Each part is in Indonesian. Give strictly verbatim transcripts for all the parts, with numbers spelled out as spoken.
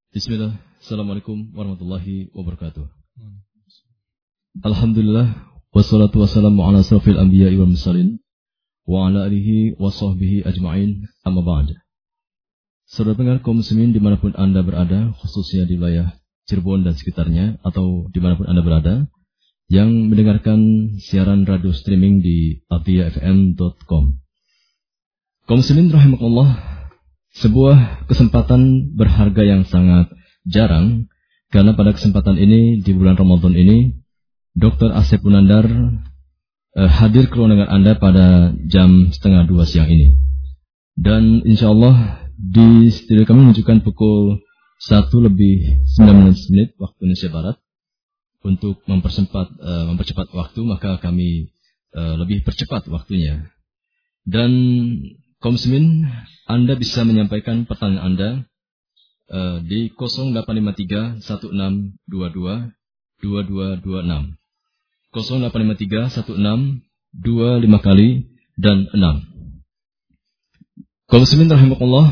Bismillah, Assalamualaikum warahmatullahi wabarakatuh. Alhamdulillah, wassalatu wassalamu ala asrafil anbiya'i wal mursalin wa ala alihi wa sahbihi ajma'in, amma ba'd. Saudara pendengar kaum muslimin dimanapun Anda berada, khususnya di wilayah Cirebon dan sekitarnya, atau dimanapun Anda berada, yang mendengarkan siaran radio streaming di atiyah f m dot com. Kaum muslimin rahimakumullah, sebuah kesempatan berharga yang sangat jarang, karena pada kesempatan ini, di bulan Ramadan ini, Doktor Asep Munandar eh, hadir ke ruangan Anda pada jam setengah dua siang ini. Dan insya Allah di studio kami menunjukkan pukul satu lebih sembilan belas menit waktu Indonesia Barat. Untuk mempercepat, eh, mempercepat waktu, maka kami eh, lebih percepat waktunya. Dan kaum muslimin, Anda bisa menyampaikan pertanyaan Anda uh, di nol delapan lima tiga satu enam dua dua dua dua dua enam. nol delapan lima tiga satu enam dua lima kali dan enam. Kaum muslimin rahimakumullah,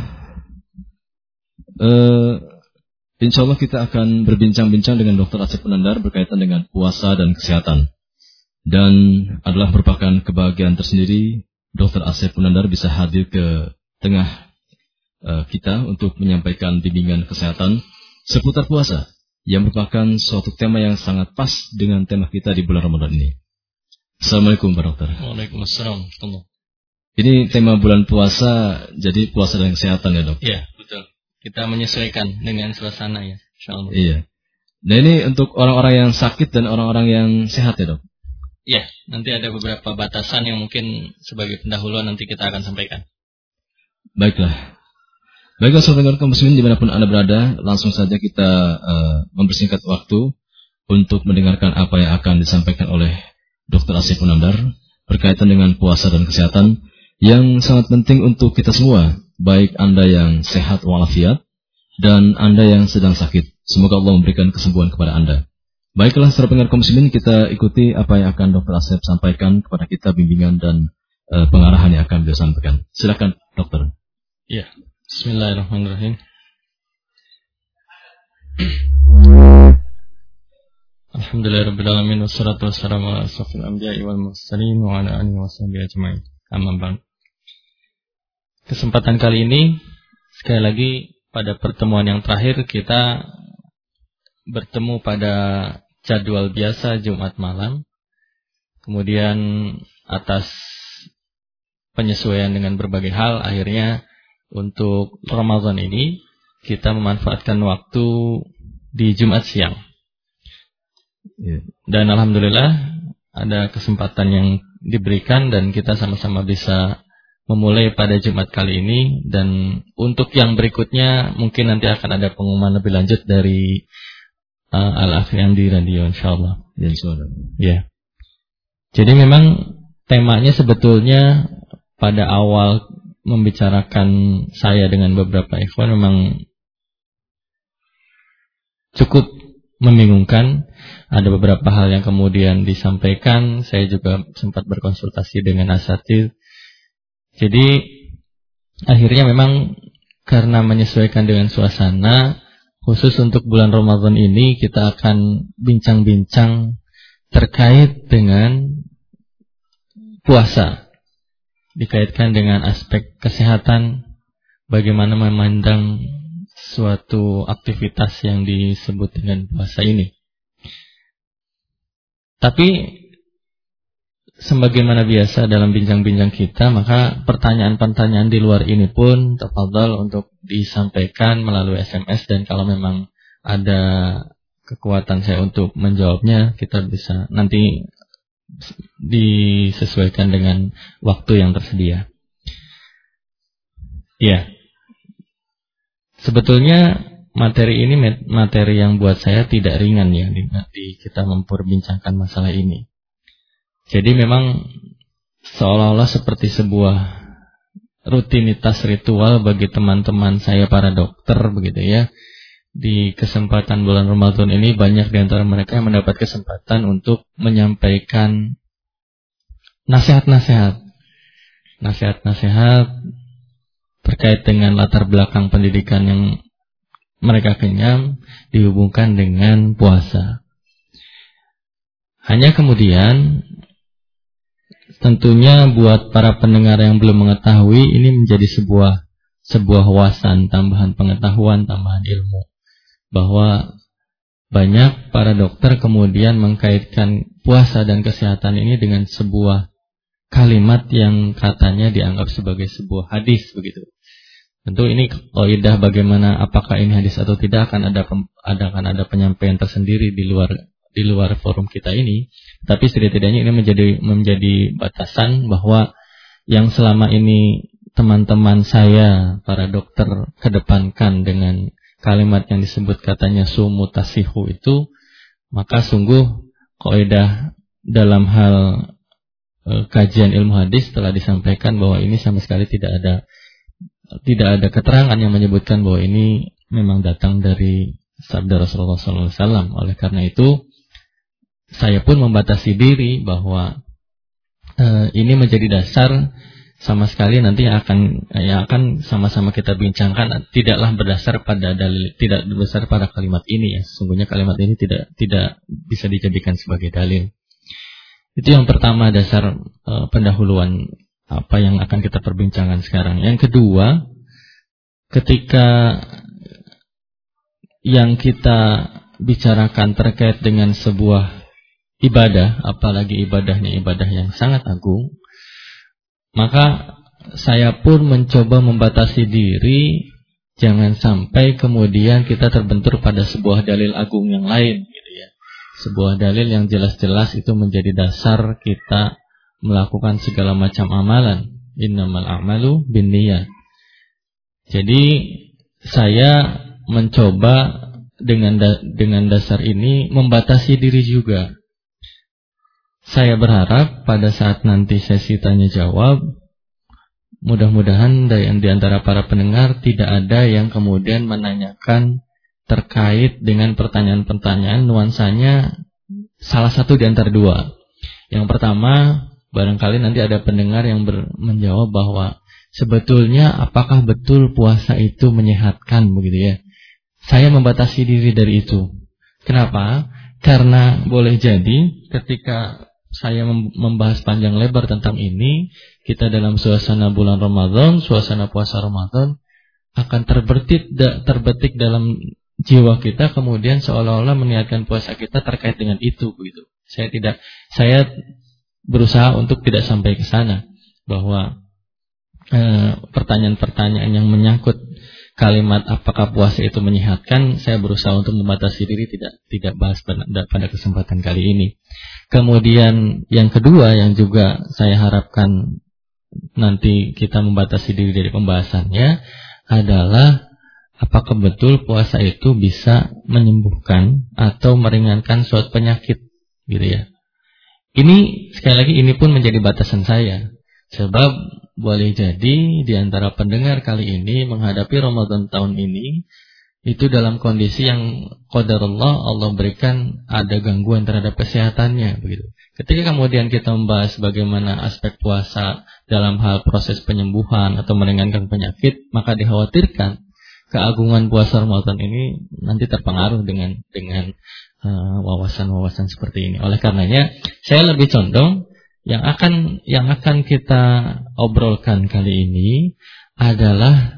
uh, insya Allah kita akan berbincang-bincang dengan Doktor Asep Munandar berkaitan dengan puasa dan kesehatan. Dan adalah merupakan kebahagiaan tersendiri Doktor Asep Munandar bisa hadir ke tengah uh, kita untuk menyampaikan bimbingan kesehatan seputar puasa, yang merupakan suatu tema yang sangat pas dengan tema kita di bulan Ramadan ini. Assalamualaikum Pak Dokter. Waalaikumsalam. Ini tema bulan puasa, jadi puasa dan kesehatan ya Dok? Iya, betul. Kita menyesuaikan dengan suasana ya, insyaallah. Iya. Nah ini untuk orang-orang yang sakit dan orang-orang yang sehat ya Dok? Ya, nanti ada beberapa batasan yang mungkin sebagai pendahuluan nanti kita akan sampaikan. Baiklah. Baiklah saudara kaum muslimin dimanapun Anda berada, langsung saja kita uh, mempersingkat waktu untuk mendengarkan apa yang akan disampaikan oleh Doktor Asep Munandar berkaitan dengan puasa dan kesehatan yang sangat penting untuk kita semua, baik Anda yang sehat walafiat dan Anda yang sedang sakit. Semoga Allah memberikan kesembuhan kepada Anda. Baiklah, saudara pendengar kaum muslimin, kita ikuti apa yang akan Doktor Asep sampaikan kepada kita, bimbingan dan uh, pengarahan yang akan beliau sampaikan. Silakan, Dokter. Ya, Bismillahirrahmanirrahim. Alhamdulillahirabbil alamin wassalatu wassalamu ala asrofil anbiya'i wal mursalin wa ala alihi washabihi ajmain. Amma ba'd. Kesempatan kali ini sekali lagi pada pertemuan yang terakhir kita bertemu pada jadwal biasa Jumat malam. Kemudian atas penyesuaian dengan berbagai hal, akhirnya untuk Ramadan ini kita memanfaatkan waktu di Jumat siang. Dan alhamdulillah ada kesempatan yang diberikan dan kita sama-sama bisa memulai pada Jumat kali ini. Dan untuk yang berikutnya mungkin nanti akan ada pengumuman lebih lanjut dari Uh, Al-Akhir di radio insyaallah. Ya, insyaallah. Ya. Jadi memang temanya sebetulnya pada awal membicarakan saya dengan beberapa ikhwan memang cukup membingungkan. Ada beberapa hal yang kemudian disampaikan, saya juga sempat berkonsultasi dengan asatidz. Jadi akhirnya memang karena menyesuaikan dengan suasana, khusus untuk bulan Ramadan ini kita akan bincang-bincang terkait dengan puasa, dikaitkan dengan aspek kesehatan, bagaimana memandang suatu aktivitas yang disebut dengan puasa ini. Tapi sebagaimana biasa dalam bincang-bincang kita, maka pertanyaan-pertanyaan di luar ini pun tafadhal untuk disampaikan melalui S M S, dan kalau memang ada kekuatan saya untuk menjawabnya, kita bisa nanti disesuaikan dengan waktu yang tersedia. Ya, sebetulnya materi ini materi yang buat saya tidak ringan ya, di kita memperbincangkan masalah ini. Jadi memang seolah-olah seperti sebuah rutinitas ritual bagi teman-teman saya para dokter begitu ya. Di kesempatan bulan Ramadan ini banyak di antara mereka yang mendapat kesempatan untuk menyampaikan nasihat-nasihat. Nasihat-nasihat terkait dengan latar belakang pendidikan yang mereka kenyang dihubungkan dengan puasa. Hanya kemudian tentunya buat para pendengar yang belum mengetahui, ini menjadi sebuah sebuah wawasan, tambahan pengetahuan, tambahan ilmu, bahwa banyak para dokter kemudian mengkaitkan puasa dan kesehatan ini dengan sebuah kalimat yang katanya dianggap sebagai sebuah hadis begitu. Tentu ini kaidah bagaimana apakah ini hadis atau tidak akan ada ada akan ada penyampaian tersendiri di luar di luar forum kita ini. Tapi setidaknya ini menjadi menjadi batasan bahwa yang selama ini teman-teman saya para dokter kedepankan dengan kalimat yang disebut katanya sumu tasihu itu, maka sungguh kaidah dalam hal e, kajian ilmu hadis telah disampaikan bahwa ini sama sekali tidak ada tidak ada keterangan yang menyebutkan bahwa ini memang datang dari sabda Rasulullah shallallahu alaihi wasallam. Oleh karena itu saya pun membatasi diri bahwa e, ini menjadi dasar sama sekali nanti akan yang akan sama-sama kita bincangkan, tidaklah berdasar pada dalil, tidak berdasar pada kalimat ini ya. Sesungguhnya kalimat ini tidak tidak bisa dijadikan sebagai dalil. Itu yang pertama, dasar uh, pendahuluan apa yang akan kita perbincangkan sekarang. Yang kedua, ketika yang kita bicarakan terkait dengan sebuah ibadah, apalagi ibadahnya ibadah yang sangat agung, maka saya pun mencoba membatasi diri jangan sampai kemudian kita terbentur pada sebuah dalil agung yang lain gitu ya. Sebuah dalil yang jelas-jelas itu menjadi dasar kita melakukan segala macam amalan. Innamal a'malu binniyat. Jadi saya mencoba dengan da- dengan dasar ini membatasi diri juga. Saya berharap pada saat nanti sesi tanya jawab, mudah-mudahan dari di antara para pendengar tidak ada yang kemudian menanyakan terkait dengan pertanyaan-pertanyaan nuansanya salah satu di antara dua. Yang pertama, barangkali nanti ada pendengar yang ber, menjawab bahwa sebetulnya apakah betul puasa itu menyehatkan begitu ya. Saya membatasi diri dari itu. Kenapa? Karena boleh jadi ketika saya membahas panjang lebar tentang ini, kita dalam suasana bulan Ramadan, suasana puasa Ramadan akan terbetik terbetik dalam jiwa kita, kemudian seolah-olah meniatkan puasa kita terkait dengan itu begitu. Saya tidak saya berusaha untuk tidak sampai ke sana, bahwa eh, pertanyaan-pertanyaan yang menyangkut kalimat apakah puasa itu menyehatkan, saya berusaha untuk membatasi diri tidak tidak bahas pada, pada kesempatan kali ini. Kemudian yang kedua yang juga saya harapkan nanti kita membatasi diri dari pembahasannya adalah apakah betul puasa itu bisa menyembuhkan atau meringankan suatu penyakit gitu ya. Ini sekali lagi ini pun menjadi batasan saya. Sebab boleh jadi di antara pendengar kali ini menghadapi Ramadan tahun ini itu dalam kondisi yang qadarullah Allah berikan ada gangguan terhadap kesehatannya begitu. Ketika kemudian kita membahas bagaimana aspek puasa dalam hal proses penyembuhan atau meringankan penyakit, maka dikhawatirkan keagungan puasa Ramadan ini nanti terpengaruh dengan dengan uh, wawasan-wawasan seperti ini. Oleh karenanya saya lebih condong yang akan yang akan kita obrolkan kali ini adalah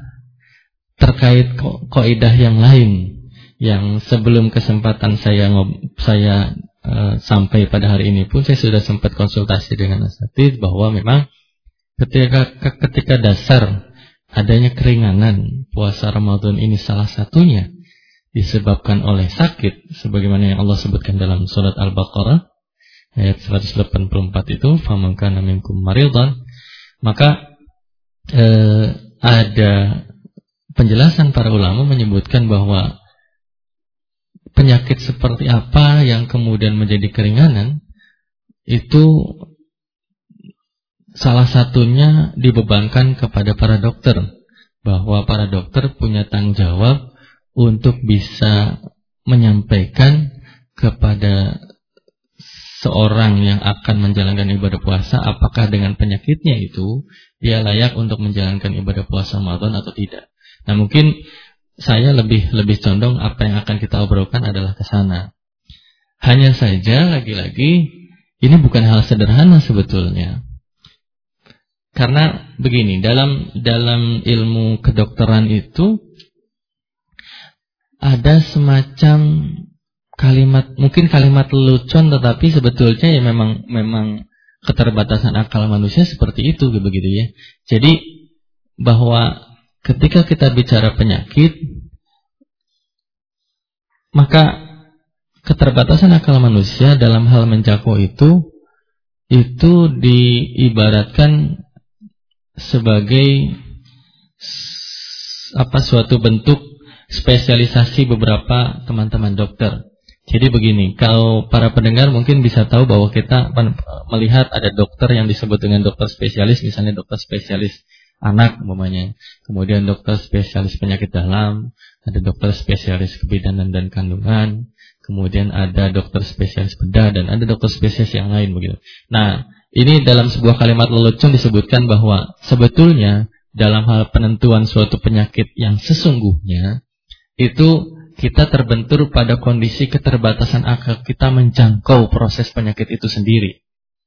terkait kaidah yang lain yang sebelum kesempatan saya saya uh, sampai pada hari ini pun saya sudah sempat konsultasi dengan asatidz bahwa memang ketika ketika dasar adanya keringanan puasa Ramadan ini salah satunya disebabkan oleh sakit sebagaimana yang Allah sebutkan dalam surat Al-Baqarah ayat seratus delapan puluh empat itu, faman kana minkum maridan, maka eh, ada penjelasan para ulama menyebutkan bahwa penyakit seperti apa yang kemudian menjadi keringanan itu salah satunya dibebankan kepada para dokter, bahwa para dokter punya tanggung jawab untuk bisa menyampaikan kepada seorang yang akan menjalankan ibadah puasa apakah dengan penyakitnya itu dia layak untuk menjalankan ibadah puasa Ramadan atau tidak. Nah mungkin saya lebih lebih condong apa yang akan kita obrolkan adalah ke sana. Hanya saja lagi-lagi ini bukan hal sederhana sebetulnya. Karena begini, dalam dalam ilmu kedokteran itu ada semacam kalimat, mungkin kalimat lelucon, tetapi sebetulnya ya memang memang keterbatasan akal manusia seperti itu begitu ya. Jadi bahwa ketika kita bicara penyakit, maka keterbatasan akal manusia dalam hal menjangkau itu itu diibaratkan sebagai apa suatu bentuk spesialisasi beberapa teman-teman dokter. Jadi begini, kalau para pendengar mungkin bisa tahu bahwa kita melihat ada dokter yang disebut dengan dokter spesialis, misalnya dokter spesialis anak umpamanya, kemudian dokter spesialis penyakit dalam, ada dokter spesialis kebidanan dan kandungan, kemudian ada dokter spesialis bedah, dan ada dokter spesialis yang lain begitu. Nah, ini dalam sebuah kalimat lelucon disebutkan bahwa sebetulnya dalam hal penentuan suatu penyakit yang sesungguhnya itu kita terbentur pada kondisi keterbatasan akal kita menjangkau proses penyakit itu sendiri.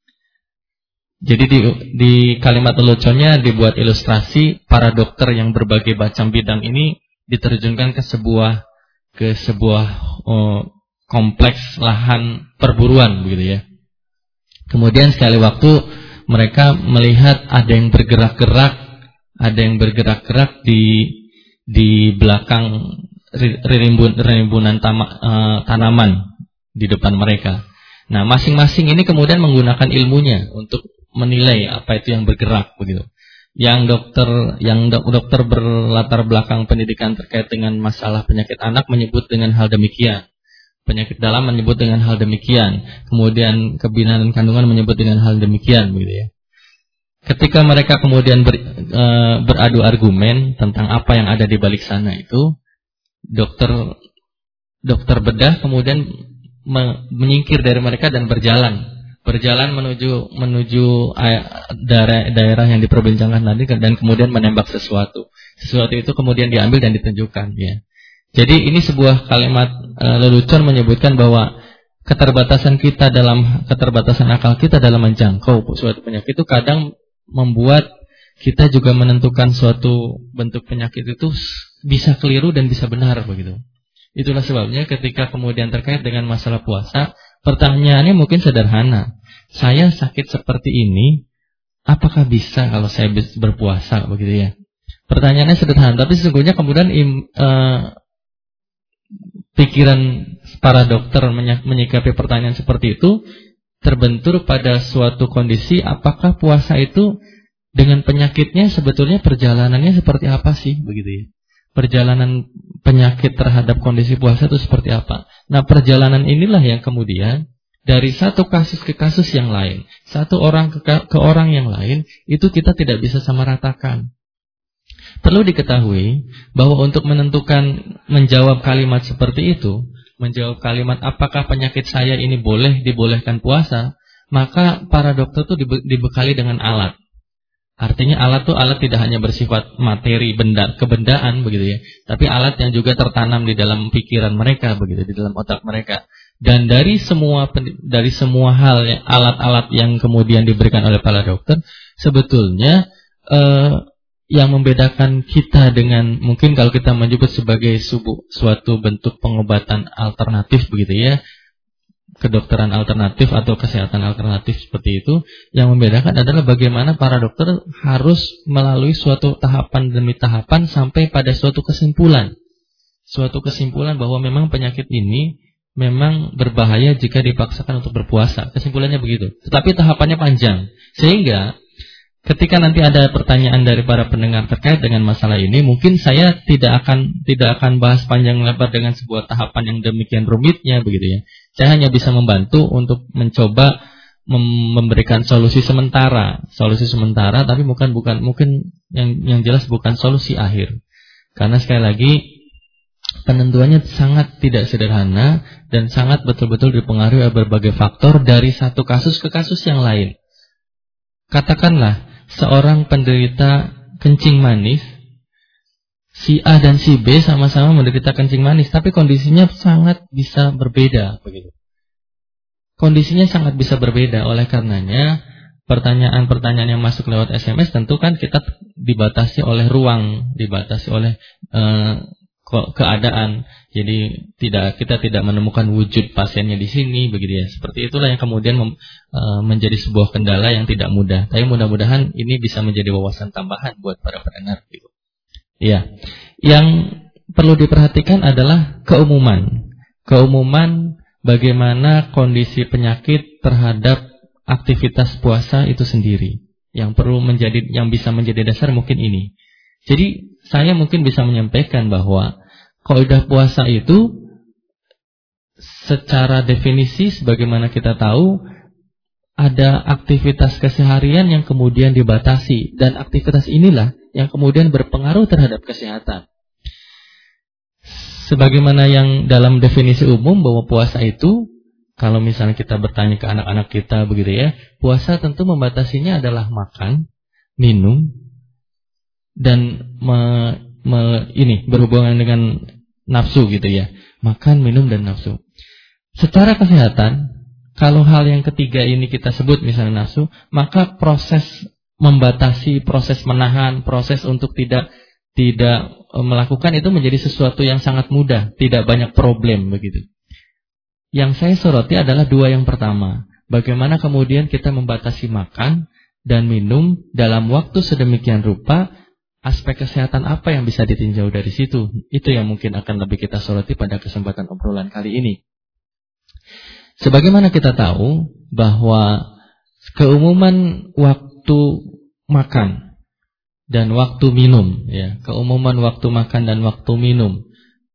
Jadi di, di kalimat leluconnya dibuat ilustrasi para dokter yang berbagai macam bidang ini diterjunkan ke sebuah ke sebuah oh, kompleks lahan perburuan begitu ya. Kemudian sekali waktu mereka melihat ada yang bergerak-gerak, ada yang bergerak-gerak di di belakang rimbun, rimbunan tama, uh, tanaman di depan mereka. Nah, masing-masing ini kemudian menggunakan ilmunya untuk menilai apa itu yang bergerak begitu. Yang dokter yang dok, dokter berlatar belakang pendidikan terkait dengan masalah penyakit anak menyebut dengan hal demikian. Penyakit dalam menyebut dengan hal demikian. Kemudian kebidanan kandungan menyebut dengan hal demikian begitu ya. Ketika mereka kemudian ber, e, beradu argumen tentang apa yang ada di balik sana itu, dokter dokter bedah kemudian me, menyingkir dari mereka dan berjalan. Berjalan menuju menuju daerah daerah yang diperbincangkan tadi dan kemudian menembak sesuatu. Sesuatu itu kemudian diambil dan ditunjukkan ya. Jadi ini sebuah kalimat e, lelucon menyebutkan bahwa keterbatasan kita dalam keterbatasan akal kita dalam menjangkau suatu penyakit itu kadang membuat kita juga menentukan suatu bentuk penyakit itu bisa keliru dan bisa benar begitu. Itulah sebabnya ketika kemudian terkait dengan masalah puasa, pertanyaannya mungkin sederhana. Saya sakit seperti ini, apakah bisa kalau saya berpuasa begitu ya? Pertanyaannya sederhana, tapi sesungguhnya kemudian im, uh, pikiran para dokter menyikapi pertanyaan seperti itu terbentur pada suatu kondisi, apakah puasa itu dengan penyakitnya sebetulnya perjalanannya seperti apa sih begitu ya? Perjalanan penyakit terhadap kondisi puasa itu seperti apa? Nah, perjalanan inilah yang kemudian dari satu kasus ke kasus yang lain, satu orang ke, ke orang yang lain, itu kita tidak bisa samaratakan. Perlu diketahui bahwa untuk menentukan menjawab kalimat seperti itu, menjawab kalimat apakah penyakit saya ini boleh dibolehkan puasa, maka para dokter itu dibekali dengan alat. Artinya alat itu alat tidak hanya bersifat materi benda kebendaan begitu ya, tapi alat yang juga tertanam di dalam pikiran mereka begitu, di dalam otak mereka. Dan dari semua dari semua hal alat-alat yang kemudian diberikan oleh para dokter, sebetulnya eh, yang membedakan kita dengan mungkin kalau kita menyebut sebagai subu, suatu bentuk pengobatan alternatif begitu ya, kedokteran alternatif atau kesehatan alternatif seperti itu, yang membedakan adalah bagaimana para dokter harus melalui suatu tahapan demi tahapan sampai pada suatu kesimpulan. Suatu kesimpulan bahwa memang penyakit ini memang berbahaya jika dipaksakan untuk berpuasa. Kesimpulannya begitu. Tetapi tahapannya panjang. Sehingga ketika nanti ada pertanyaan dari para pendengar terkait dengan masalah ini, mungkin saya tidak akan tidak akan bahas panjang lebar dengan sebuah tahapan yang demikian rumitnya begitu ya. Saya hanya bisa membantu untuk mencoba mem- memberikan solusi sementara, solusi sementara, tapi bukan bukan mungkin yang yang jelas bukan solusi akhir. Karena sekali lagi penentuannya sangat tidak sederhana dan sangat betul-betul dipengaruhi oleh berbagai faktor dari satu kasus ke kasus yang lain. Katakanlah seorang penderita kencing manis si A dan si B sama-sama menderita kencing manis, tapi kondisinya sangat bisa berbeda, begitu. Kondisinya sangat bisa berbeda. Oleh karenanya, pertanyaan-pertanyaan yang masuk lewat S M S tentu kan kita dibatasi oleh ruang, dibatasi oleh uh, keadaan. Jadi tidak kita tidak menemukan wujud pasiennya di sini, begitu ya. Seperti itulah yang kemudian mem, uh, menjadi sebuah kendala yang tidak mudah. Tapi mudah-mudahan ini bisa menjadi wawasan tambahan buat para pendengar, gitu. Ya, yang perlu diperhatikan adalah keumuman. Keumuman bagaimana kondisi penyakit terhadap aktivitas puasa itu sendiri. Yang perlu menjadi, yang bisa menjadi dasar mungkin ini. Jadi saya mungkin bisa menyampaikan bahwa kaidah puasa itu secara definisi sebagaimana kita tahu ada aktivitas keseharian yang kemudian dibatasi, dan aktivitas inilah yang kemudian berpengaruh terhadap kesehatan. Sebagaimana yang dalam definisi umum bahwa puasa itu, kalau misalnya kita bertanya ke anak-anak kita begitu ya, puasa tentu membatasinya adalah makan, minum, dan me, me, ini berhubungan dengan nafsu gitu ya, makan, minum, dan nafsu. Secara kesehatan, kalau hal yang ketiga ini kita sebut misalnya nafsu, maka proses membatasi, proses menahan, proses untuk tidak tidak melakukan itu menjadi sesuatu yang sangat mudah, tidak banyak problem begitu. Yang saya soroti adalah dua yang pertama, bagaimana kemudian kita membatasi makan dan minum dalam waktu sedemikian rupa, aspek kesehatan apa yang bisa ditinjau dari situ. Itu yang mungkin akan lebih kita soroti pada kesempatan obrolan kali ini. Sebagaimana kita tahu bahwa keumuman waktu makan dan waktu minum, ya, keumuman waktu makan dan waktu minum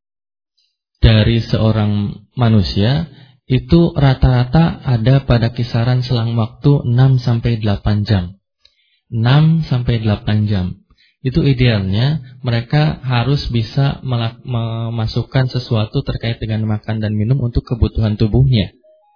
dari seorang manusia itu rata-rata ada pada kisaran selang waktu enam sampai delapan jam. enam sampai delapan jam. Itu idealnya mereka harus bisa memasukkan sesuatu terkait dengan makan dan minum untuk kebutuhan tubuhnya.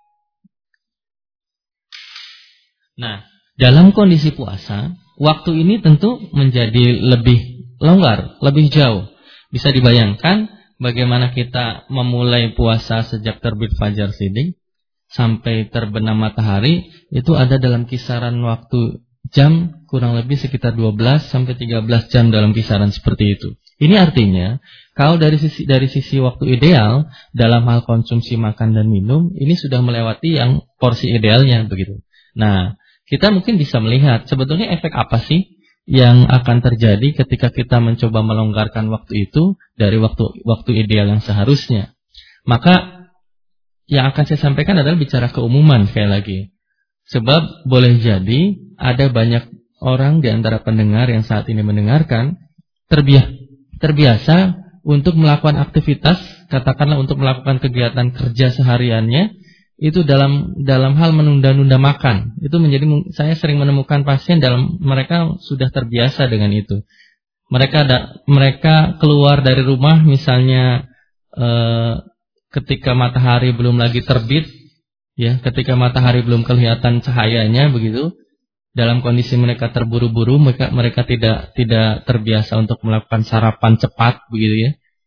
Nah, dalam kondisi puasa, waktu ini tentu menjadi lebih longgar, lebih jauh. Bisa dibayangkan bagaimana kita memulai puasa sejak terbit fajar sidik sampai terbenam matahari, itu ada dalam kisaran waktu jam kurang lebih sekitar dua belas sampai tiga belas jam dalam kisaran seperti itu. Ini artinya, kalau dari sisi dari sisi waktu ideal dalam hal konsumsi makan dan minum, ini sudah melewati yang porsi idealnya begitu. Nah, kita mungkin bisa melihat sebetulnya efek apa sih yang akan terjadi ketika kita mencoba melonggarkan waktu itu dari waktu waktu ideal yang seharusnya. Maka yang akan saya sampaikan adalah bicara keumuman sekali lagi. Sebab boleh jadi ada banyak orang di antara pendengar yang saat ini mendengarkan terbiasa, terbiasa untuk melakukan aktivitas, katakanlah untuk melakukan kegiatan kerja sehariannya itu dalam dalam hal menunda-nunda makan. Itu menjadi, saya sering menemukan pasien dalam mereka sudah terbiasa dengan itu. Mereka ada, mereka keluar dari rumah misalnya eh, ketika matahari belum lagi terbit, ya, ketika matahari belum kelihatan cahayanya begitu. Dalam kondisi mereka terburu-buru, mereka mereka tidak tidak terbiasa untuk melakukan sarapan cepat begitu ya.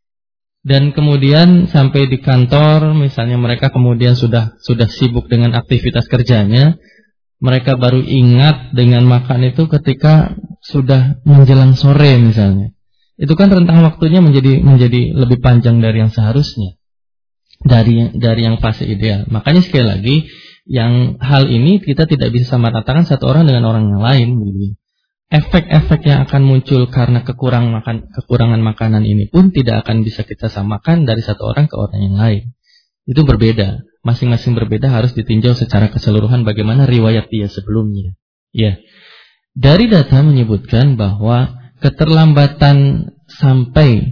Dan kemudian sampai di kantor, misalnya mereka kemudian sudah sudah sibuk dengan aktivitas kerjanya, mereka baru ingat dengan makan itu ketika sudah menjelang sore misalnya. Itu kan rentang waktunya menjadi menjadi lebih panjang dari yang seharusnya, dari dari yang fase ideal. Makanya sekali lagi, yang hal ini kita tidak bisa sama ratakan satu orang dengan orang yang lain. Begitu. Efek-efek yang akan muncul karena kekurangan makan, kekurangan makanan ini pun tidak akan bisa kita samakan dari satu orang ke orang yang lain. Itu berbeda, masing-masing berbeda, harus ditinjau secara keseluruhan bagaimana riwayat dia sebelumnya. Ya, dari data menyebutkan bahwa keterlambatan sampai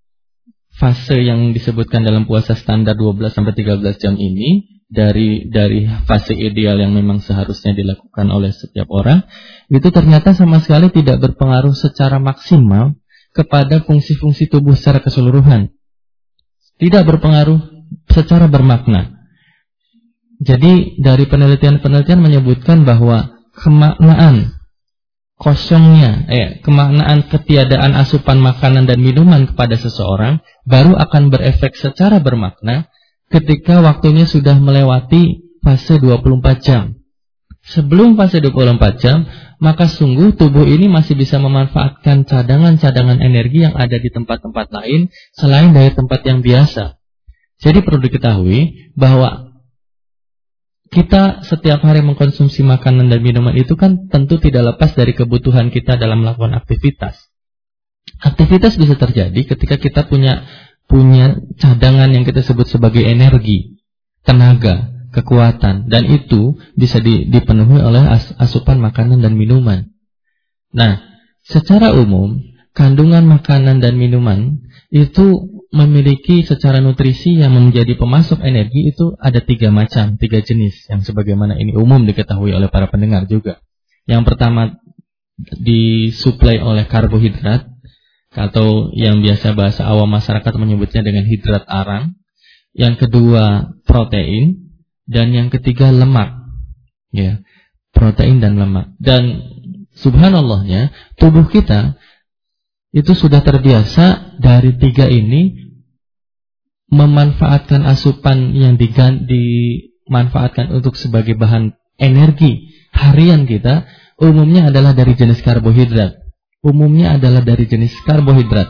fase yang disebutkan dalam puasa standar dua belas sampai tiga belas jam ini, dari dari fase ideal yang memang seharusnya dilakukan oleh setiap orang, itu ternyata sama sekali tidak berpengaruh secara maksimal kepada fungsi-fungsi tubuh secara keseluruhan. Tidak berpengaruh secara bermakna. Jadi dari penelitian-penelitian menyebutkan bahwa kemaknaan kosongnya, eh, kemaknaan ketiadaan asupan makanan dan minuman kepada seseorang baru akan berefek secara bermakna ketika waktunya sudah melewati fase dua puluh empat jam. Sebelum fase dua puluh empat jam, maka sungguh tubuh ini masih bisa memanfaatkan cadangan-cadangan energi yang ada di tempat-tempat lain selain dari tempat yang biasa. Jadi perlu diketahui bahwa kita setiap hari mengkonsumsi makanan dan minuman itu kan tentu tidak lepas dari kebutuhan kita dalam melakukan aktivitas. Aktivitas bisa terjadi ketika kita punya punya cadangan yang kita sebut sebagai energi, tenaga, kekuatan, dan itu bisa di, dipenuhi oleh as, asupan makanan dan minuman. Nah, secara umum kandungan makanan dan minuman itu memiliki secara nutrisi yang menjadi pemasok energi itu ada tiga macam, tiga jenis yang sebagaimana ini umum diketahui oleh para pendengar juga. Yang pertama disuplai oleh karbohidrat atau yang biasa bahasa awam masyarakat menyebutnya dengan hidrat arang. Yang kedua protein dan yang ketiga lemak. Ya, protein dan lemak. Dan subhanallahnya tubuh kita itu sudah terbiasa dari tiga ini memanfaatkan asupan yang dimanfaatkan untuk sebagai bahan energi harian kita umumnya adalah dari jenis karbohidrat. Umumnya adalah dari jenis karbohidrat.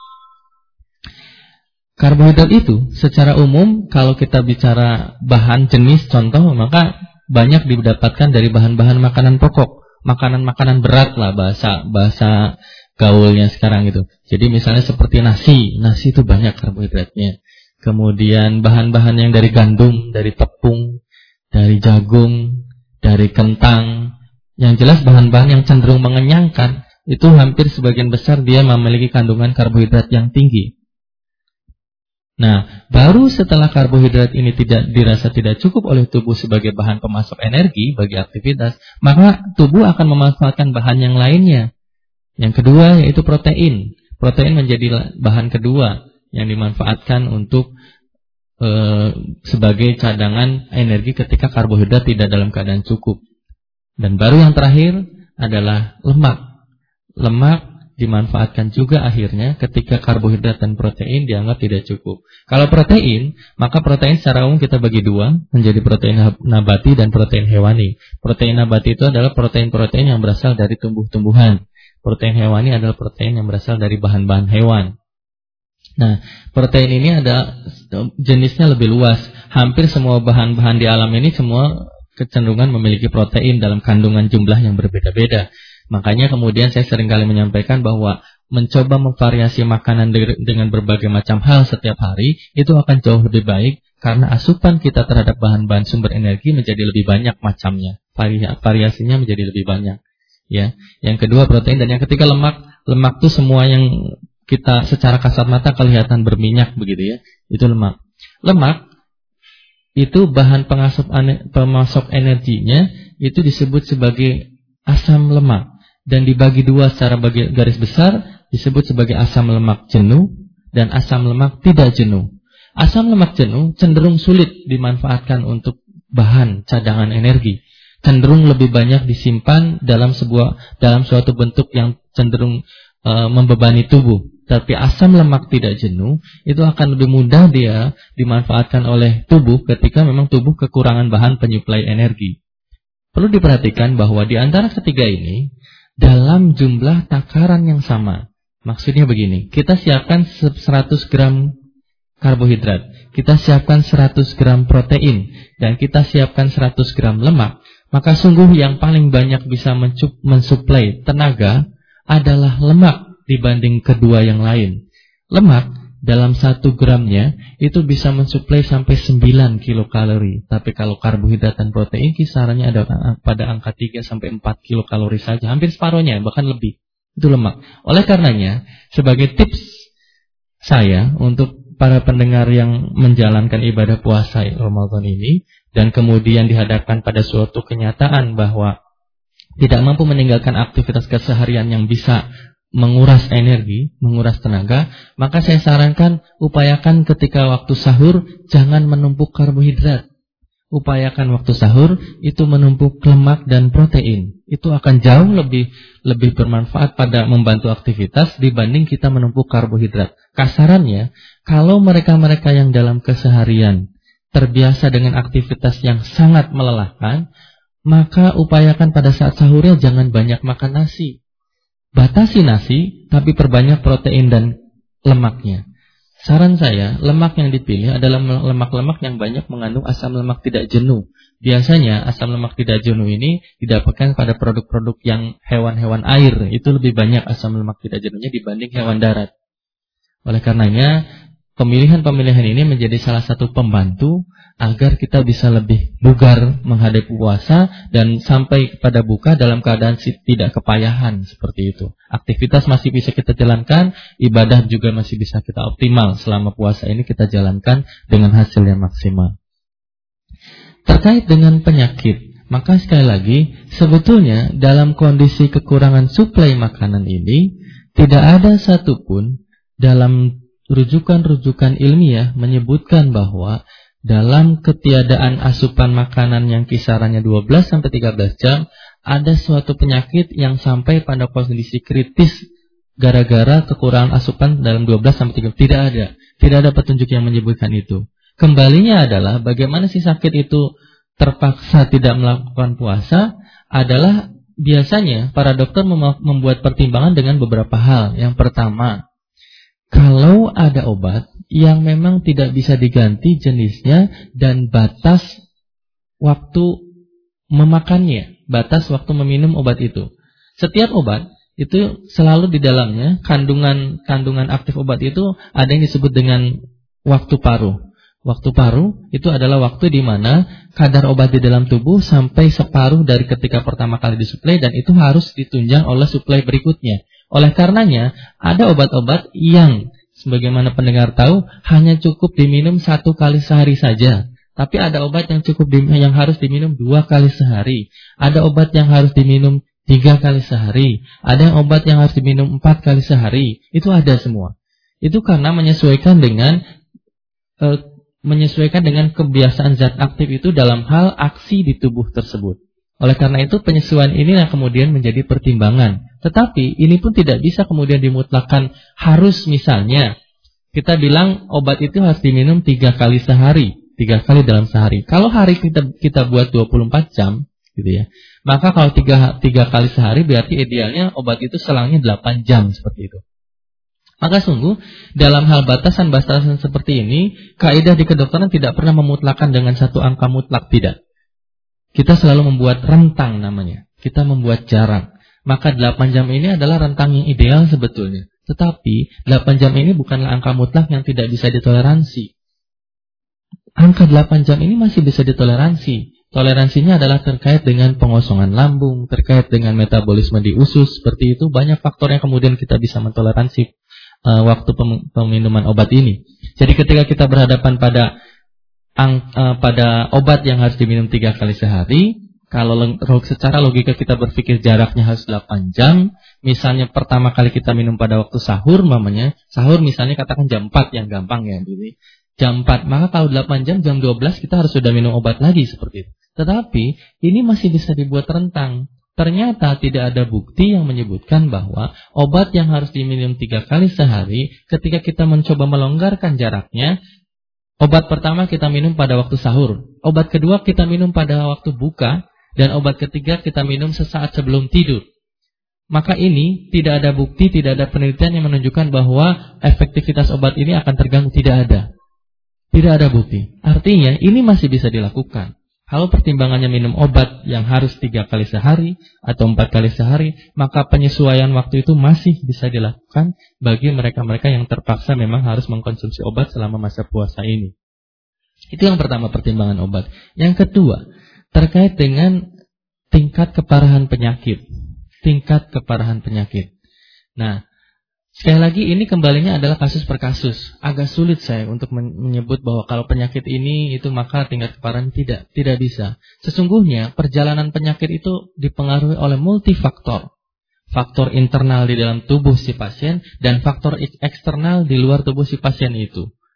Karbohidrat itu secara umum kalau kita bicara bahan jenis contoh maka banyak didapatkan dari bahan-bahan makanan pokok, makanan-makanan berat lah bahasa bahasa gaulnya sekarang itu. Jadi misalnya seperti nasi, nasi itu banyak karbohidratnya. Kemudian bahan-bahan yang dari gandum, dari tepung, dari jagung, dari kentang. Yang jelas bahan-bahan yang cenderung mengenyangkan, itu hampir sebagian besar dia memiliki kandungan karbohidrat yang tinggi. Nah, baru setelah karbohidrat ini tidak dirasa tidak cukup oleh tubuh sebagai bahan pemasok energi bagi aktivitas, maka tubuh akan memanfaatkan bahan yang lainnya. Yang kedua yaitu protein. Protein menjadi bahan kedua yang dimanfaatkan untuk e, sebagai cadangan energi ketika karbohidrat tidak dalam keadaan cukup. Dan baru yang terakhir adalah lemak. Lemak dimanfaatkan juga akhirnya ketika karbohidrat dan protein dianggap tidak cukup. Kalau protein, maka protein secara umum kita bagi dua, menjadi protein nabati dan protein hewani. Protein nabati itu adalah protein-protein yang berasal dari tumbuh-tumbuhan. Protein hewani adalah protein yang berasal dari bahan-bahan hewan. Nah, protein ini ada jenisnya lebih luas. Hampir semua bahan-bahan di alam ini semua kecenderungan memiliki protein dalam kandungan jumlah yang berbeda-beda. Makanya kemudian saya seringkali menyampaikan bahwa mencoba memvariasi makanan dengan berbagai macam hal setiap hari itu akan jauh lebih baik karena asupan kita terhadap bahan-bahan sumber energi menjadi lebih banyak macamnya. Variasinya menjadi lebih banyak. Ya, yang kedua protein dan yang ketiga lemak. Lemak itu semua yang kita secara kasat mata kelihatan berminyak begitu ya. Itu lemak. Lemak itu bahan pengasap pemasok energinya itu disebut sebagai asam lemak dan dibagi dua secara bagi, garis besar disebut sebagai asam lemak jenuh dan asam lemak tidak jenuh. Asam lemak jenuh cenderung sulit dimanfaatkan untuk bahan cadangan energi. Cenderung lebih banyak disimpan dalam sebuah dalam suatu bentuk yang cenderung e, membebani tubuh. Tapi asam lemak tidak jenuh itu akan lebih mudah dia dimanfaatkan oleh tubuh ketika memang tubuh kekurangan bahan penyuplai energi. Perlu diperhatikan bahwa di antara ketiga ini dalam jumlah takaran yang sama. Maksudnya begini, kita siapkan seratus gram karbohidrat, kita siapkan seratus gram protein, dan kita siapkan seratus gram lemak. Maka sungguh yang paling banyak bisa mensuplai tenaga adalah lemak dibanding kedua yang lain. Lemak dalam satu gramnya itu bisa mensuplai sampai sembilan kilokalori. Tapi kalau karbohidrat dan protein kisarannya ada pada angka tiga sampai empat kilokalori saja. Hampir separuhnya, bahkan lebih. Itu lemak. Oleh karenanya, sebagai tips saya untuk para pendengar yang menjalankan ibadah puasa Ramadan ini dan kemudian dihadapkan pada suatu kenyataan bahwa tidak mampu meninggalkan aktivitas keseharian yang bisa menguras energi, menguras tenaga, maka saya sarankan upayakan ketika waktu sahur jangan menumpuk karbohidrat. upayakan waktu sahur itu menumpuk lemak dan protein. Itu akan jauh lebih lebih bermanfaat pada membantu aktivitas dibanding kita menumpuk karbohidrat. Kasarannya, kalau mereka-mereka yang dalam keseharian terbiasa dengan aktivitas yang sangat melelahkan, maka upayakan pada saat sahurnya jangan banyak makan nasi. Batasi nasi, tapi perbanyak protein dan lemaknya. Saran saya, lemak yang dipilih adalah lemak-lemak yang banyak mengandung asam lemak tidak jenuh. Biasanya asam lemak tidak jenuh ini didapatkan pada produk-produk yang hewan-hewan air. Itu lebih banyak asam lemak tidak jenuhnya dibanding hewan darat. Oleh karenanya, pemilihan-pemilihan ini menjadi salah satu pembantu agar kita bisa lebih bugar menghadapi puasa dan sampai pada buka dalam keadaan tidak kepayahan seperti itu. Aktivitas masih bisa kita jalankan, ibadah juga masih bisa kita optimal selama puasa ini kita jalankan dengan hasil yang maksimal. Terkait dengan penyakit, maka sekali lagi sebetulnya dalam kondisi kekurangan suplai makanan ini tidak ada satupun dalam rujukan-rujukan ilmiah menyebutkan bahwa dalam ketiadaan asupan makanan yang kisarannya dua belas sampai tiga belas jam, ada suatu penyakit yang sampai pada kondisi kritis gara-gara kekurangan asupan dalam dua belas sampai tiga belas. Tidak ada. Tidak ada petunjuk yang menyebutkan itu. Kembalinya adalah bagaimana si sakit itu terpaksa tidak melakukan puasa adalah biasanya para dokter membuat pertimbangan dengan beberapa hal. Yang pertama, kalau ada obat yang memang tidak bisa diganti jenisnya dan batas waktu memakannya, batas waktu meminum obat itu. Setiap obat itu selalu di dalamnya kandungan kandungan aktif obat itu ada yang disebut dengan waktu paruh. Waktu paruh itu adalah waktu di mana kadar obat di dalam tubuh sampai separuh dari ketika pertama kali disuplai dan itu harus ditunjang oleh suplai berikutnya. Oleh karenanya ada obat-obat yang sebagaimana pendengar tahu, hanya cukup diminum satu kali sehari saja. Tapi ada obat yang cukup di, yang harus diminum dua kali sehari. Ada obat yang harus diminum tiga kali sehari. Ada yang obat yang harus diminum empat kali sehari. Itu ada semua. Itu karena menyesuaikan dengan e, menyesuaikan dengan kebiasaan zat aktif itu dalam hal aksi di tubuh tersebut. Oleh karena itu penyesuaian ini yang kemudian menjadi pertimbangan. Tetapi ini pun tidak bisa kemudian dimutlakan harus misalnya kita bilang obat itu harus diminum tiga kali sehari, tiga kali dalam sehari. Kalau hari kita kita buat dua puluh empat jam, gitu ya. Maka kalau tiga tiga kali sehari berarti idealnya obat itu selangnya delapan jam seperti itu. Maka sungguh dalam hal batasan-batasan seperti ini, kaidah di kedokteran tidak pernah memutlakan dengan satu angka mutlak, tidak. Kita selalu membuat rentang namanya. Kita membuat jarak. Maka delapan jam ini adalah rentang yang ideal sebetulnya. Tetapi delapan jam ini bukanlah angka mutlak yang tidak bisa ditoleransi. Angka delapan jam ini masih bisa ditoleransi. Toleransinya adalah terkait dengan pengosongan lambung, terkait dengan metabolisme di usus. Seperti itu banyak faktor yang kemudian kita bisa mentoleransi uh, waktu peminuman obat ini. Jadi ketika kita berhadapan pada Ang, uh, pada obat yang harus diminum tiga kali sehari, kalau secara logika kita berpikir jaraknya harus delapan jam, misalnya pertama kali kita minum pada waktu sahur, mamanya sahur misalnya katakan jam empat yang gampang ya, gitu. Jam empat, maka kalau delapan jam, jam dua belas kita harus sudah minum obat lagi seperti itu. Tetapi ini masih bisa dibuat rentang. Ternyata tidak ada bukti yang menyebutkan bahwa obat yang harus diminum tiga kali sehari, ketika kita mencoba melonggarkan jaraknya, obat pertama kita minum pada waktu sahur, obat kedua kita minum pada waktu buka, dan obat ketiga kita minum sesaat sebelum tidur. Maka ini tidak ada bukti, tidak ada penelitian yang menunjukkan bahwa efektivitas obat ini akan terganggu. Tidak ada. Tidak ada bukti. Artinya ini masih bisa dilakukan. Kalau pertimbangannya minum obat yang harus tiga kali sehari atau empat kali sehari, maka penyesuaian waktu itu masih bisa dilakukan bagi mereka-mereka yang terpaksa memang harus mengkonsumsi obat selama masa puasa ini. Itu yang pertama, pertimbangan obat. Yang kedua, terkait dengan tingkat keparahan penyakit. Tingkat keparahan penyakit. Nah, sekali lagi ini kembalinya adalah kasus per kasus. Agak sulit saya untuk menyebut bahwa kalau penyakit ini itu maka tingkat keparahan tidak, tidak bisa. Sesungguhnya perjalanan penyakit itu dipengaruhi oleh multifaktor. Faktor internal di dalam tubuh si pasien dan faktor eksternal di luar tubuh si pasien itu.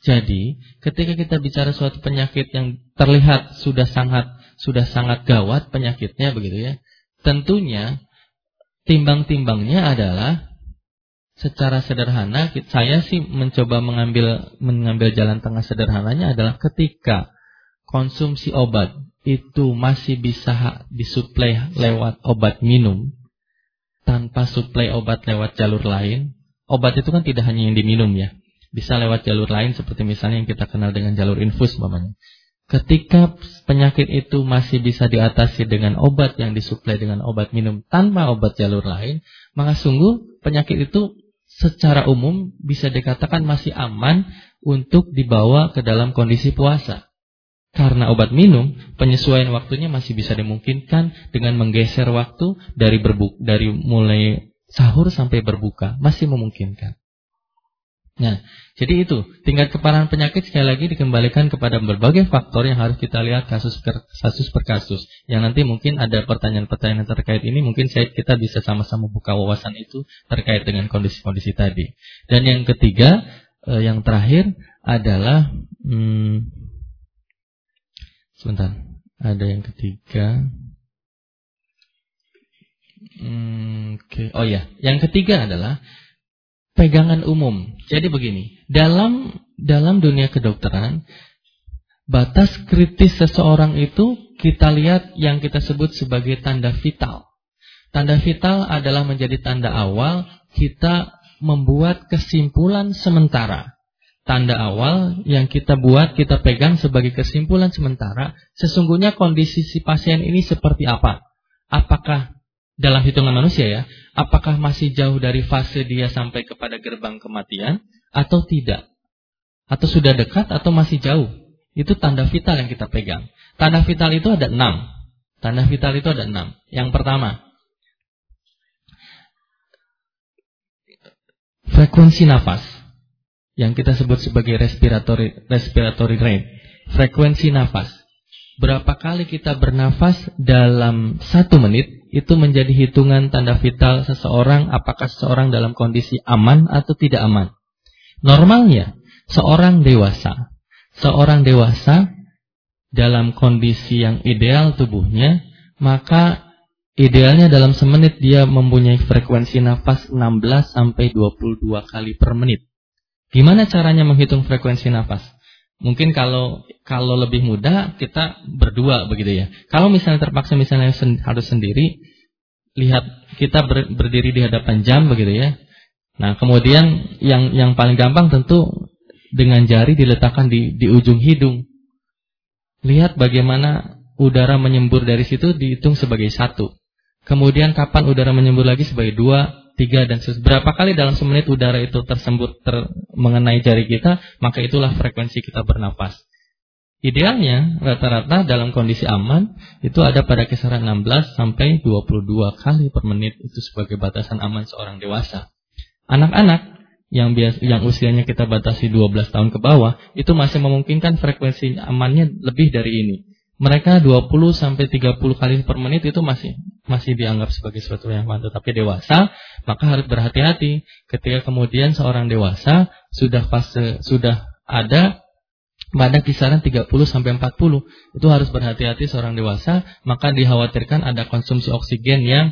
Jadi, ketika kita bicara suatu penyakit yang terlihat sudah sangat sudah sangat gawat penyakitnya begitu ya, tentunya timbang-timbangnya adalah secara sederhana saya sih mencoba mengambil mengambil jalan tengah sederhananya adalah ketika konsumsi obat itu masih bisa disuplai lewat obat minum tanpa suplai obat lewat jalur lain. Obat itu kan tidak hanya yang diminum ya. Bisa lewat jalur lain seperti misalnya yang kita kenal dengan jalur infus umpamanya. Ketika penyakit itu masih bisa diatasi dengan obat yang disuplai dengan obat minum tanpa obat jalur lain, maka sungguh penyakit itu secara umum bisa dikatakan masih aman untuk dibawa ke dalam kondisi puasa. Karena obat minum, penyesuaian waktunya masih bisa dimungkinkan dengan menggeser waktu dari berbuka, dari mulai sahur sampai berbuka, masih memungkinkan. Nah, jadi itu tingkat keparahan penyakit sekali lagi dikembalikan kepada berbagai faktor yang harus kita lihat kasus per kasus per kasus. Yang nanti mungkin ada pertanyaan-pertanyaan terkait ini, mungkin saya kita bisa sama-sama buka wawasan itu terkait dengan kondisi-kondisi tadi. Dan yang ketiga, eh, yang terakhir adalah, hmm, sebentar, ada yang ketiga. Hmm, okay. Oh ya, yang ketiga adalah pegangan umum. Jadi begini, dalam dalam dunia kedokteran, batas kritis seseorang itu kita lihat yang kita sebut sebagai tanda vital. Tanda vital adalah menjadi tanda awal kita membuat kesimpulan sementara. Tanda awal yang kita buat, kita pegang sebagai kesimpulan sementara, sesungguhnya kondisi si pasien ini seperti apa? Apakah dalam hitungan manusia ya, apakah masih jauh dari fase dia sampai kepada gerbang kematian atau tidak? Atau sudah dekat atau masih jauh? Itu tanda vital yang kita pegang. Tanda vital itu ada enam. Tanda vital itu ada enam. Yang pertama, frekuensi nafas, yang kita sebut sebagai respiratory respiratory rate. Frekuensi nafas. Berapa kali kita bernafas dalam satu menit, itu menjadi hitungan tanda vital seseorang, apakah seseorang dalam kondisi aman atau tidak aman. Normalnya, seorang dewasa, seorang dewasa dalam kondisi yang ideal tubuhnya, maka idealnya dalam semenit dia mempunyai frekuensi nafas enam belas sampai dua puluh dua kali per menit. Gimana caranya menghitung frekuensi nafas? Mungkin kalau kalau lebih mudah kita berdua begitu ya. Kalau misalnya terpaksa misalnya sen, harus sendiri, lihat kita ber, berdiri di hadapan jam begitu ya. Nah, kemudian yang yang paling gampang tentu dengan jari diletakkan di di ujung hidung. Lihat bagaimana udara menyembur dari situ dihitung sebagai satu. Kemudian kapan udara menyembur lagi sebagai dua, tiga, dan berapa kali dalam semenit udara itu tersembur ter, mengenai jari kita, maka itulah frekuensi kita bernafas. Idealnya rata-rata dalam kondisi aman itu ada pada kisaran enam belas sampai dua puluh dua kali per menit, itu sebagai batasan aman seorang dewasa. Anak-anak yang biasa yang usianya kita batasi dua belas tahun ke bawah itu masih memungkinkan frekuensi amannya lebih dari ini. Mereka dua puluh sampai tiga puluh kali per menit itu masih masih dianggap sebagai sesuatu yang aman. Tetapi dewasa, maka harus berhati-hati ketika kemudian seorang dewasa sudah fase sudah ada pada kisaran tiga puluh sampai empat puluh. Itu harus berhati-hati seorang dewasa, maka dikhawatirkan ada konsumsi oksigen yang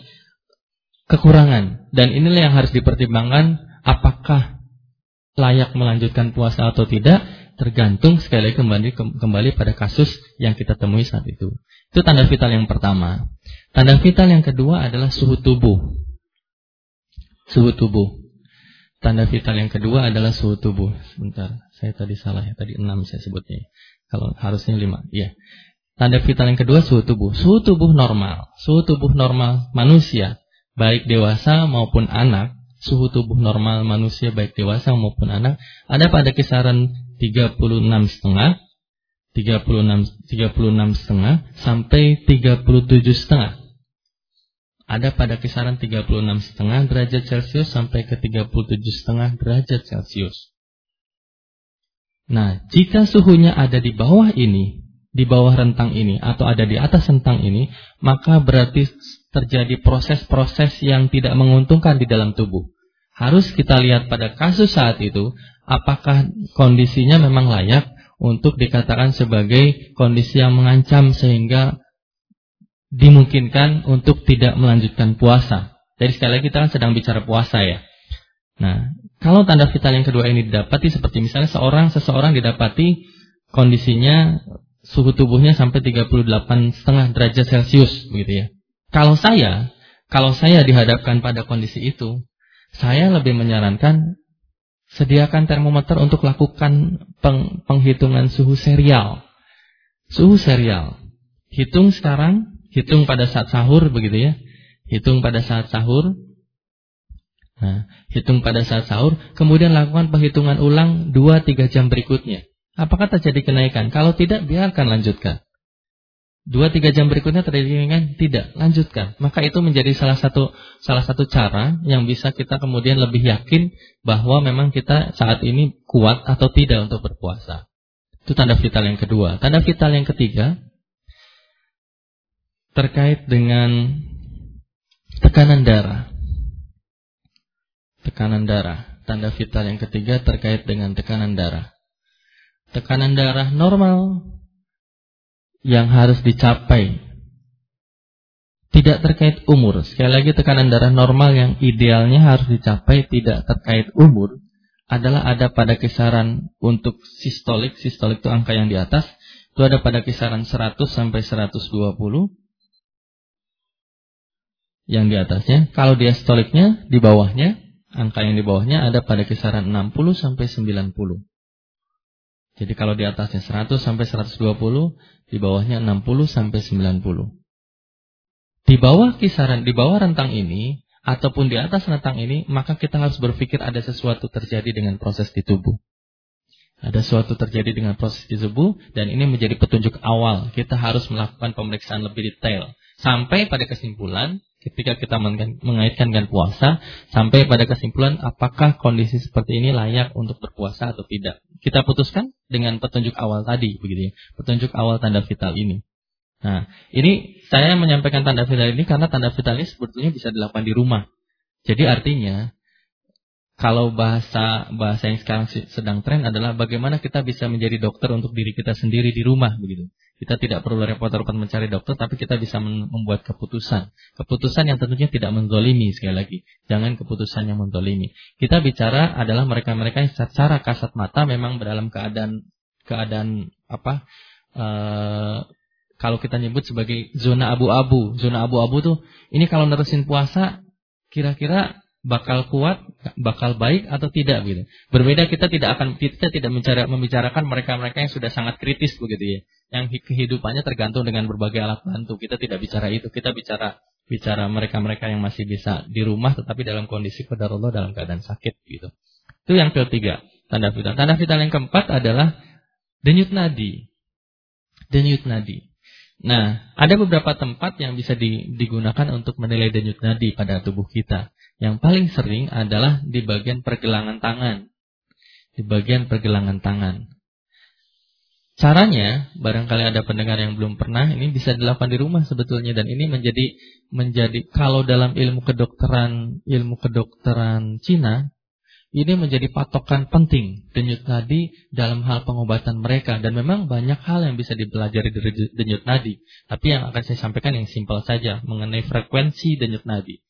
kekurangan. Dan inilah yang harus dipertimbangkan, apakah layak melanjutkan puasa atau tidak, tergantung sekali lagi kembali kembali pada kasus yang kita temui saat itu. Itu tanda vital yang pertama. Tanda vital yang kedua adalah suhu tubuh. Suhu tubuh. Tanda vital yang kedua adalah suhu tubuh. Sebentar, saya tadi salah ya, tadi enam saya sebutnya. Kalau harusnya lima. Iya. Tanda vital yang kedua suhu tubuh. Suhu tubuh normal. Suhu tubuh normal manusia, baik dewasa maupun anak. Suhu tubuh normal manusia baik dewasa maupun anak ada pada kisaran tiga puluh enam koma lima, tiga puluh enam, tiga puluh enam koma lima sampai tiga puluh tujuh koma lima. Ada pada kisaran tiga puluh enam koma lima derajat Celcius sampai ke tiga puluh tujuh koma lima derajat Celcius. Nah, jika suhunya ada di bawah ini, di bawah rentang ini atau ada di atas rentang ini, maka berarti terjadi proses-proses yang tidak menguntungkan di dalam tubuh. Harus kita lihat pada kasus saat itu, apakah kondisinya memang layak untuk dikatakan sebagai kondisi yang mengancam sehingga dimungkinkan untuk tidak melanjutkan puasa. Jadi sekali lagi kita kan sedang bicara puasa ya. Nah, kalau tanda vital yang kedua ini didapati seperti misalnya seorang seseorang didapati kondisinya suhu tubuhnya sampai tiga puluh delapan koma lima derajat Celcius begitu ya. Kalau saya, kalau saya dihadapkan pada kondisi itu, saya lebih menyarankan sediakan termometer untuk lakukan peng, penghitungan suhu serial. Suhu serial. Hitung sekarang, hitung pada saat sahur begitu ya. Hitung pada saat sahur. Nah, hitung pada saat sahur, kemudian lakukan penghitungan ulang dua sampai tiga jam berikutnya. Apakah terjadi kenaikan? Kalau tidak, biarkan lanjutkan. dua sampai tiga jam berikutnya terjadi kenaikan? Tidak, lanjutkan. Maka itu menjadi salah satu salah satu cara yang bisa kita kemudian lebih yakin bahwa memang kita saat ini kuat atau tidak untuk berpuasa. Itu tanda vital yang kedua. Tanda vital yang ketiga terkait dengan tekanan darah. Tekanan darah. Tanda vital yang ketiga terkait dengan tekanan darah. Tekanan darah normal yang harus dicapai tidak terkait umur. Sekali lagi, tekanan darah normal yang idealnya harus dicapai tidak terkait umur adalah ada pada kisaran untuk sistolik. Sistolik itu angka yang di atas. Itu ada pada kisaran seratus sampai seratus dua puluh. Yang di atasnya. Kalau diastoliknya di bawahnya, angka yang di bawahnya ada pada kisaran enam puluh sampai sembilan puluh. Jadi kalau di atasnya seratus sampai seratus dua puluh, di bawahnya enam puluh sampai sembilan puluh. Di bawah kisaran, di bawah rentang ini, ataupun di atas rentang ini, maka kita harus berpikir ada sesuatu terjadi dengan proses di tubuh. Ada sesuatu terjadi dengan proses di tubuh, dan ini menjadi petunjuk awal. Kita harus melakukan pemeriksaan lebih detail. Sampai pada kesimpulan, ketika kita mengaitkan dengan puasa, sampai pada kesimpulan apakah kondisi seperti ini layak untuk berpuasa atau tidak. Kita putuskan dengan petunjuk awal tadi, begitu ya. Petunjuk awal tanda vital ini. Nah, ini saya menyampaikan tanda vital ini karena tanda vital ini sebetulnya bisa dilakukan di rumah. Jadi artinya, kalau bahasa bahasa yang sekarang sedang tren adalah bagaimana kita bisa menjadi dokter untuk diri kita sendiri di rumah, begitu. Kita tidak perlu repot-repot mencari dokter, tapi kita bisa membuat keputusan. Keputusan yang tentunya tidak menzolimi, sekali lagi. Jangan keputusan yang menzolimi. Kita bicara adalah mereka-mereka yang secara kasat mata memang dalam keadaan keadaan apa? Uh, kalau kita nyebut sebagai zona abu-abu. Zona abu-abu tuh, ini kalau nerusin puasa, kira-kira bakal kuat, bakal baik atau tidak gitu. Berbeda, kita tidak akan kita tidak bicara, membicarakan mereka-mereka yang sudah sangat kritis begitu ya. Yang kehidupannya tergantung dengan berbagai alat bantu. Kita tidak bicara itu. Kita bicara bicara mereka-mereka yang masih bisa di rumah tetapi dalam kondisi qadarullah dalam keadaan sakit gitu. Itu yang ketiga, tanda vital. Tanda vital yang keempat adalah denyut nadi. Denyut nadi. Nah, ada beberapa tempat yang bisa digunakan untuk menilai denyut nadi pada tubuh kita. Yang paling sering adalah di bagian pergelangan tangan. Di bagian pergelangan tangan. Caranya, barangkali ada pendengar yang belum pernah, ini bisa dilakukan di rumah sebetulnya. Dan ini menjadi menjadi kalau dalam ilmu kedokteran ilmu kedokteran Cina, ini menjadi patokan penting denyut nadi dalam hal pengobatan mereka. Dan memang banyak hal yang bisa dipelajari dari denyut nadi. Tapi yang akan saya sampaikan yang simpel saja mengenai frekuensi denyut nadi.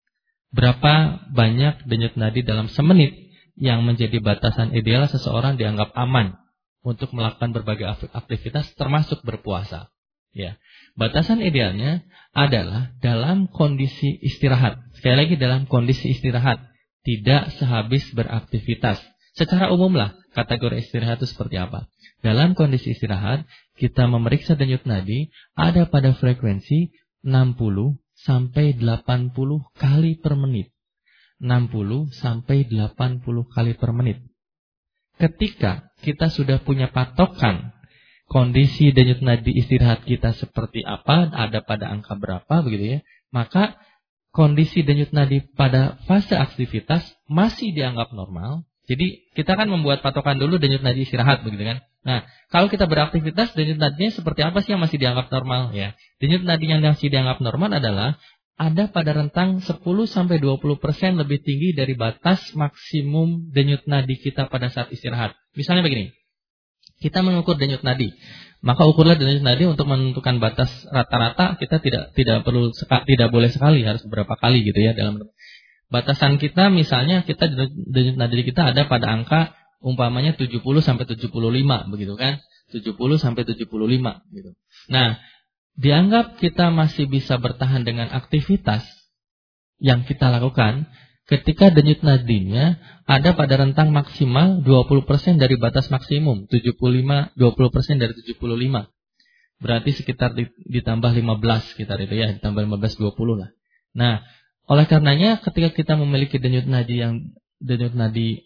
Berapa banyak denyut nadi dalam semenit yang menjadi batasan ideal seseorang dianggap aman untuk melakukan berbagai aktivitas termasuk berpuasa. Ya, batasan idealnya adalah dalam kondisi istirahat. Sekali lagi dalam kondisi istirahat, tidak sehabis beraktivitas. Secara umumlah kategori istirahat itu seperti apa? Dalam kondisi istirahat, kita memeriksa denyut nadi ada pada frekuensi enam puluh sampai delapan puluh kali per menit. enam puluh sampai delapan puluh kali per menit. Ketika kita sudah punya patokan kondisi denyut nadi istirahat kita seperti apa, ada pada angka berapa begitu ya, maka kondisi denyut nadi pada fase aktivitas masih dianggap normal. Jadi kita kan membuat patokan dulu denyut nadi istirahat begitu kan. Nah, kalau kita beraktivitas denyut nadinya seperti apa sih yang masih dianggap normal ya? Denyut nadi yang masih dianggap normal adalah ada pada rentang sepuluh sampai dua puluh persen lebih tinggi dari batas maksimum denyut nadi kita pada saat istirahat. Misalnya begini, kita mengukur denyut nadi, maka ukurlah denyut nadi untuk menentukan batas rata-rata. Kita tidak tidak perlu tidak boleh sekali, harus beberapa kali gitu ya dalam batasan kita. Misalnya kita denyut nadi kita ada pada angka umpamanya tujuh puluh sampai tujuh puluh lima begitu kan, tujuh puluh sampai tujuh puluh lima gitu. Nah, dianggap kita masih bisa bertahan dengan aktivitas yang kita lakukan ketika denyut nadinya ada pada rentang maksimal dua puluh persen dari batas maksimum, tujuh puluh lima, dua puluh persen dari tujuh puluh lima. Berarti sekitar ditambah lima belas sekitar itu ya, ditambah lima belas, dua puluh lah. Nah, oleh karenanya ketika kita memiliki denyut nadi yang denyut nadi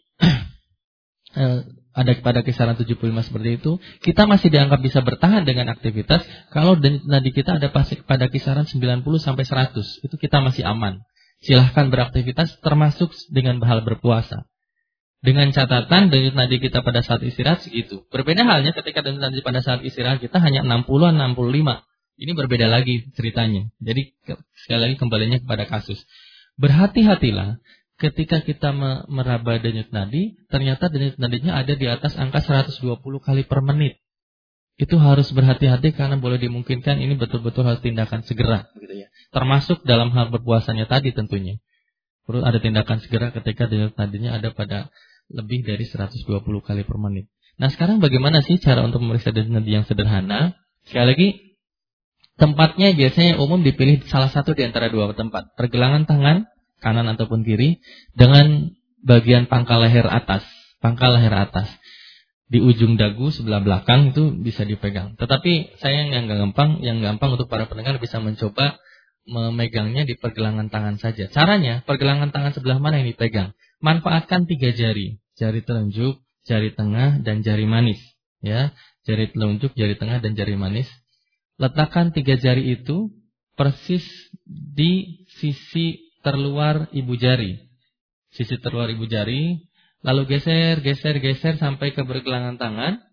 eh, ada pada kisaran tujuh puluh lima seperti itu, kita masih dianggap bisa bertahan dengan aktivitas. Kalau denyut nadi kita ada pada kisaran sembilan puluh sampai seratus, itu kita masih aman. Silahkan beraktivitas termasuk dengan hal berpuasa. Dengan catatan denyut nadi kita pada saat istirahat segitu. Berbeda halnya ketika denyut nadi pada saat istirahat kita hanya enam puluh enam puluh lima. Ini berbeda lagi ceritanya. Jadi sekali lagi kembalinya kepada kasus. Berhati-hatilah ketika kita meraba denyut nadi, ternyata denyut nadinya ada di atas angka seratus dua puluh kali per menit. Itu harus berhati-hati karena boleh dimungkinkan ini betul-betul harus tindakan segera, gitu ya. Termasuk dalam hal berpuasanya tadi tentunya. Perlu ada tindakan segera ketika denyut nadinya ada pada lebih dari seratus dua puluh kali per menit. Nah, sekarang bagaimana sih cara untuk memeriksa denyut nadi yang sederhana? Sekali lagi, tempatnya biasanya umum dipilih salah satu di antara dua tempat. Pergelangan tangan kanan ataupun kiri, dengan bagian pangkal leher atas, pangkal leher atas di ujung dagu sebelah belakang itu bisa dipegang. Tetapi saya yang nggak gampang, yang gampang untuk para pendengar bisa mencoba memegangnya di pergelangan tangan saja. Caranya, pergelangan tangan sebelah mana yang dipegang? Manfaatkan tiga jari, jari telunjuk, jari tengah, dan jari manis. Ya, jari telunjuk, jari tengah, dan jari manis. Letakkan tiga jari itu persis di sisi terluar ibu jari, sisi terluar ibu jari, lalu geser, geser, geser sampai ke pergelangan tangan.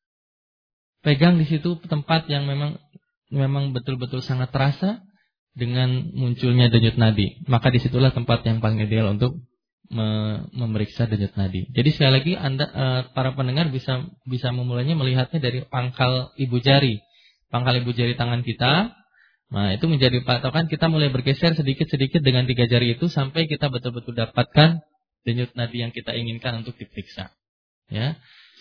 Pegang di situ tempat yang memang memang betul-betul sangat terasa dengan munculnya denyut nadi. Maka disitulah tempat yang paling ideal untuk me memeriksa denyut nadi. Jadi sekali lagi Anda uh, para pendengar bisa bisa memulainya melihatnya dari pangkal ibu jari, pangkal ibu jari tangan kita. Nah, itu menjadi patokan. Kita mulai bergeser sedikit-sedikit dengan tiga jari itu sampai kita betul-betul dapatkan denyut nadi yang kita inginkan untuk diperiksa. Ya.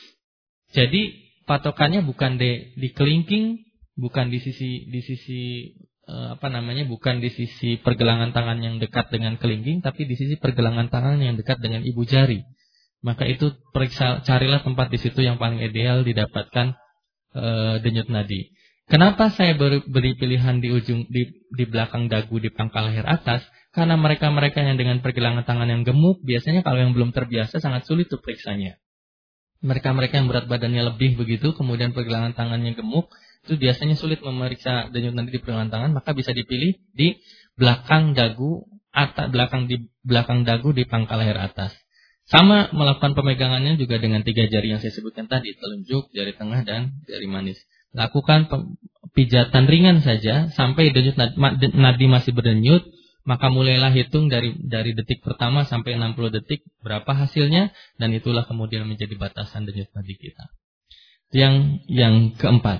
Jadi patokannya bukan di, di kelingking, bukan di sisi di sisi eh, apa namanya, bukan di sisi pergelangan tangan yang dekat dengan kelingking, tapi di sisi pergelangan tangan yang dekat dengan ibu jari. Maka itu periksa, carilah tempat di situ yang paling ideal didapatkan eh, denyut nadi. Kenapa saya beri, beri pilihan di ujung di, di belakang dagu di pangkal leher atas? Karena mereka-mereka yang dengan pergelangan tangan yang gemuk, biasanya kalau yang belum terbiasa sangat sulit untuk periksanya. Mereka-mereka yang berat badannya lebih begitu, kemudian pergelangan tangannya gemuk, itu biasanya sulit memeriksa denyut nadi di pergelangan tangan, maka bisa dipilih di belakang dagu atas, belakang di belakang dagu di pangkal leher atas. Sama melakukan pemegangannya juga dengan tiga jari yang saya sebutkan tadi, telunjuk, jari tengah, dan jari manis. Lakukan pijatan ringan saja sampai denyut nadi masih berdenyut, maka mulailah hitung dari dari detik pertama sampai enam puluh detik berapa hasilnya, dan itulah kemudian menjadi batasan denyut nadi kita. Yang yang keempat,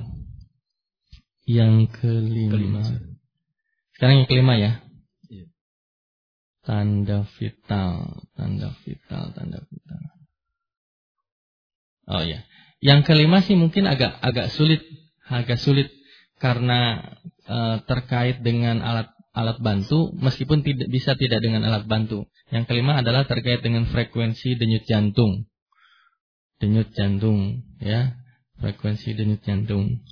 yang kelima. kelima. Sekarang yang kelima ya. Tanda vital, tanda vital, tanda vital. Oh ya, yang kelima sih mungkin agak agak sulit. Agak sulit karena e, terkait dengan alat alat bantu, meskipun tidak bisa tidak dengan alat bantu. Yang kelima adalah terkait dengan frekuensi denyut jantung. Denyut jantung, ya, frekuensi denyut jantung.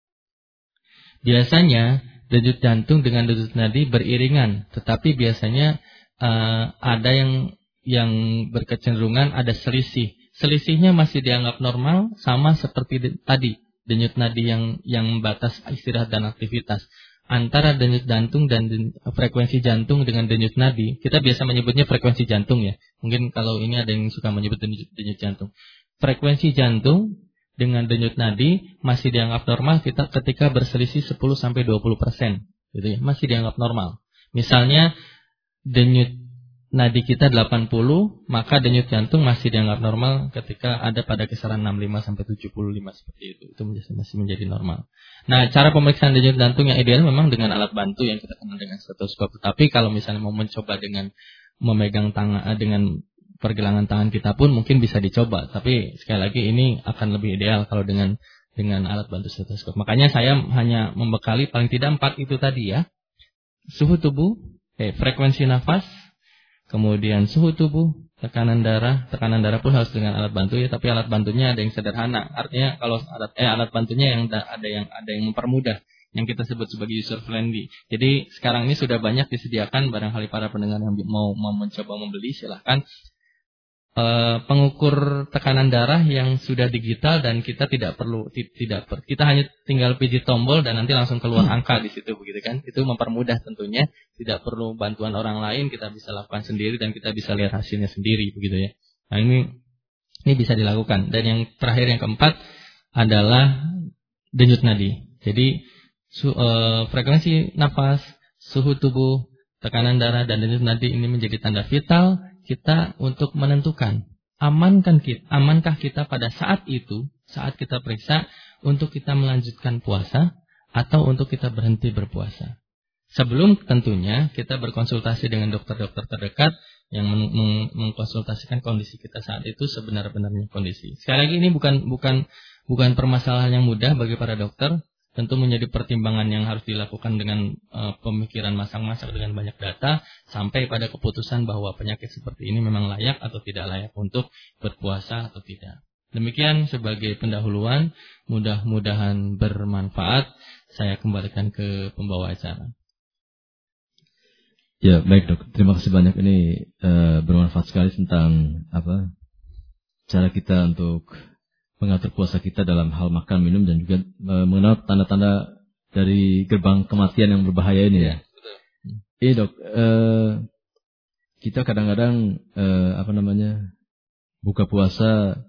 Biasanya denyut jantung dengan denyut nadi beriringan, tetapi biasanya e, ada yang yang berkecenderungan ada selisih. Selisihnya masih dianggap normal, sama seperti de, tadi. Denyut nadi yang yang batas istirahat dan aktivitas. Antara denyut jantung dan den, frekuensi jantung dengan denyut nadi, kita biasa menyebutnya frekuensi jantung ya. Mungkin kalau ini ada yang suka menyebut denyut, denyut jantung. Frekuensi jantung dengan denyut nadi masih dianggap normal kita ketika berselisih sepuluh sampai dua puluh persen, gitu ya. Masih dianggap normal. Misalnya denyut nadi kita delapan puluh, maka denyut jantung masih dianggap normal ketika ada pada kisaran enam puluh lima sampai tujuh puluh lima seperti itu. Itu masih menjadi normal. Nah, cara pemeriksaan denyut jantung yang ideal memang dengan alat bantu yang kita kenal dengan stetoskop. Tapi kalau misalnya mau mencoba dengan memegang tangan dengan pergelangan tangan kita pun mungkin bisa dicoba. Tapi sekali lagi ini akan lebih ideal kalau dengan dengan alat bantu stetoskop. Makanya saya hanya membekali paling tidak empat itu tadi ya. Suhu tubuh, eh, frekuensi nafas, kemudian suhu tubuh, tekanan darah, tekanan darah pun harus dengan alat bantu ya, tapi alat bantunya ada yang sederhana. Artinya kalau alat eh alat bantunya yang da, ada yang ada yang mempermudah, yang kita sebut sebagai user friendly. Jadi sekarang ini sudah banyak disediakan, barangkali para pendengar yang mau mau mencoba membeli silahkan. Uh, pengukur tekanan darah yang sudah digital dan kita tidak perlu tidak per, kita hanya tinggal pijit tombol dan nanti langsung keluar angka di situ begitu kan. Itu mempermudah tentunya, tidak perlu bantuan orang lain, kita bisa lakukan sendiri dan kita bisa lihat hasilnya sendiri begitu ya. Nah, ini ini bisa dilakukan. Dan yang terakhir yang keempat adalah denyut nadi. Jadi su, uh, frekuensi nafas, suhu tubuh, tekanan darah dan denyut nadi ini menjadi tanda vital kita untuk menentukan amankan kita, amankah kita pada saat itu, saat kita periksa untuk kita melanjutkan puasa atau untuk kita berhenti berpuasa. Sebelum tentunya kita berkonsultasi dengan dokter-dokter terdekat yang meng- meng- mengkonsultasikan kondisi kita saat itu sebenar-benarnya kondisi. Sekali lagi ini bukan bukan bukan permasalahan yang mudah bagi para dokter. Tentu menjadi pertimbangan yang harus dilakukan dengan uh, pemikiran masang-masang dengan banyak data sampai pada keputusan bahwa penyakit seperti ini memang layak atau tidak layak untuk berpuasa atau tidak. Demikian sebagai pendahuluan, mudah-mudahan bermanfaat. Saya kembalikan ke pembawa acara. Ya, baik Dok. Terima kasih banyak, ini uh, bermanfaat sekali tentang apa cara kita untuk mengatur puasa kita dalam hal makan, minum, dan juga e, mengenal tanda-tanda dari gerbang kematian yang berbahaya ini ya. Iya Dok, e, kita kadang-kadang e, apa namanya buka puasa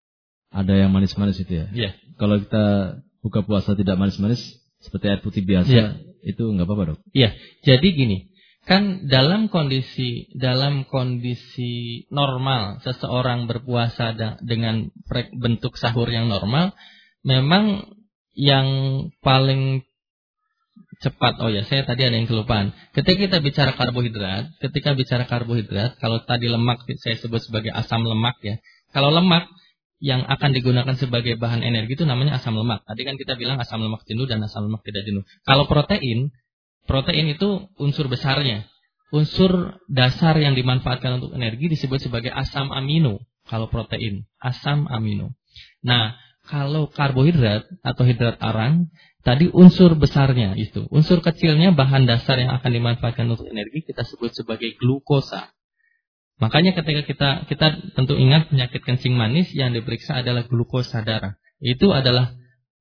ada yang manis-manis itu ya. Iya. Kalau kita buka puasa tidak manis-manis seperti air putih biasa, ya, itu nggak apa-apa Dok. Iya. Jadi gini. Kan dalam kondisi dalam kondisi normal seseorang berpuasa da, dengan bentuk sahur yang normal, memang yang paling cepat, oh ya saya tadi ada yang kelupaan. Ketika kita bicara karbohidrat, ketika bicara karbohidrat, kalau tadi lemak saya sebut sebagai asam lemak ya. Kalau lemak yang akan digunakan sebagai bahan energi itu namanya asam lemak. Tadi kan kita bilang asam lemak jenuh dan asam lemak tidak jenuh. Kalau protein, Protein itu unsur besarnya. Unsur dasar yang dimanfaatkan untuk energi disebut sebagai asam amino. Kalau protein, asam amino. Nah, kalau karbohidrat atau hidrat arang, tadi unsur besarnya itu. Unsur kecilnya bahan dasar yang akan dimanfaatkan untuk energi kita sebut sebagai glukosa. Makanya ketika kita kita tentu ingat penyakit kencing manis yang diperiksa adalah glukosa darah. Itu adalah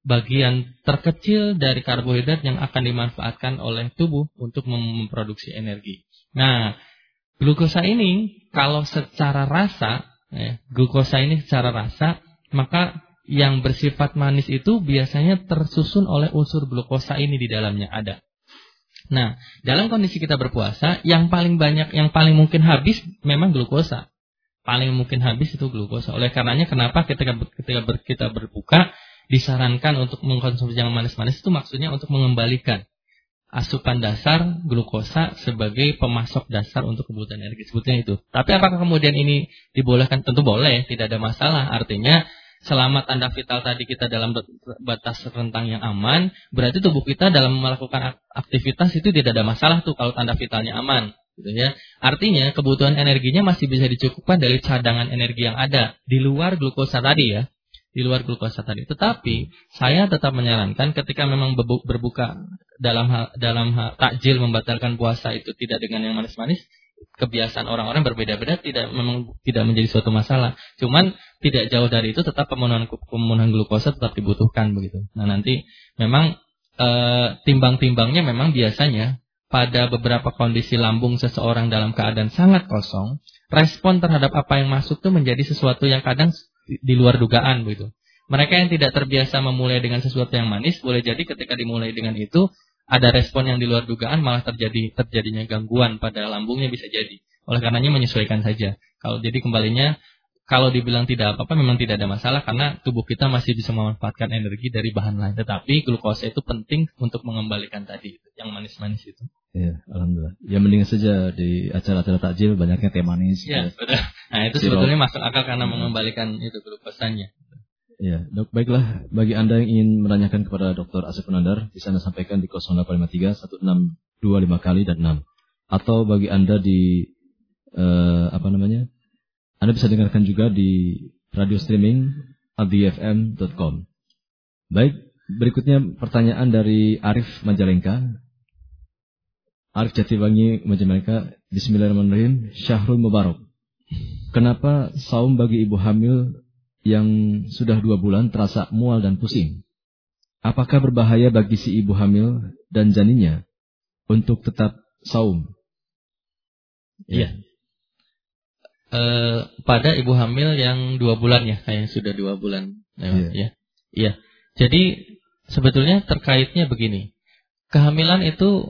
bagian terkecil dari karbohidrat yang akan dimanfaatkan oleh tubuh untuk memproduksi energi. Nah, glukosa ini kalau secara rasa, ya, glukosa ini secara rasa, maka yang bersifat manis itu biasanya tersusun oleh unsur glukosa ini di dalamnya ada. Nah, dalam kondisi kita berpuasa, yang paling banyak, yang paling mungkin habis memang glukosa. Paling mungkin habis itu glukosa. Oleh karenanya kenapa ketika ketika ber, kita berbuka disarankan untuk mengkonsumsi yang manis-manis itu maksudnya untuk mengembalikan asupan dasar glukosa sebagai pemasok dasar untuk kebutuhan energi. Sebutnya itu. Tapi apakah kemudian ini dibolehkan? Tentu boleh, tidak ada masalah. Artinya selama tanda vital tadi kita dalam batas rentang yang aman, berarti tubuh kita dalam melakukan aktivitas itu tidak ada masalah tuh kalau tanda vitalnya aman. Gitu ya. Artinya kebutuhan energinya masih bisa dicukupkan dari cadangan energi yang ada di luar glukosa tadi ya. Di luar glukosa tadi. Tetapi saya tetap menyarankan ketika memang berbuka dalam hal, dalam hal takjil membatalkan puasa itu tidak dengan yang manis-manis, kebiasaan orang-orang berbeda-beda, tidak memang tidak menjadi suatu masalah. Cuman tidak jauh dari itu tetap pemenuhan pemenuhan glukosa tetap dibutuhkan begitu. Nah, nanti memang e, timbang-timbangnya memang biasanya pada beberapa kondisi lambung seseorang dalam keadaan sangat kosong, respon terhadap apa yang masuk itu menjadi sesuatu yang kadang di luar dugaan begitu. Mereka yang tidak terbiasa memulai dengan sesuatu yang manis, boleh jadi ketika dimulai dengan itu ada respon yang di luar dugaan, malah terjadi terjadinya gangguan pada lambungnya bisa jadi. Oleh karenanya menyesuaikan saja. Kalau jadi kembalinya, kalau dibilang tidak apa-apa memang tidak ada masalah karena tubuh kita masih bisa memanfaatkan energi dari bahan lain. Tetapi glukosa itu penting untuk mengembalikan tadi yang manis-manis itu. Ya, alhamdulillah. Ya mending saja di acara-acara takjil banyaknya teh manis. Ya, ya. Betul. Nah, itu Sirop. sebetulnya masuk akal karena hmm. mengembalikan itu glukosanya. Ya, Dok, baiklah. Bagi Anda yang ingin menanyakan kepada Doktor Asep Munandar, bisa Anda sampaikan di nol delapan lima tiga satu enam dua lima kali dan enam. Atau bagi Anda di uh, apa namanya? Anda bisa dengarkan juga di radio streaming a b f m dot com. Baik, berikutnya pertanyaan dari Arif Majalengka. Arif Jatiwangi Majalengka. Bismillahirrahmanirrahim. Syahrul Mubarak. Kenapa saum bagi ibu hamil yang sudah dua bulan terasa mual dan pusing? Apakah berbahaya bagi si ibu hamil dan janinnya untuk tetap saum? Iya. E, pada ibu hamil yang dua bulan ya, kayak yang sudah dua bulan. Iya. Ya. Iya. Jadi sebetulnya terkaitnya begini. Kehamilan itu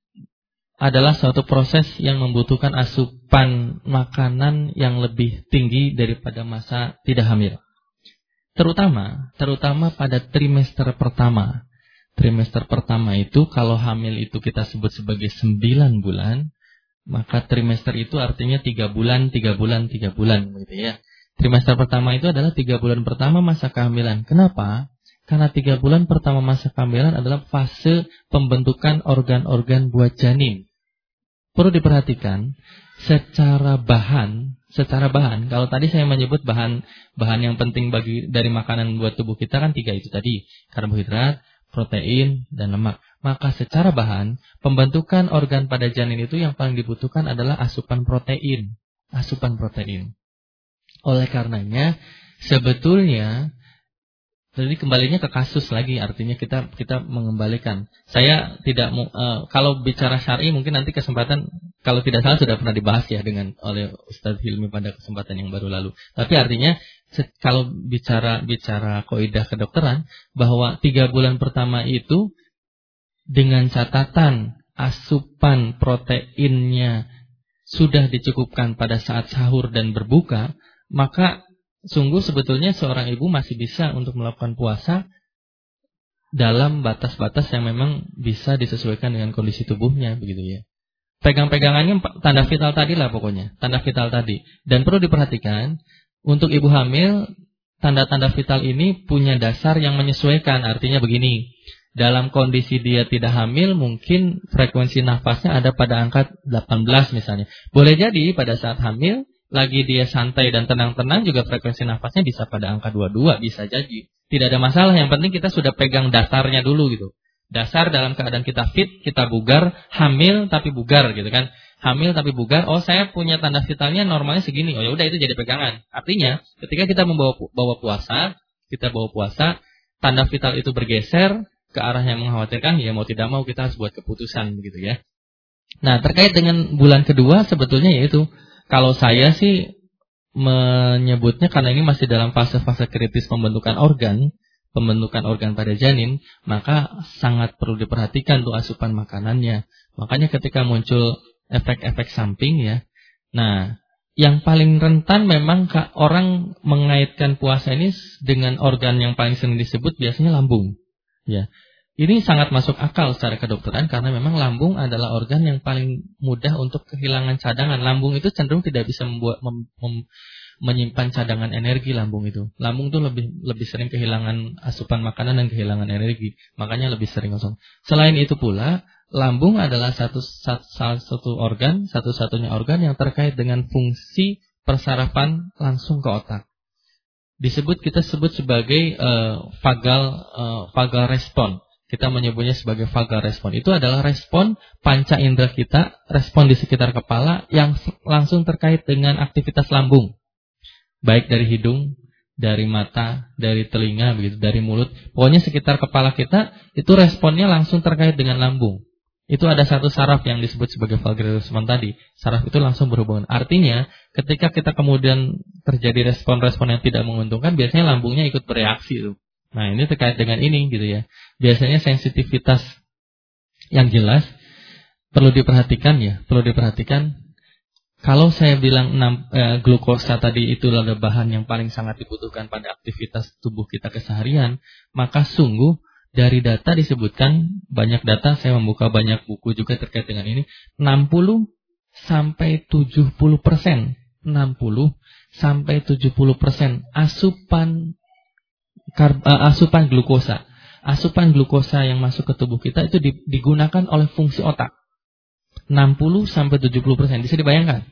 adalah suatu proses yang membutuhkan asupan makanan yang lebih tinggi daripada masa tidak hamil. Terutama, terutama pada trimester pertama. Trimester pertama itu kalau hamil itu kita sebut sebagai sembilan bulan, maka trimester itu artinya tiga bulan, tiga bulan, tiga bulan, gitu ya. Trimester pertama itu adalah tiga bulan pertama masa kehamilan. Kenapa? Karena tiga bulan pertama masa kehamilan adalah fase pembentukan organ-organ buat janin. Perlu diperhatikan, secara bahan, secara bahan, kalau tadi saya menyebut bahan bahan yang penting bagi dari makanan buat tubuh kita kan tiga itu tadi, karbohidrat, protein, dan lemak. Maka secara bahan, pembentukan organ pada janin itu yang paling dibutuhkan adalah asupan protein, asupan protein. Oleh karenanya, sebetulnya jadi kembalinya ke kasus lagi, artinya kita kita mengembalikan. Saya tidak mau uh, kalau bicara syar'i mungkin nanti kesempatan, kalau tidak salah sudah pernah dibahas ya dengan oleh Ustadz Hilmi pada kesempatan yang baru lalu. Tapi artinya kalau bicara bicara kaidah kedokteran bahwa tiga bulan pertama itu dengan catatan asupan proteinnya sudah dicukupkan pada saat sahur dan berbuka, maka sungguh sebetulnya seorang ibu masih bisa untuk melakukan puasa dalam batas-batas yang memang bisa disesuaikan dengan kondisi tubuhnya, begitu ya. Pegang-pegangannya tanda vital tadi lah pokoknya, tanda vital tadi. Dan perlu diperhatikan, untuk ibu hamil, tanda-tanda vital ini punya dasar yang menyesuaikan. Artinya begini, dalam kondisi dia tidak hamil, mungkin frekuensi nafasnya ada pada angka delapan belas misalnya. Boleh jadi pada saat hamil, lagi dia santai dan tenang-tenang juga frekuensi nafasnya bisa pada angka dua puluh dua, bisa jadi. Tidak ada masalah, yang penting kita sudah pegang dasarnya dulu gitu. Dasar dalam keadaan kita fit, kita bugar, hamil tapi bugar gitu kan. Hamil tapi bugar, oh saya punya tanda vitalnya normalnya segini. Oh ya udah itu jadi pegangan. Artinya, ketika kita membawa bawa puasa, kita bawa puasa, tanda vital itu bergeser ke arah yang mengkhawatirkan, ya mau tidak mau kita harus buat keputusan begitu ya. Nah, terkait dengan bulan kedua sebetulnya yaitu kalau saya sih menyebutnya karena ini masih dalam fase-fase kritis pembentukan organ, pembentukan organ pada janin, maka sangat perlu diperhatikan tuh asupan makanannya. Makanya ketika muncul efek-efek samping ya, nah yang paling rentan memang orang mengaitkan puasa ini dengan organ yang paling sering disebut biasanya lambung. Ya. Ini sangat masuk akal secara kedokteran karena memang lambung adalah organ yang paling mudah untuk kehilangan cadangan. Lambung itu cenderung tidak bisa membuat mem, mem, menyimpan cadangan energi lambung itu. Lambung itu lebih lebih sering kehilangan asupan makanan dan kehilangan energi. Makanya lebih sering kosong. Selain itu pula, lambung adalah satu salah satu organ, satu-satunya organ yang terkait dengan fungsi persarafan langsung ke otak. Disebut kita sebut sebagai uh, vagal uh, vagal respon. Kita menyebutnya sebagai vagal respon. Itu adalah respon panca indera kita, respon di sekitar kepala yang langsung terkait dengan aktivitas lambung. Baik dari hidung, dari mata, dari telinga, begitu, dari mulut. Pokoknya sekitar kepala kita itu responnya langsung terkait dengan lambung. Itu ada satu saraf yang disebut sebagai vagal respon tadi. Saraf itu langsung berhubungan. Artinya, ketika kita kemudian terjadi respon-respon yang tidak menguntungkan, biasanya lambungnya ikut bereaksi tuh. Nah, ini terkait dengan ini gitu ya. Biasanya sensitivitas Yang jelas perlu diperhatikan ya, perlu diperhatikan. Kalau saya bilang enam, eh, glukosa tadi itu adalah bahan yang paling sangat dibutuhkan pada aktivitas tubuh kita keseharian, maka sungguh dari data disebutkan, banyak data, saya membuka banyak buku juga terkait dengan ini, enam puluh sampai tujuh puluh persen, enam puluh sampai tujuh puluh persen asupan karb, uh, asupan glukosa, asupan glukosa yang masuk ke tubuh kita itu digunakan oleh fungsi otak. enam puluh sampai tujuh puluh persen, bisa dibayangkan.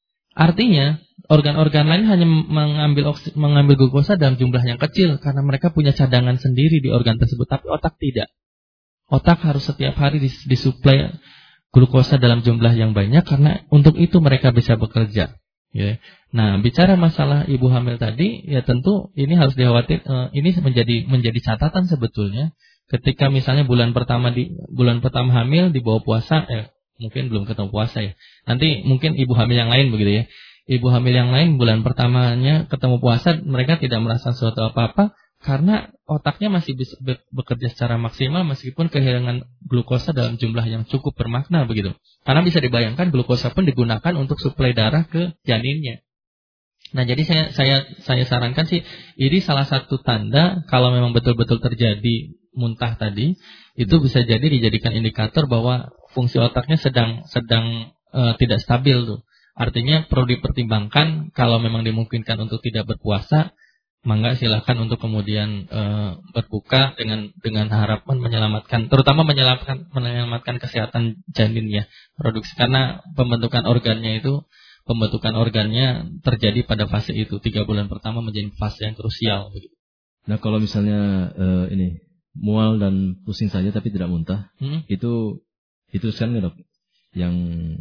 Artinya, organ-organ lain hanya mengambil oksi, mengambil glukosa dalam jumlah yang kecil karena mereka punya cadangan sendiri di organ tersebut, tapi otak tidak. Otak harus setiap hari disuplai glukosa dalam jumlah yang banyak karena untuk itu mereka bisa bekerja. Ya. Nah, bicara masalah ibu hamil tadi, ya tentu ini harus dikhawatir. Eh, ini menjadi menjadi catatan sebetulnya. Ketika misalnya bulan pertama di bulan pertama hamil di bawah puasa, eh, mungkin belum ketemu puasa ya. Nanti mungkin ibu hamil yang lain begitu ya. Ibu hamil yang lain bulan pertamanya ketemu puasa, mereka tidak merasa sesuatu apa-apa karena otaknya masih bisa bekerja secara maksimal meskipun kehilangan glukosa dalam jumlah yang cukup bermakna begitu. Karena bisa dibayangkan glukosa pun digunakan untuk suplai darah ke janinnya. Nah, jadi saya saya saya sarankan sih ini salah satu tanda kalau memang betul-betul terjadi muntah tadi, itu bisa jadi dijadikan indikator bahwa fungsi otaknya sedang sedang uh, tidak stabil tuh. Artinya perlu dipertimbangkan kalau memang dimungkinkan untuk tidak berpuasa, maka silakan untuk kemudian uh, berbuka dengan dengan harapan menyelamatkan, terutama menyelamatkan menyelamatkan kesehatan janinnya, produksi, karena pembentukan organnya itu pembentukan organnya terjadi pada fase itu, tiga bulan pertama menjadi fase yang krusial. Nah, kalau misalnya uh, ini mual dan pusing saja tapi tidak muntah, hmm? itu diteruskan nggak dok? Yang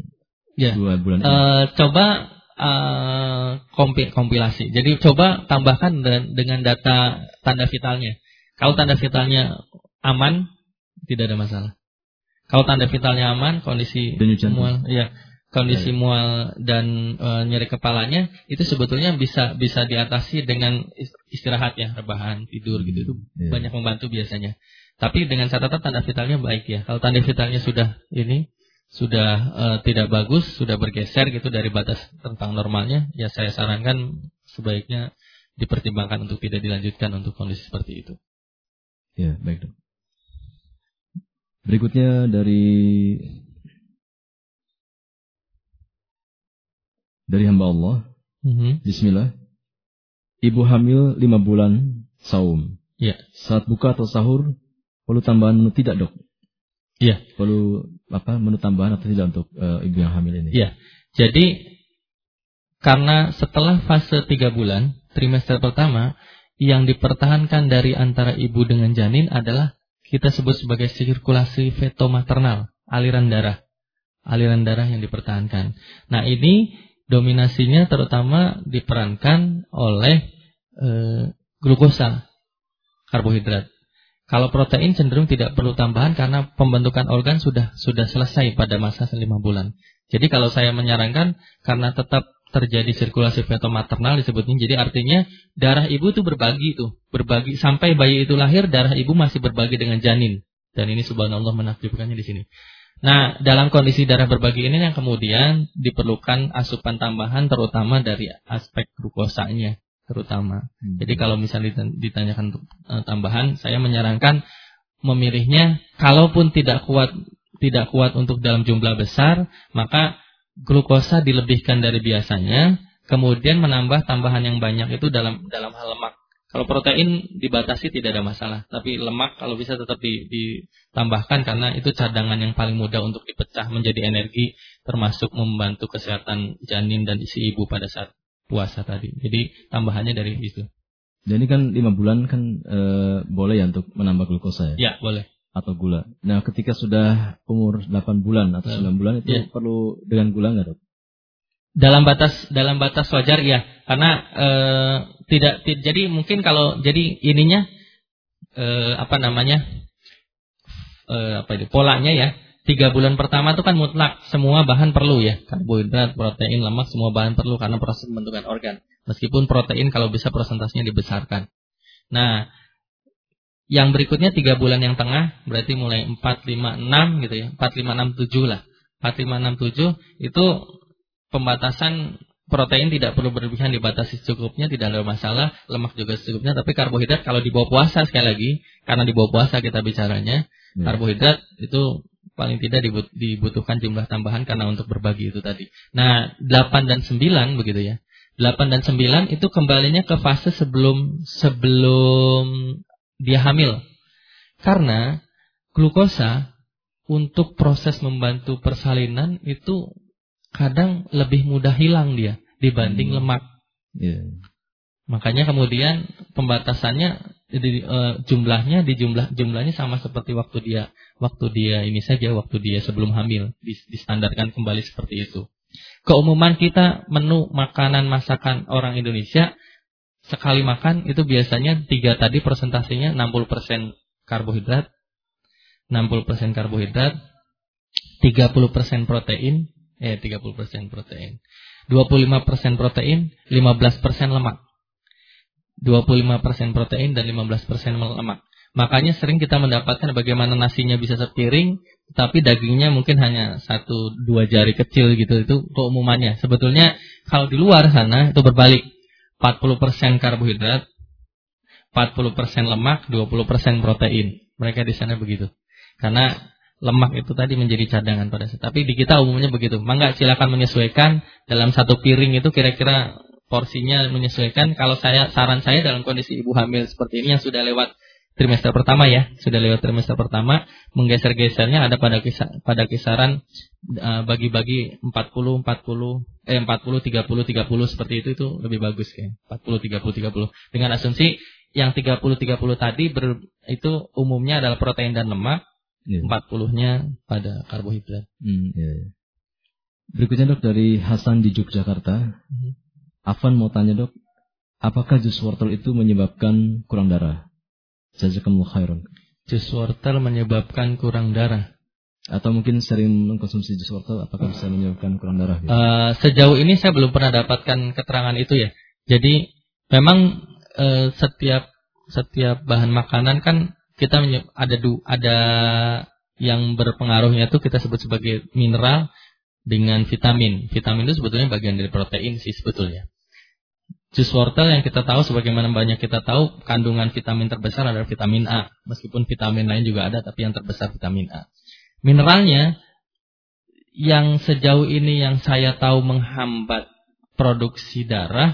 ya. dua bulan ini? Uh, coba uh, kompi, kompilasi. Jadi coba tambahkan dengan, dengan data tanda vitalnya. Kalau tanda vitalnya aman, tidak ada masalah. Kalau tanda vitalnya aman, kondisi mual, ya, kondisi mual dan uh, nyeri kepalanya itu sebetulnya bisa bisa diatasi dengan istirahat ya, rebahan, tidur gitu, itu yeah. banyak membantu biasanya. Tapi dengan catatan tanda vitalnya baik ya. Kalau tanda vitalnya sudah ini sudah uh, tidak bagus, sudah bergeser gitu dari batas tentang normalnya, ya saya sarankan sebaiknya dipertimbangkan untuk tidak dilanjutkan untuk kondisi seperti itu. Ya, baik dok. Berikutnya dari dari hamba Allah. Mm-hmm. Bismillah. Ibu hamil lima bulan saum. Ya. Saat buka atau sahur perlu tambahan menu tidak dok? Iya. Perlu apa menu tambahan atau tidak untuk uh, ibu yang hamil ini? Iya. Jadi karena setelah fase tiga bulan trimester pertama yang dipertahankan dari antara ibu dengan janin adalah kita sebut sebagai sirkulasi feto-maternal, aliran darah, aliran darah yang dipertahankan. Nah ini dominasinya terutama diperankan oleh uh, glukosa, karbohidrat. Kalau protein cenderung tidak perlu tambahan karena pembentukan organ sudah sudah selesai pada masa lima bulan. Jadi kalau saya menyarankan karena tetap terjadi sirkulasi feto-maternal disebutnya, jadi artinya darah ibu itu berbagi tuh, berbagi sampai bayi itu lahir darah ibu masih berbagi dengan janin. Dan ini subhanallah menakjubkannya di sini. Nah, dalam kondisi darah berbagi ini yang kemudian diperlukan asupan tambahan terutama dari aspek glukosanya. Terutama. Hmm. Jadi kalau misalnya ditanyakan untuk uh, tambahan, saya menyarankan memilihnya kalaupun tidak kuat tidak kuat untuk dalam jumlah besar, maka glukosa dilebihkan dari biasanya, kemudian menambah tambahan yang banyak itu dalam dalam hal lemak. Kalau protein dibatasi tidak ada masalah, tapi lemak kalau bisa tetap ditambahkan karena itu cadangan yang paling mudah untuk dipecah menjadi energi, termasuk membantu kesehatan janin dan si ibu pada saat puasa tadi. Jadi tambahannya dari itu. Jadi kan lima bulan kan e, boleh ya untuk menambah glukosa ya? Ya, boleh. Atau gula. Nah, ketika sudah umur delapan bulan atau sembilan bulan itu ya. Perlu dengan gula nggak dok? Dalam batas dalam batas wajar ya. Karena e, tidak t- jadi mungkin kalau jadi ininya e, apa namanya? E, apa itu? Polanya ya. Tiga bulan pertama itu kan mutlak semua bahan perlu ya, karbohidrat, protein, lemak semua bahan perlu karena proses pembentukan organ. Meskipun protein kalau bisa persentasenya dibesarkan. Nah, Yang berikutnya tiga bulan yang tengah, berarti mulai empat, lima, enam gitu ya. empat, lima, enam, tujuh lah. empat, lima, enam, tujuh itu pembatasan protein tidak perlu berlebihan, dibatasi secukupnya, tidak ada masalah. Lemak juga secukupnya, tapi karbohidrat kalau di bawah puasa, sekali lagi, karena di bawah puasa kita bicaranya, hmm. karbohidrat itu paling tidak dibutuhkan jumlah tambahan karena untuk berbagi itu tadi. Nah, delapan dan sembilan begitu ya. delapan dan sembilan itu kembalinya ke fase sebelum sebelum dia hamil. Karena glukosa untuk proses membantu persalinan itu kadang lebih mudah hilang dia dibanding hmm. lemak. Yeah. Makanya kemudian pembatasannya di, uh, jumlahnya di jumlah jumlahnya sama seperti waktu dia waktu dia ini saja waktu dia sebelum hamil, distandarkan kembali seperti itu. Keumuman kita menu makanan masakan orang Indonesia sekali makan itu biasanya tiga tadi persentasenya enam puluh persen karbohidrat, enam puluh persen karbohidrat, tiga puluh persen protein, eh tiga puluh persen protein, dua puluh lima persen protein, lima belas persen lemak. dua puluh lima persen protein dan lima belas persen lemak. Makanya sering kita mendapatkan bagaimana nasinya bisa sepiring, tapi dagingnya mungkin hanya satu dua jari kecil gitu. Itu keumumannya. Sebetulnya kalau di luar sana itu berbalik. empat puluh persen karbohidrat, empat puluh persen lemak, dua puluh persen protein. Mereka di sana begitu. Karena lemak itu tadi menjadi cadangan pada saat. Tapi di kita umumnya begitu. Mangga silakan menyesuaikan dalam satu piring itu kira-kira porsinya menyesuaikan. Kalau saya saran saya dalam kondisi ibu hamil seperti ini yang sudah lewat trimester pertama ya, sudah lewat trimester pertama, menggeser-gesernya ada pada kisar, pada kisaran uh, bagi-bagi empat puluh empat puluh eh empat puluh tiga puluh tiga puluh seperti itu itu lebih bagus ya. empat puluh tiga puluh tiga puluh dengan asumsi yang tiga puluh tiga puluh tadi ber, itu umumnya adalah protein dan lemak, yeah. empat puluh-nya pada karbohidrat. Hmm, yeah. Berikutnya Dok dari Hasan di Yogyakarta. Mm-hmm. Afan mau tanya Dok, apakah jus wortel itu menyebabkan kurang darah? Jazakumullah khairan. Jus wortel menyebabkan kurang darah. Atau mungkin sering mengkonsumsi jus wortel, apakah bisa menyebabkan kurang darah? Gitu? Uh, sejauh ini saya belum pernah dapatkan keterangan itu ya. Jadi memang uh, setiap setiap bahan makanan kan kita menye- ada du- ada yang berpengaruhnya itu kita sebut sebagai mineral dengan vitamin. Vitamin itu sebetulnya bagian dari protein sih sebetulnya. Jus wortel yang kita tahu, sebagaimana banyak kita tahu, kandungan vitamin terbesar adalah vitamin A. Meskipun vitamin lain juga ada, tapi yang terbesar vitamin A. Mineralnya, yang sejauh ini yang saya tahu menghambat produksi darah,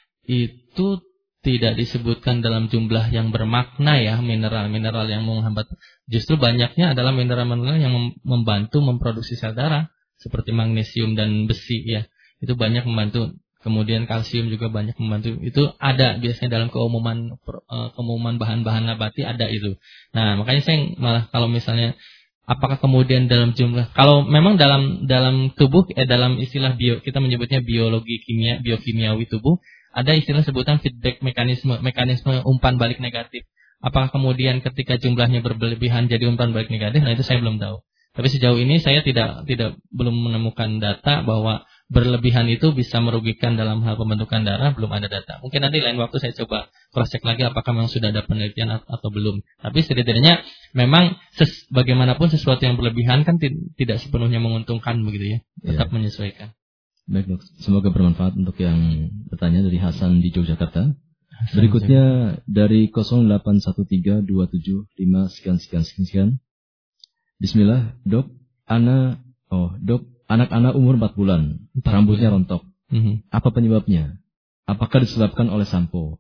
itu tidak disebutkan dalam jumlah yang bermakna ya, mineral-mineral yang menghambat. Justru banyaknya adalah mineral-mineral yang membantu memproduksi sel darah, seperti magnesium dan besi ya. Itu banyak membantu. Kemudian kalsium juga banyak membantu. Itu ada biasanya dalam keumuman uh, keumuman bahan-bahan nabati ada itu. Nah, makanya saya malah kalau misalnya apakah kemudian dalam jumlah, kalau memang dalam dalam tubuh eh dalam istilah bio kita menyebutnya biologi kimia, biokimiawi tubuh, ada istilah sebutan feedback mekanisme, mekanisme umpan balik negatif. Apakah kemudian ketika jumlahnya berlebihan jadi umpan balik negatif? Nah, itu saya belum tahu. Tapi sejauh ini saya tidak tidak belum menemukan data bahwa berlebihan itu bisa merugikan dalam hal pembentukan darah, belum ada data. Mungkin nanti lain waktu saya coba cross check lagi apakah memang sudah ada penelitian atau belum. Tapi setidaknya memang ses, bagaimanapun sesuatu yang berlebihan kan t- tidak sepenuhnya menguntungkan begitu ya. Tetap ya. Menyesuaikan. Baik Dok, semoga bermanfaat untuk yang bertanya dari Hasan di Yogyakarta. Hasan Berikutnya dari nol delapan satu tiga dua tujuh lima sekian sekian sekian sekian. Bismillah, Dok, Ana oh Dok anak-anak umur empat bulan, rambutnya rontok. Mm-hmm. Apa penyebabnya? Apakah disebabkan oleh sampo?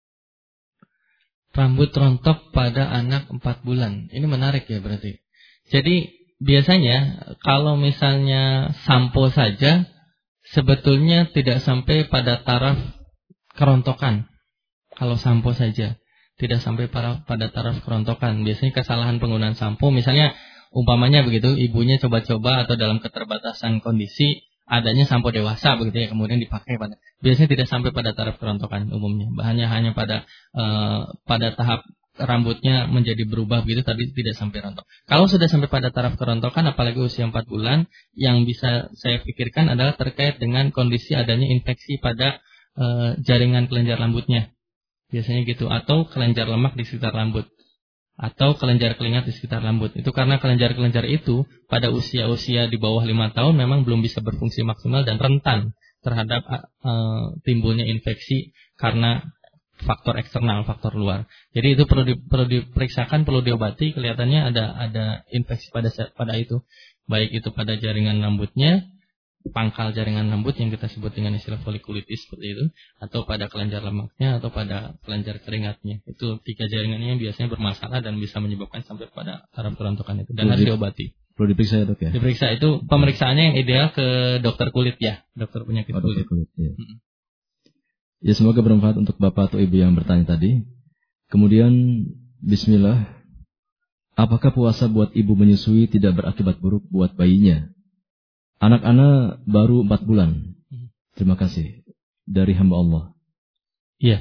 Rambut rontok pada anak empat bulan. Ini menarik ya berarti. Jadi biasanya kalau misalnya sampo saja, sebetulnya tidak sampai pada taraf kerontokan. Kalau sampo saja, tidak sampai pada, pada taraf kerontokan. Biasanya kesalahan penggunaan sampo, misalnya umpamanya begitu, ibunya coba-coba atau dalam keterbatasan kondisi adanya sampo dewasa begitu ya, kemudian dipakai pada biasanya tidak sampai pada taraf kerontokan umumnya, hanya hanya pada uh, pada tahap rambutnya menjadi berubah begitu, tapi tidak sampai rontok. Kalau sudah sampai pada taraf kerontokan, apalagi usia empat bulan, yang bisa saya pikirkan adalah terkait dengan kondisi adanya infeksi pada uh, jaringan kelenjar rambutnya, biasanya gitu, atau kelenjar lemak di sekitar rambut. atau kelenjar keringat di sekitar rambut. Itu karena kelenjar-kelenjar itu pada usia-usia di bawah lima tahun memang belum bisa berfungsi maksimal dan rentan terhadap uh, timbulnya infeksi karena faktor eksternal, faktor luar. Jadi itu perlu di, perlu diperiksakan, perlu diobati. Kelihatannya ada ada infeksi pada pada itu, baik itu pada jaringan rambutnya, pangkal jaringan rambut yang kita sebut dengan istilah folikulitis seperti itu, atau pada kelenjar lemaknya, atau pada kelenjar keringatnya. Itu tiga jaringan ini yang biasanya bermasalah dan bisa menyebabkan sampai pada saraf kerontokan itu, dan harus diobati. Perlu diperiksa ya dok ya? Diperiksa itu pemeriksaannya yang ideal ke dokter kulit ya, dokter penyakit oh, kulit. Dokter kulit ya. Hmm. Ya, semoga bermanfaat untuk bapak atau ibu yang bertanya tadi. Kemudian bismillah, apakah puasa buat ibu menyusui tidak berakibat buruk buat bayinya? Anak-anak baru empat bulan. Terima kasih. Dari hamba Allah. Iya.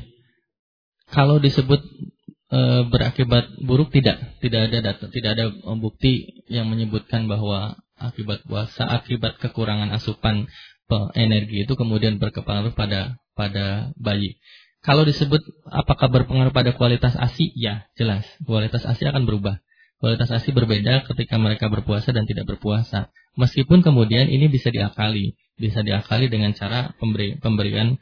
Kalau disebut e, berakibat buruk, tidak. Tidak ada data, tidak ada bukti yang menyebutkan bahwa akibat puasa, akibat kekurangan asupan energi itu kemudian berpengaruh pada pada bayi. Kalau disebut apakah berpengaruh pada kualitas A S I? Ya, jelas. Kualitas A S I akan berubah. Kualitas A S I berbeda ketika mereka berpuasa dan tidak berpuasa. Meskipun kemudian ini bisa diakali, bisa diakali dengan cara pemberi, pemberian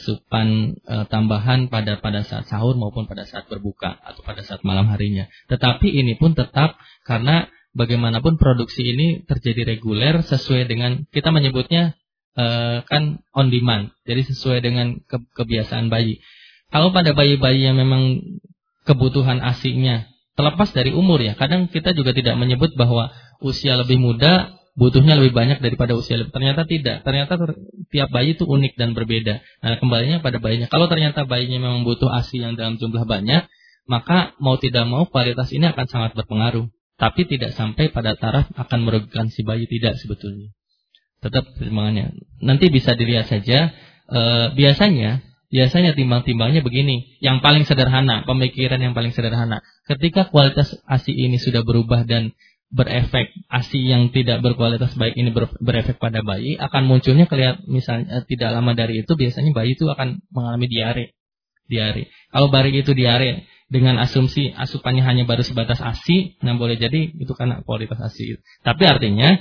asupan e, tambahan pada pada saat sahur maupun pada saat berbuka atau pada saat malam harinya. Tetapi ini pun tetap karena bagaimanapun produksi ini terjadi reguler sesuai dengan kita menyebutnya e, kan on demand. Jadi sesuai dengan ke, kebiasaan bayi. Kalau pada bayi-bayi yang memang kebutuhan A S I-nya terlepas dari umur ya, kadang kita juga tidak menyebut bahwa usia lebih muda butuhnya lebih banyak daripada usia lebih. Ternyata tidak. Ternyata ter, tiap bayi itu unik dan berbeda. Nah, kembalinya pada bayinya. Kalau ternyata bayinya memang butuh A S I yang dalam jumlah banyak, maka mau tidak mau kualitas ini akan sangat berpengaruh. Tapi tidak sampai pada taraf akan merugikan si bayi, tidak sebetulnya. Tetap pertimbangannya. Nanti bisa dilihat saja. E, biasanya, biasanya timbang-timbangnya begini. Yang paling sederhana, pemikiran yang paling sederhana. Ketika kualitas A S I ini sudah berubah dan berefek, A S I yang tidak berkualitas baik ini ber, berefek pada bayi, akan munculnya kelihatan misalnya tidak lama dari itu biasanya bayi itu akan mengalami diare. Diare. Kalau bayi itu diare dengan asumsi asupannya hanya baru sebatas A S I, nah boleh jadi itu karena kualitas A S I. Tapi artinya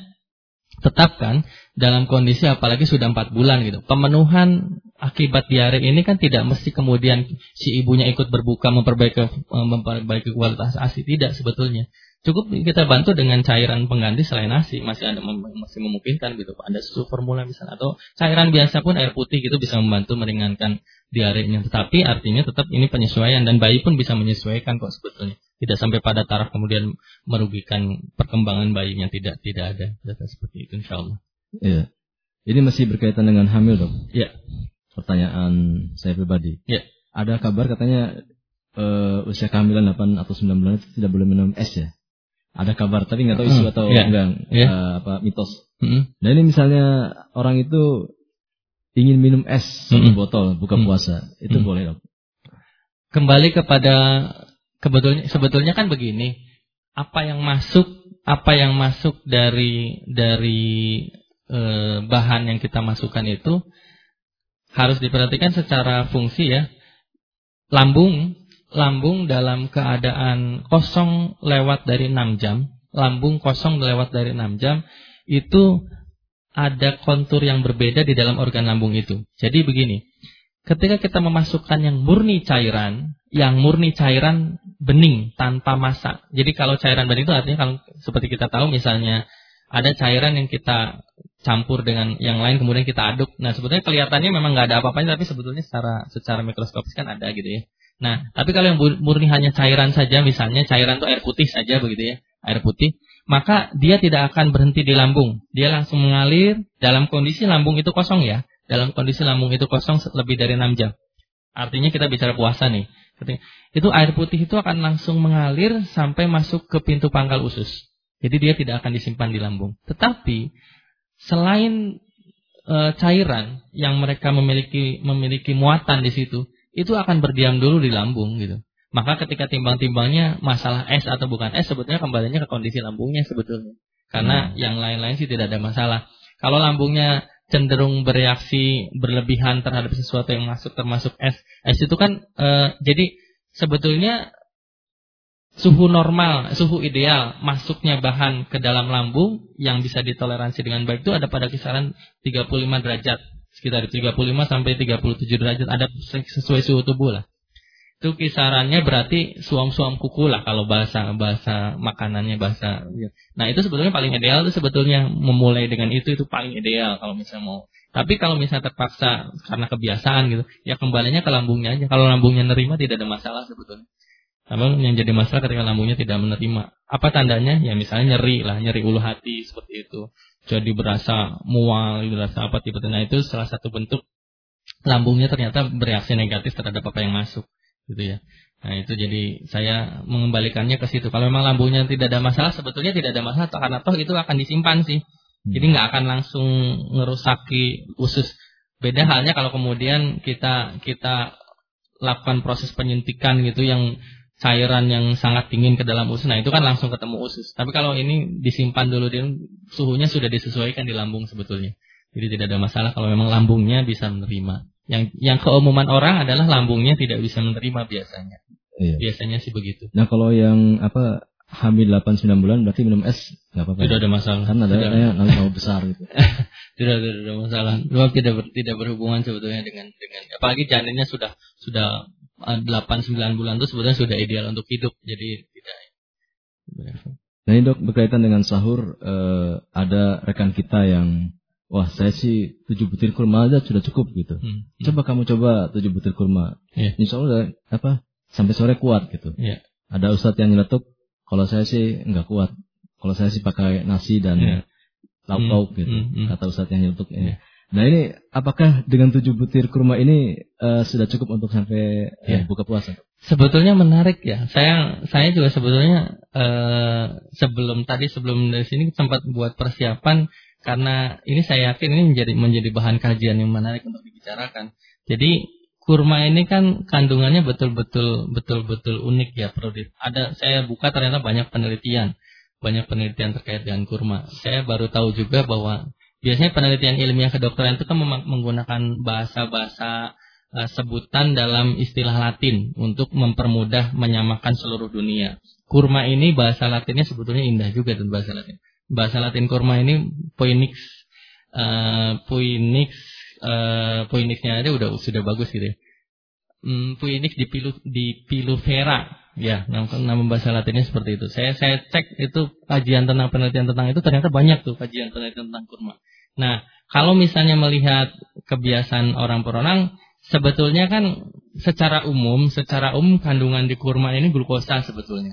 tetap kan dalam kondisi apalagi sudah empat bulan gitu. Pemenuhan akibat diare ini kan tidak mesti kemudian si ibunya ikut berbuka memperbaiki memperbaiki kualitas A S I, tidak sebetulnya. Cukup kita bantu dengan cairan pengganti selain A S I, masih ada masih memungkinkan gitu. Ada susu formula misalnya atau cairan biasa pun air putih gitu bisa membantu meringankan diarenya. Tetapi artinya tetap ini penyesuaian dan bayi pun bisa menyesuaikan kok sebetulnya. Tidak sampai pada taraf kemudian merugikan perkembangan bayinya, tidak tidak ada data seperti itu insyaallah. Iya. Ini masih berkaitan dengan hamil, Dok. Iya. Pertanyaan saya pribadi. Iya. Ada kabar katanya uh, usia kehamilan delapan atau sembilan bulan itu tidak boleh minum es ya. Ada kabar, tapi nggak tahu isu hmm, atau yeah, enggak, yeah. Uh, apa mitos. Mm-hmm. Dan ini misalnya orang itu ingin minum es satu mm-hmm. botol buka mm-hmm. puasa, itu mm-hmm. boleh dong? Kembali kepada sebetulnya, sebetulnya kan begini, apa yang masuk, apa yang masuk dari dari eh, bahan yang kita masukkan itu harus diperhatikan secara fungsi ya. Lambung Lambung dalam keadaan kosong lewat dari enam jam, lambung kosong lewat dari enam jam, itu ada kontur yang berbeda di dalam organ lambung itu. Jadi begini, ketika kita memasukkan yang murni cairan, yang murni cairan bening tanpa masak. Jadi kalau cairan bening itu artinya kalau seperti kita tahu misalnya ada cairan yang kita campur dengan yang lain kemudian kita aduk. Nah sebetulnya kelihatannya memang nggak ada apa-apanya, tapi sebetulnya secara secara mikroskopis kan ada gitu ya. Nah, tapi kalau yang murni hanya cairan saja, misalnya cairan itu air putih saja begitu ya, air putih, maka dia tidak akan berhenti di lambung. Dia langsung mengalir dalam kondisi lambung itu kosong ya. Dalam kondisi lambung itu kosong lebih dari enam jam. Artinya kita bicara puasa nih. Itu air putih itu akan langsung mengalir sampai masuk ke pintu pangkal usus. Jadi dia tidak akan disimpan di lambung. Tetapi selain e, cairan yang mereka memiliki memiliki muatan di situ, itu akan berdiam dulu di lambung gitu. Maka ketika timbang-timbangnya masalah es atau bukan es, sebetulnya kembalinya ke kondisi lambungnya sebetulnya. Karena hmm. yang lain-lain sih tidak ada masalah. Kalau lambungnya cenderung bereaksi berlebihan terhadap sesuatu yang masuk termasuk es, es itu kan e, jadi sebetulnya suhu normal, suhu ideal masuknya bahan ke dalam lambung yang bisa ditoleransi dengan baik itu ada pada kisaran tiga puluh lima derajat, sekitar tiga puluh lima sampai tiga puluh tujuh derajat, ada sesuai suhu tubuh lah. Itu kisarannya berarti suam-suam kuku lah kalau bahasa bahasa makanannya bahasa. Nah, itu sebetulnya paling ideal itu sebetulnya memulai dengan itu itu paling ideal kalau misalnya mau. Tapi kalau misalnya terpaksa karena kebiasaan gitu, ya kembalinya ke lambungnya aja. Kalau lambungnya nerima tidak ada masalah sebetulnya. Namun yang jadi masalah ketika lambungnya tidak menerima. Apa tandanya? Ya misalnya nyeri lah, nyeri ulu hati seperti itu. Jadi berasa mual, berasa apa tiba-tiba. Nah, itu salah satu bentuk lambungnya ternyata bereaksi negatif terhadap apa yang masuk, gitu ya. Nah, itu jadi saya mengembalikannya ke situ. Kalau memang lambungnya tidak ada masalah, sebetulnya tidak ada masalah karena toh itu akan disimpan sih. Jadi nggak akan langsung ngerusaki usus. Beda halnya kalau kemudian kita kita lakukan proses penyuntikan gitu yang cairan yang sangat dingin ke dalam usus, nah itu kan langsung ketemu usus. Tapi kalau ini disimpan dulu, dia suhunya sudah disesuaikan di lambung sebetulnya. Jadi tidak ada masalah kalau memang lambungnya bisa menerima. Yang yang keumuman orang adalah lambungnya tidak bisa menerima biasanya. Iya. Biasanya sih begitu. Nah, kalau yang apa hamil delapan sembilan bulan berarti minum es nggak apa-apa. Tidak ya? Ada masalah. Kan ada yang nama besar gitu. tidak, tidak ada masalah. Sebab tidak ber, tidak berhubungan sebetulnya dengan dengan apalagi janinnya sudah sudah delapan sembilan bulan itu sebetulnya sudah ideal untuk hidup. Jadi tidak. Nah, ini Dok, berkaitan dengan sahur, eh, ada rekan kita yang wah, saya sih tujuh butir kurma aja sudah cukup gitu. Hmm. Coba kamu coba tujuh butir kurma. Yeah. Insya Allah apa sampai sore kuat gitu. Yeah. Ada ustadz yang nyeletuk, kalau saya sih enggak kuat. Kalau saya sih pakai nasi dan yeah. lauk-lauk gitu. Hmm. Hmm. Kata ustadz yang nyeletuk. Yeah. Nah, ini apakah dengan tujuh butir kurma ini uh, sudah cukup untuk sampai yeah. uh, buka puasa? Sebetulnya menarik ya. Saya saya juga sebetulnya uh, sebelum tadi sebelum dari sini sempat buat persiapan. Karena ini saya yakin ini menjadi menjadi bahan kajian yang menarik untuk dibicarakan. Jadi kurma ini kan kandungannya betul-betul betul-betul unik ya, Prodit. Ada saya buka ternyata banyak penelitian, banyak penelitian terkait dengan kurma. Saya baru tahu juga bahwa biasanya penelitian ilmiah kedokteran itu kan menggunakan bahasa-bahasa uh, sebutan dalam istilah Latin untuk mempermudah menyamakan seluruh dunia. Kurma ini bahasa Latinnya sebetulnya indah juga dan bahasa Latin. Bahasa Latin kurma ini Poinix, uh, Poinix, uh, Poinixnya aja udah sudah bagus gitu ya. Hmm, Poinix di pilu di pilufera, ya nama, nama bahasa Latinnya seperti itu. Saya saya cek itu kajian tentang penelitian tentang itu ternyata banyak tuh kajian penelitian tentang kurma. Nah, kalau misalnya melihat kebiasaan orang per orang, sebetulnya kan secara umum, secara umum kandungan di kurma ini glukosa sebetulnya.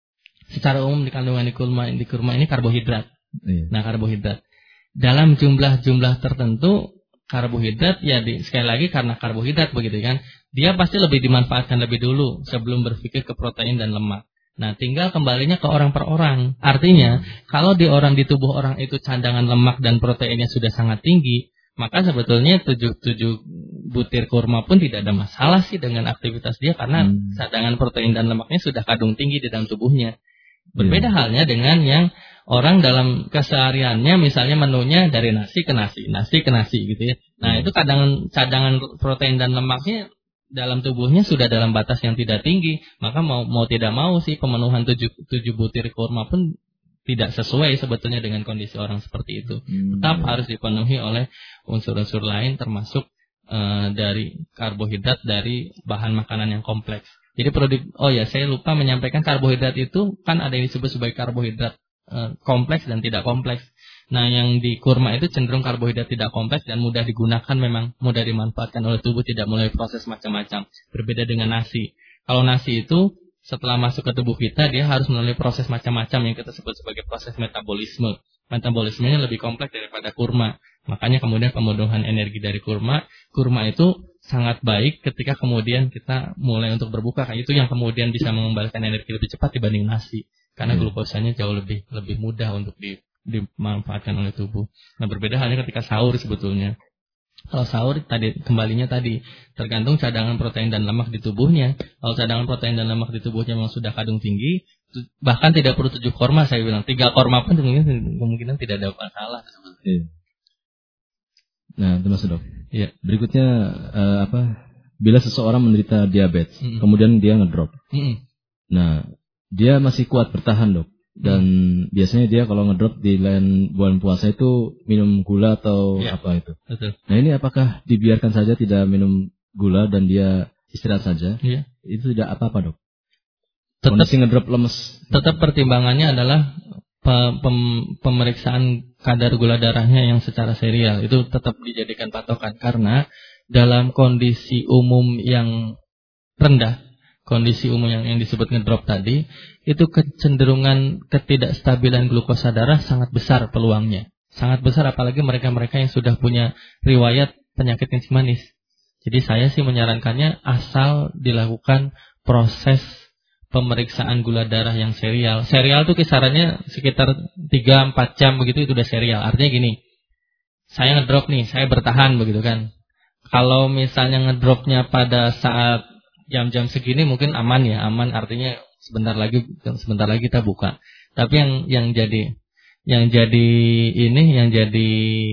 Secara umum di kandungan di kurma, di kurma ini karbohidrat. Iya. Nah, karbohidrat dalam jumlah-jumlah tertentu karbohidrat ya di, sekali lagi karena karbohidrat begitu kan, dia pasti lebih dimanfaatkan lebih dulu sebelum berpikir ke protein dan lemak. Nah, tinggal kembalinya ke orang per orang. Artinya, kalau di orang di tubuh orang itu cadangan lemak dan proteinnya sudah sangat tinggi, maka sebetulnya tujuh, tujuh butir kurma pun tidak ada masalah sih dengan aktivitas dia karena hmm. cadangan protein dan lemaknya sudah kadung tinggi di dalam tubuhnya. Berbeda yeah. halnya dengan yang orang dalam kesehariannya misalnya menunya dari nasi ke nasi, nasi ke nasi gitu ya. Nah, yeah. itu cadangan cadangan protein dan lemaknya dalam tubuhnya sudah dalam batas yang tidak tinggi, maka mau mau tidak mau sih pemenuhan tujuh, tujuh butir kurma pun tidak sesuai sebetulnya dengan kondisi orang seperti itu. Hmm. Tetap harus dipenuhi oleh unsur-unsur lain termasuk uh, dari karbohidrat dari bahan makanan yang kompleks. Jadi produk, oh ya saya lupa menyampaikan karbohidrat itu kan ada yang disebut sebagai karbohidrat e, kompleks dan tidak kompleks. Nah, yang di kurma itu cenderung karbohidrat tidak kompleks dan mudah digunakan, memang mudah dimanfaatkan oleh tubuh, tidak melalui proses macam-macam. Berbeda dengan nasi. Kalau nasi itu setelah masuk ke tubuh kita dia harus melalui proses macam-macam yang kita sebut sebagai proses metabolisme. Metabolismenya lebih kompleks daripada kurma. Makanya kemudian pemenuhan energi dari kurma, kurma itu sangat baik ketika kemudian kita mulai untuk berbuka. Itu yang kemudian bisa mengembalikan energi lebih cepat dibanding nasi. Karena glukosanya jauh lebih lebih mudah untuk di, dimanfaatkan oleh tubuh. Nah, berbeda halnya ketika sahur sebetulnya. Kalau sahur tadi kembalinya tadi tergantung cadangan protein dan lemak di tubuhnya. Kalau cadangan protein dan lemak di tubuhnya memang sudah kadung tinggi, bahkan tidak perlu tujuh korma saya bilang, tiga korma pun kemungkinan, kemungkinan tidak ada masalah. Iya. Nah, itu Mas Dok. Iya. Berikutnya uh, apa? Bila seseorang menderita diabetes, mm-hmm. kemudian dia ngedrop. Mm-hmm. Nah, dia masih kuat bertahan dok. Dan hmm. biasanya dia kalau ngedrop di lain bulan puasa itu minum gula atau ya, apa itu. Betul. Nah ini apakah dibiarkan saja tidak minum gula dan dia istirahat saja? Ya. Itu tidak apa-apa dok. Tetap ngedrop lemes. Tetap pertimbangannya adalah Pem, pemeriksaan kadar gula darahnya yang secara serial itu tetap dijadikan patokan, karena dalam kondisi umum yang rendah, kondisi umum yang, yang disebut ngedrop tadi, itu kecenderungan ketidakstabilan glukosa darah sangat besar peluangnya, sangat besar, apalagi mereka-mereka yang sudah punya riwayat penyakit kencing manis. Jadi saya sih menyarankannya asal dilakukan proses pemeriksaan gula darah yang serial. Serial itu kisarannya sekitar tiga sampai empat jam begitu, itu udah serial. Artinya gini, saya ngedrop nih, saya bertahan begitu kan. Kalau misalnya ngedropnya pada saat jam-jam segini mungkin aman ya, aman artinya sebentar lagi sebentar lagi kita buka. Tapi yang yang jadi yang jadi ini yang jadi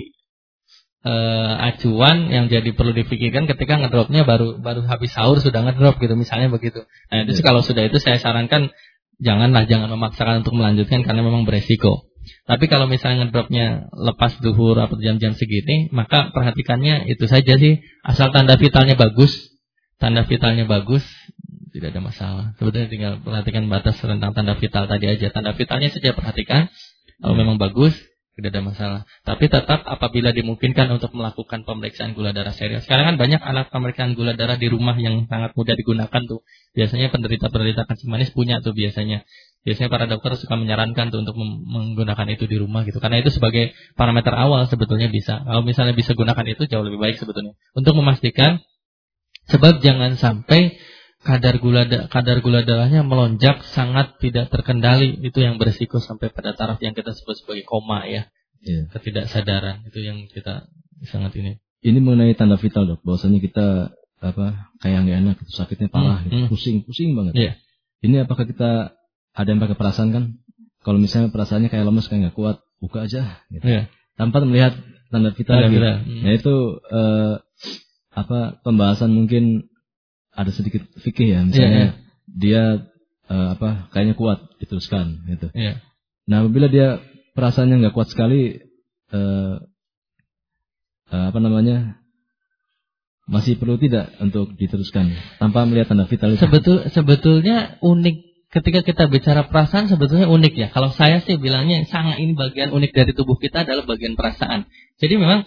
Uh, acuan yang jadi perlu dipikirkan ketika ngedropnya baru baru habis sahur sudah ngedrop gitu misalnya begitu. Nah itu yeah. Kalau sudah itu saya sarankan janganlah jangan memaksakan untuk melanjutkan karena memang beresiko. Tapi kalau misalnya ngedropnya lepas duhur atau jam-jam segini, maka perhatikannya itu saja sih, asal tanda vitalnya bagus, tanda vitalnya bagus tidak ada masalah. Sebetulnya tinggal perhatikan batas tentang tanda vital tadi aja. Tanda vitalnya saja perhatikan, kalau memang bagus tidak ada masalah. Tapi tetap apabila dimungkinkan untuk melakukan pemeriksaan gula darah serial. Sekarang kan banyak alat pemeriksaan gula darah di rumah yang sangat mudah digunakan tuh. Biasanya penderita-penderita kencing manis punya tuh biasanya. Biasanya para dokter suka menyarankan tuh untuk menggunakan itu di rumah gitu. Karena itu sebagai parameter awal sebetulnya bisa. Kalau misalnya bisa gunakan itu jauh lebih baik sebetulnya. Untuk memastikan, sebab jangan sampai kadar gula kadar gula darahnya melonjak sangat tidak terkendali, itu yang berisiko sampai pada taraf yang kita sebut sebagai koma ya, yeah. Ketidaksadaran itu yang kita sangat ini. Ini mengenai tanda vital dok, bahwasanya kita apa kayak nggak enak, itu sakitnya parah, hmm, gitu. hmm. pusing pusing banget. Yeah. Ini apakah kita ada yang pakai perasaan kan? Kalau misalnya perasaannya kayak lemes kayak nggak kuat, buka aja, gitu. Yeah. Tanpa melihat tanda vital. Gitu. Hmm. Nah itu uh, apa pembahasan mungkin ada sedikit fikih ya, misalnya yeah, yeah. dia uh, apa kayaknya kuat diteruskan gitu. Yeah. Nah apabila dia perasaannya nggak kuat sekali, uh, uh, apa namanya masih perlu tidak untuk diteruskan tanpa melihat tanda vital itu? Sebetul sebetulnya unik ketika kita bicara perasaan, sebetulnya unik ya. Kalau saya sih bilangnya sangat ini bagian unik dari tubuh kita adalah bagian perasaan. Jadi memang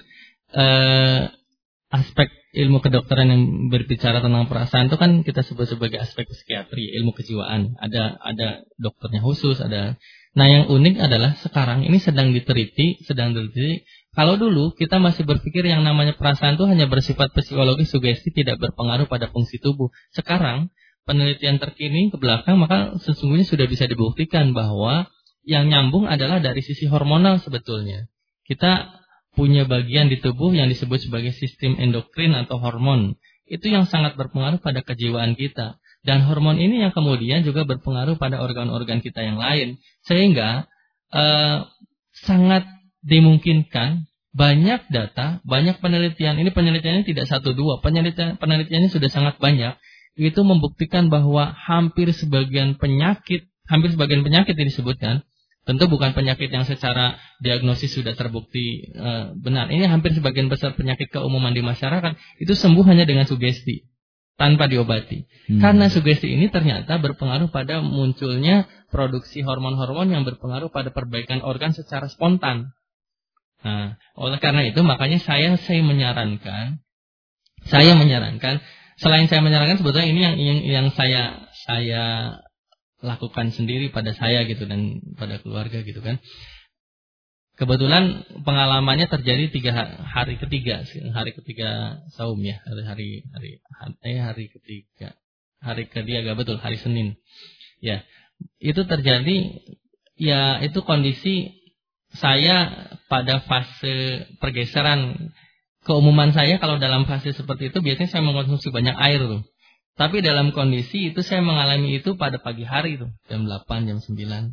uh, aspek ilmu kedokteran yang berbicara tentang perasaan itu kan kita sebut sebagai aspek psikiatri, ilmu kejiwaan. Ada ada dokternya khusus, ada. Nah, yang unik adalah sekarang ini sedang diteliti, sedang diteliti. Kalau dulu kita masih berpikir yang namanya perasaan itu hanya bersifat psikologis, sugesti, tidak berpengaruh pada fungsi tubuh. Sekarang penelitian terkini ke belakang, maka sesungguhnya sudah bisa dibuktikan bahwa yang nyambung adalah dari sisi hormonal sebetulnya. Kita punya bagian di tubuh yang disebut sebagai sistem endokrin atau hormon. Itu yang sangat berpengaruh pada kejiwaan kita. Dan hormon ini yang kemudian juga berpengaruh pada organ-organ kita yang lain. Sehingga eh, sangat dimungkinkan banyak data, banyak penelitian. Ini penelitiannya tidak satu dua, penelitian penelitiannya sudah sangat banyak. Itu membuktikan bahwa hampir sebagian penyakit, hampir sebagian penyakit yang disebutkan, tentu bukan penyakit yang secara diagnosis sudah terbukti e, benar. Ini hampir sebagian besar penyakit keumuman di masyarakat itu sembuh hanya dengan sugesti, tanpa diobati. Hmm. Karena sugesti ini ternyata berpengaruh pada munculnya produksi hormon-hormon yang berpengaruh pada perbaikan organ secara spontan. Nah, oleh karena itu makanya saya saya menyarankan, saya menyarankan, selain saya menyarankan sebetulnya ini yang yang, yang saya saya lakukan sendiri pada saya gitu dan pada keluarga gitu kan. Kebetulan pengalamannya terjadi tiga hari ketiga, hari ketiga saum ya, hari hari hari hari, hari ketiga, hari ketiga betul hari Senin. Ya, itu terjadi ya itu kondisi saya pada fase pergeseran. Keumuman saya kalau dalam fase seperti itu biasanya saya mengkonsumsi banyak air tuh. Tapi dalam kondisi itu saya mengalami itu pada pagi hari itu, jam delapan, jam sembilan.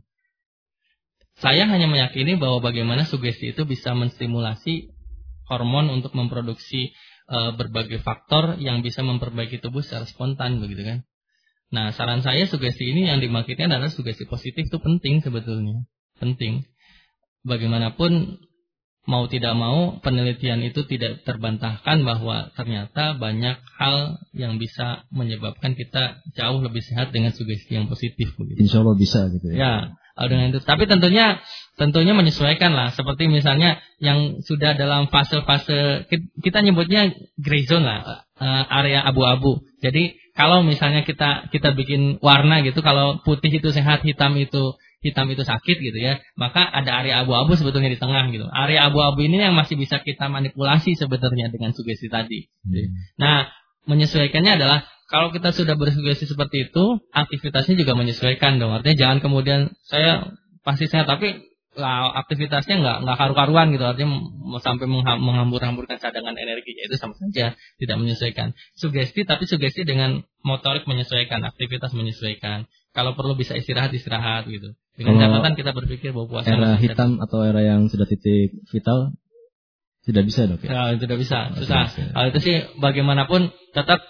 Saya hanya meyakini bahwa bagaimana sugesti itu bisa menstimulasi hormon untuk memproduksi e, berbagai faktor yang bisa memperbaiki tubuh secara spontan begitu kan. Nah, saran saya sugesti ini yang dimaksudkan adalah sugesti positif itu penting sebetulnya. Penting. Bagaimanapun mau tidak mau penelitian itu tidak terbantahkan bahwa ternyata banyak hal yang bisa menyebabkan kita jauh lebih sehat dengan sugesti yang positif begitu. Insya Allah bisa gitu ya. Ya, dengan itu. Tapi tentunya tentunya menyesuaikan lah. Seperti misalnya yang sudah dalam fase-fase kita nyebutnya gray zone lah, area abu-abu. Jadi kalau misalnya kita kita bikin warna gitu, kalau putih itu sehat, hitam itu hitam itu sakit gitu ya, maka ada area abu-abu sebetulnya di tengah gitu. Area abu-abu ini yang masih bisa kita manipulasi sebetulnya dengan sugesti tadi. Hmm. Nah, menyesuaikannya adalah kalau kita sudah bersugesti seperti itu, aktivitasnya juga menyesuaikan dong. Artinya jangan kemudian saya pasti sehat tapi lah, aktivitasnya nggak nggak karu-karuan gitu. Artinya sampai menghambur-hamburkan cadangan energinya, itu sama saja tidak menyesuaikan. Sugesti tapi sugesti dengan motorik menyesuaikan, aktivitas menyesuaikan. Kalau perlu bisa istirahat istirahat gitu. Dengan catatan kita berpikir bahwa puasa era hitam atau era yang sudah titik vital tidak bisa dok ya? Ya, tidak bisa, susah. Kalau itu sih bagaimanapun tetap.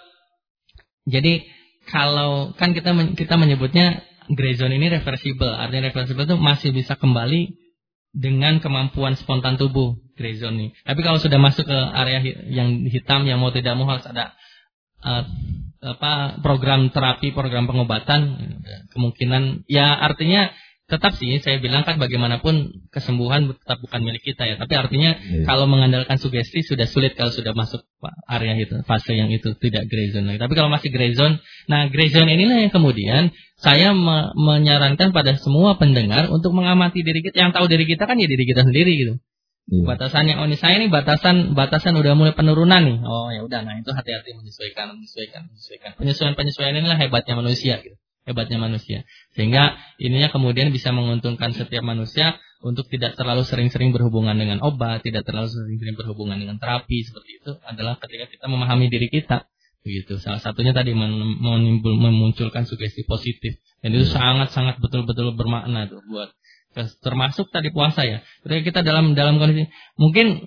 Jadi kalau kan kita kita menyebutnya gray zone ini reversible. Artinya reversible itu masih bisa kembali dengan kemampuan spontan tubuh gray zone ini. Tapi kalau sudah masuk ke area yang hitam yang mau tidak mau harus ada uh, apa program terapi, program pengobatan, kemungkinan ya artinya tetap sih saya bilang kan bagaimanapun kesembuhan tetap bukan milik kita ya. Tapi artinya yeah. Kalau mengandalkan sugesti sudah sulit kalau sudah masuk area itu, fase yang itu tidak gray zone lagi. Tapi kalau masih gray zone, nah gray zone inilah yang kemudian saya me- menyarankan pada semua pendengar untuk mengamati diri kita. Yang tahu diri kita kan ya diri kita sendiri gitu. Yeah. Batasannya oh ini saya ini batasan batasan udah mulai penurunan nih. Oh ya udah, nah itu hati-hati menyesuaikan menyesuaikan menyesuaikan. Penyesuaian-penyesuaian inilah hebatnya manusia gitu. Hebatnya manusia. Sehingga ininya kemudian bisa menguntungkan setiap manusia untuk tidak terlalu sering-sering berhubungan dengan obat, tidak terlalu sering-sering berhubungan dengan terapi. Seperti itu adalah ketika kita memahami diri kita. Begitu. Salah satunya tadi menimbul, memunculkan sugesti positif. Dan itu sangat-sangat betul-betul bermakna tuh buat termasuk tadi puasa ya. Ketika kita dalam dalam kondisi mungkin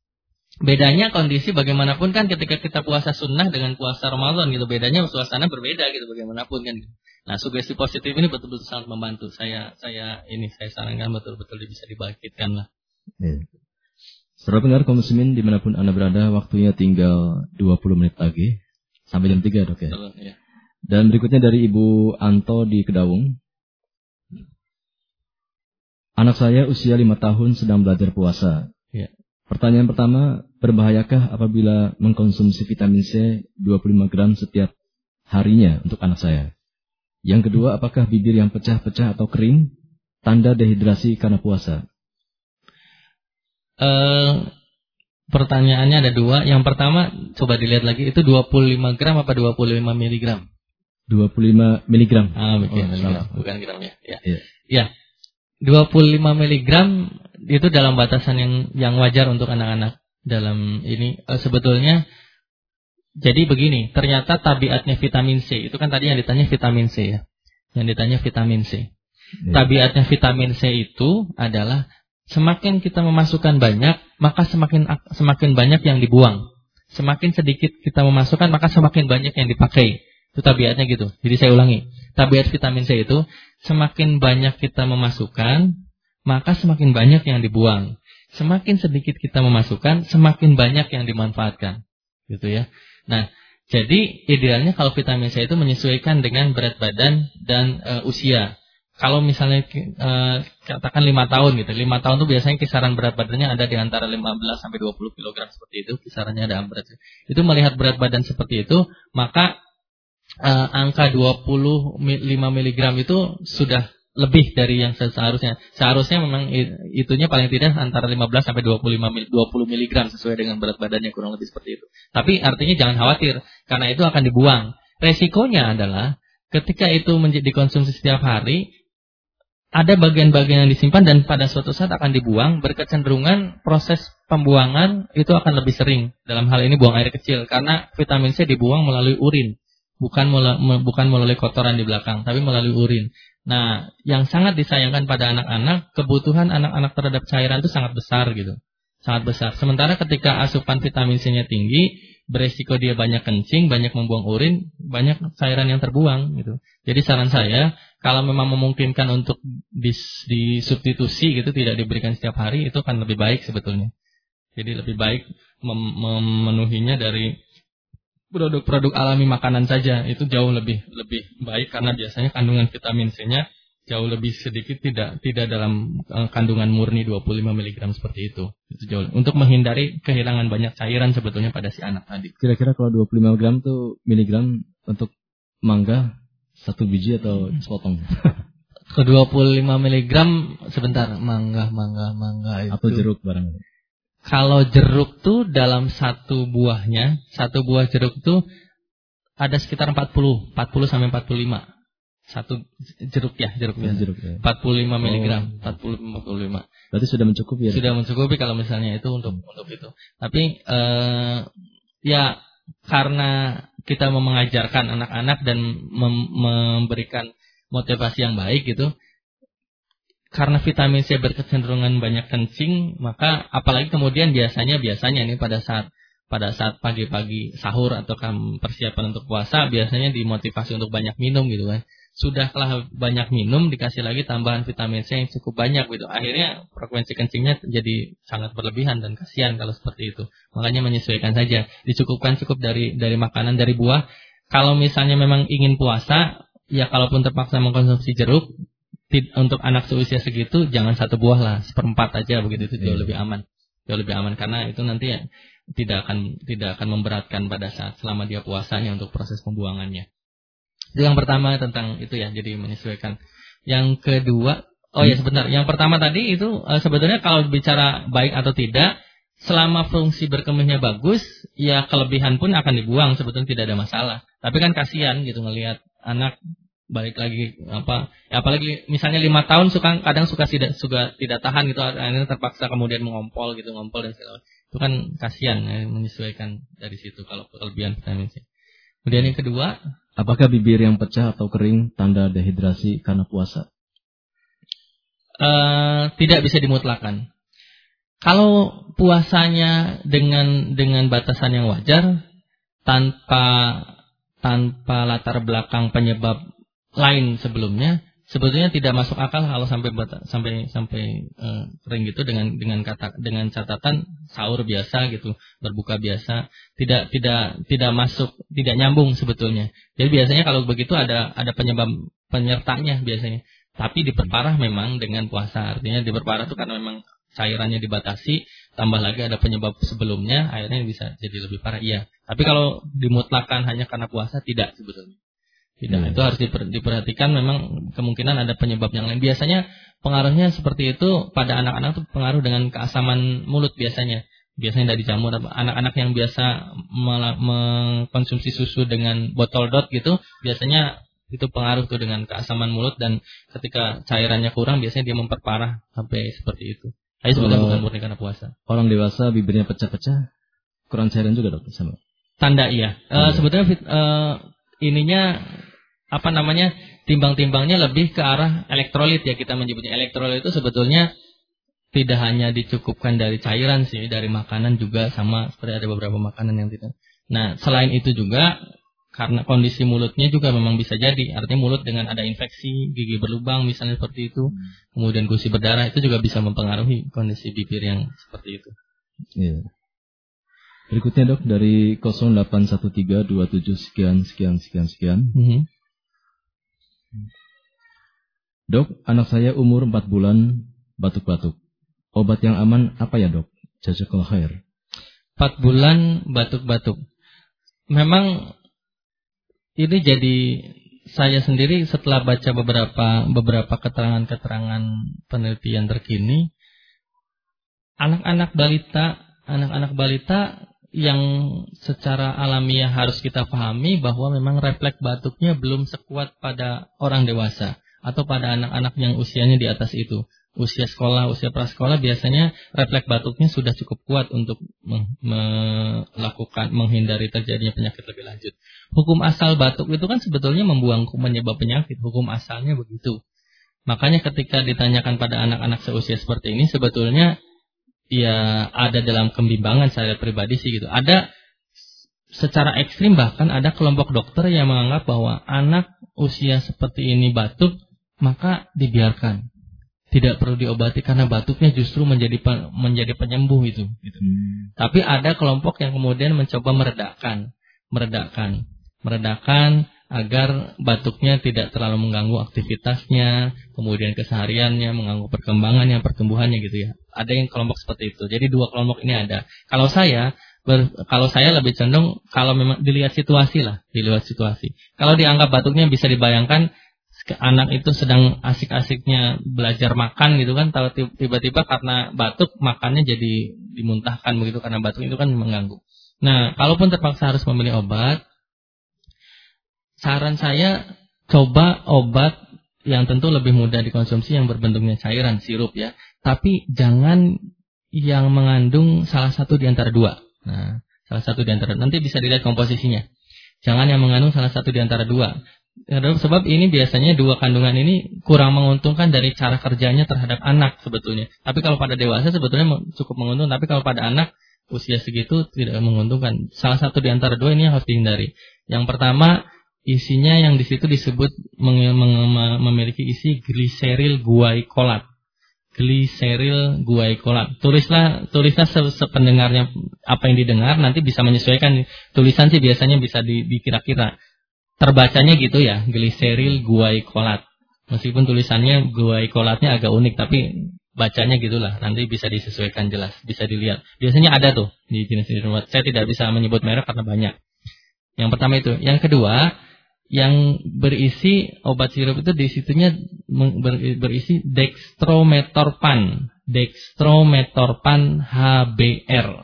bedanya kondisi bagaimanapun kan ketika kita puasa sunnah dengan puasa Ramadan gitu, bedanya suasana berbeda gitu bagaimanapun kan. Nah, sugesti positif ini betul-betul sangat membantu. Saya saya ini saya sarankan betul-betul bisa dibangkitkan lah. Ya. Saudara pendengar kaum muslimin dimanapun Anda berada, waktunya tinggal dua puluh menit lagi sampai jam tiga dok ya. Betul, ya. Dan berikutnya dari Ibu Anto di Kedawung. Anak saya usia lima tahun sedang belajar puasa. Ya. Pertanyaan pertama, berbahayakah apabila mengkonsumsi vitamin C dua puluh lima gram setiap harinya untuk anak saya? Yang kedua, apakah bibir yang pecah-pecah atau kering tanda dehidrasi karena puasa? Uh, pertanyaannya ada dua. Yang pertama, coba dilihat lagi, itu dua puluh lima gram apa dua puluh lima miligram? dua puluh lima miligram. Ah, betul. Oh, bukan gram ya. Ya. Ya. Ya. dua puluh lima miligram itu dalam batasan yang yang wajar untuk anak-anak dalam ini. Uh, sebetulnya jadi begini, ternyata tabiatnya vitamin C, itu kan tadi yang ditanya vitamin C ya. Yang ditanya vitamin C. Ya. Tabiatnya vitamin C itu adalah semakin kita memasukkan banyak, maka semakin semakin banyak yang dibuang. Semakin sedikit kita memasukkan, maka semakin banyak yang dipakai. Itu tabiatnya gitu. Jadi saya ulangi. Tabiat vitamin C itu semakin banyak kita memasukkan, maka semakin banyak yang dibuang. Semakin sedikit kita memasukkan, semakin banyak yang dimanfaatkan. Gitu ya. Nah, jadi idealnya kalau vitamin C itu menyesuaikan dengan berat badan dan e, usia. Kalau misalnya e, katakan lima tahun gitu, lima tahun itu biasanya kisaran berat badannya ada di antara lima belas sampai dua puluh kilogram seperti itu, kisarannya ada berat. Itu melihat berat badan seperti itu, maka e, angka dua puluh lima miligram itu sudah lebih dari yang seharusnya. Seharusnya memang itunya paling tidak antara lima belas sampai dua puluh lima dua puluh miligram sesuai dengan berat badannya kurang lebih seperti itu. Tapi artinya jangan khawatir karena itu akan dibuang. Resikonya adalah ketika itu menjadi dikonsumsi setiap hari, ada bagian-bagian yang disimpan dan pada suatu saat akan dibuang, berkecenderungan proses pembuangan itu akan lebih sering. Dalam hal ini buang air kecil karena vitamin C dibuang melalui urin, bukan melalui, bukan melalui kotoran di belakang, tapi melalui urin. Nah, yang sangat disayangkan pada anak-anak, kebutuhan anak-anak terhadap cairan itu sangat besar gitu. Sangat besar. Sementara ketika asupan vitamin C-nya tinggi, beresiko dia banyak kencing, banyak membuang urin, banyak cairan yang terbuang gitu. Jadi saran saya, kalau memang memungkinkan untuk dis, disubstitusi gitu, tidak diberikan setiap hari, itu kan lebih baik sebetulnya. Jadi lebih baik mem- memenuhinya dari produk-produk alami makanan saja, itu jauh lebih lebih baik karena biasanya kandungan vitamin C-nya jauh lebih sedikit, tidak tidak dalam uh, kandungan murni dua puluh lima miligram seperti itu. Itu jauh untuk menghindari kehilangan banyak cairan sebetulnya pada si anak tadi. Kira-kira kalau dua puluh lima gram tuh miligram untuk mangga satu biji atau sepotong? Ke dua puluh lima miligram sebentar, mangga mangga mangga itu. Atau jeruk barang. Kalau jeruk tuh dalam satu buahnya, satu buah jeruk tuh ada sekitar empat puluh sampai empat puluh lima. Satu jeruk ya, jeruk ya. Jeruk, ya. empat puluh lima miligram, oh. empat puluh sampai empat puluh lima. Berarti sudah mencukupi ya? Sudah mencukupi kalau misalnya itu untuk untuk itu. Tapi eh, ya karena kita mau mengajarkan anak-anak dan mem- memberikan motivasi yang baik gitu. Karena vitamin C berkecenderungan banyak kencing, maka apalagi kemudian biasanya biasanya ini pada saat pada saat pagi-pagi sahur atau persiapan untuk puasa biasanya dimotivasi untuk banyak minum gitu kan. Sudahlah banyak minum, dikasih lagi tambahan vitamin C yang cukup banyak gitu. Akhirnya frekuensi kencingnya jadi sangat berlebihan dan kasihan kalau seperti itu. Makanya menyesuaikan saja. Dicukupkan cukup dari dari makanan, dari buah. Kalau misalnya memang ingin puasa, ya kalaupun terpaksa mengkonsumsi jeruk, untuk anak seusia segitu jangan satu buah lah, seperempat aja begitu, itu jauh lebih aman. Jauh lebih aman karena itu nanti ya, tidak akan tidak akan memberatkan pada saat selama dia puasanya untuk proses pembuangannya. Itu yang pertama tentang itu ya, jadi menyesuaikan. Yang kedua, oh ya sebentar, yang pertama tadi itu uh, sebetulnya kalau bicara baik atau tidak, selama fungsi berkemihnya bagus, ya kelebihan pun akan dibuang, sebetulnya tidak ada masalah. Tapi kan kasihan gitu ngelihat anak balik lagi apa, ya apalagi misalnya lima tahun suka kadang suka tidak suka tidak tahan gitu, akhirnya terpaksa kemudian mengompol gitu, ngompol dan segala. Itu kan kasihan ya, menyesuaikan dari situ kalau kelebihan vitamin C. Kemudian yang kedua, apakah bibir yang pecah atau kering tanda dehidrasi karena puasa? Uh, tidak bisa dimutlakan. Kalau puasanya dengan dengan batasan yang wajar, tanpa tanpa latar belakang penyebab lain sebelumnya, sebetulnya tidak masuk akal kalau sampai bata, sampai sampai uh, kering gitu dengan dengan kata dengan catatan sahur biasa gitu, berbuka biasa, tidak tidak tidak masuk, tidak nyambung sebetulnya. Jadi biasanya kalau begitu ada ada penyebab penyertanya biasanya. Tapi diperparah memang dengan puasa, artinya diperparah itu karena memang cairannya dibatasi, tambah lagi ada penyebab sebelumnya, akhirnya bisa jadi lebih parah. Iya. Tapi kalau dimutlakan hanya karena puasa, tidak sebetulnya. Tidak, hmm. itu harus diper, diperhatikan memang kemungkinan ada penyebab yang lain. Biasanya pengaruhnya seperti itu pada anak-anak itu pengaruh dengan keasaman mulut biasanya. Biasanya dari jamur, anak-anak yang biasa mengkonsumsi susu dengan botol dot gitu, biasanya itu pengaruh tuh dengan keasaman mulut, dan ketika cairannya kurang biasanya dia memperparah sampai seperti itu. Tapi sebenarnya bukan murni karena puasa. Orang dewasa bibirnya pecah-pecah, kurang cairan juga dok sama. Tanda iya. Uh, sebetulnya uh, ininya apa namanya, timbang-timbangnya lebih ke arah elektrolit ya, kita menyebutnya. Elektrolit itu sebetulnya tidak hanya dicukupkan dari cairan sih, dari makanan juga sama, seperti ada beberapa makanan yang tidak. Nah, selain itu juga karena kondisi mulutnya juga memang bisa jadi, artinya mulut dengan ada infeksi, gigi berlubang misalnya seperti itu, kemudian gusi berdarah, itu juga bisa mempengaruhi kondisi bibir yang seperti itu. Iya. Berikutnya dok dari nol delapan satu tiga dua tujuh sekian sekian sekian sekian. Mm-hmm. Dok, anak saya umur empat bulan batuk-batuk. Obat yang aman apa ya dok? Jazakallahu khair. empat bulan batuk-batuk. Memang ini jadi saya sendiri setelah baca beberapa beberapa keterangan-keterangan penelitian terkini, anak-anak balita, anak-anak balita yang secara alamiah harus kita pahami bahwa memang refleks batuknya belum sekuat pada orang dewasa atau pada anak-anak yang usianya di atas itu. Usia sekolah, usia prasekolah biasanya refleks batuknya sudah cukup kuat untuk melakukan menghindari terjadinya penyakit lebih lanjut. Hukum asal batuk itu kan sebetulnya membuang penyebab penyakit, hukum asalnya begitu. Makanya ketika ditanyakan pada anak-anak seusia seperti ini, sebetulnya ya ada dalam kebimbangan saya pribadi sih gitu. Ada secara ekstrim bahkan ada kelompok dokter yang menganggap bahwa anak usia seperti ini batuk, maka dibiarkan. Tidak perlu diobati karena batuknya justru menjadi menjadi penyembuh itu. Gitu. Hmm. Tapi ada kelompok yang kemudian mencoba meredakan, meredakan, meredakan agar batuknya tidak terlalu mengganggu aktivitasnya, kemudian kesehariannya, mengganggu perkembangannya, pertumbuhannya gitu ya. Ada yang kelompok seperti itu. Jadi dua kelompok ini ada. Kalau saya Ber, kalau saya lebih condong kalau memang dilihat situasi lah, dilihat situasi. Kalau dianggap batuknya bisa dibayangkan anak itu sedang asik-asiknya belajar makan gitu kan, tahu tiba-tiba karena batuk makannya jadi dimuntahkan begitu karena batuk itu kan mengganggu. Nah, kalaupun terpaksa harus memilih obat, saran saya coba obat yang tentu lebih mudah dikonsumsi yang berbentuknya cairan sirup ya, tapi jangan yang mengandung salah satu di antara dua. Nah, salah satu di antara nanti bisa dilihat komposisinya. Jangan yang mengandung salah satu di antara dua. Sebab ini biasanya dua kandungan ini kurang menguntungkan dari cara kerjanya terhadap anak sebetulnya. Tapi kalau pada dewasa sebetulnya cukup menguntungkan. Tapi kalau pada anak usia segitu tidak menguntungkan. Salah satu di antara dua ini yang harus dihindari. Yang pertama, isinya yang di situ disebut memiliki isi gliseril guaikolat. Gliseril guaikolat. Tulislah, tulislah sependengarnya apa yang didengar, nanti bisa menyesuaikan. Tulisan sih biasanya bisa di, dikira-kira. Terbacanya gitu ya, gliseril guaikolat. Meskipun tulisannya guaikolatnya agak unik, tapi bacanya gitulah. Nanti bisa disesuaikan jelas, bisa dilihat. Biasanya ada tuh di jenis-jenis obat. Saya tidak bisa menyebut merek karena banyak. Yang pertama itu. Yang kedua, yang berisi obat sirup itu di situnya berisi dextrometorphan, dextrometorphan H B R,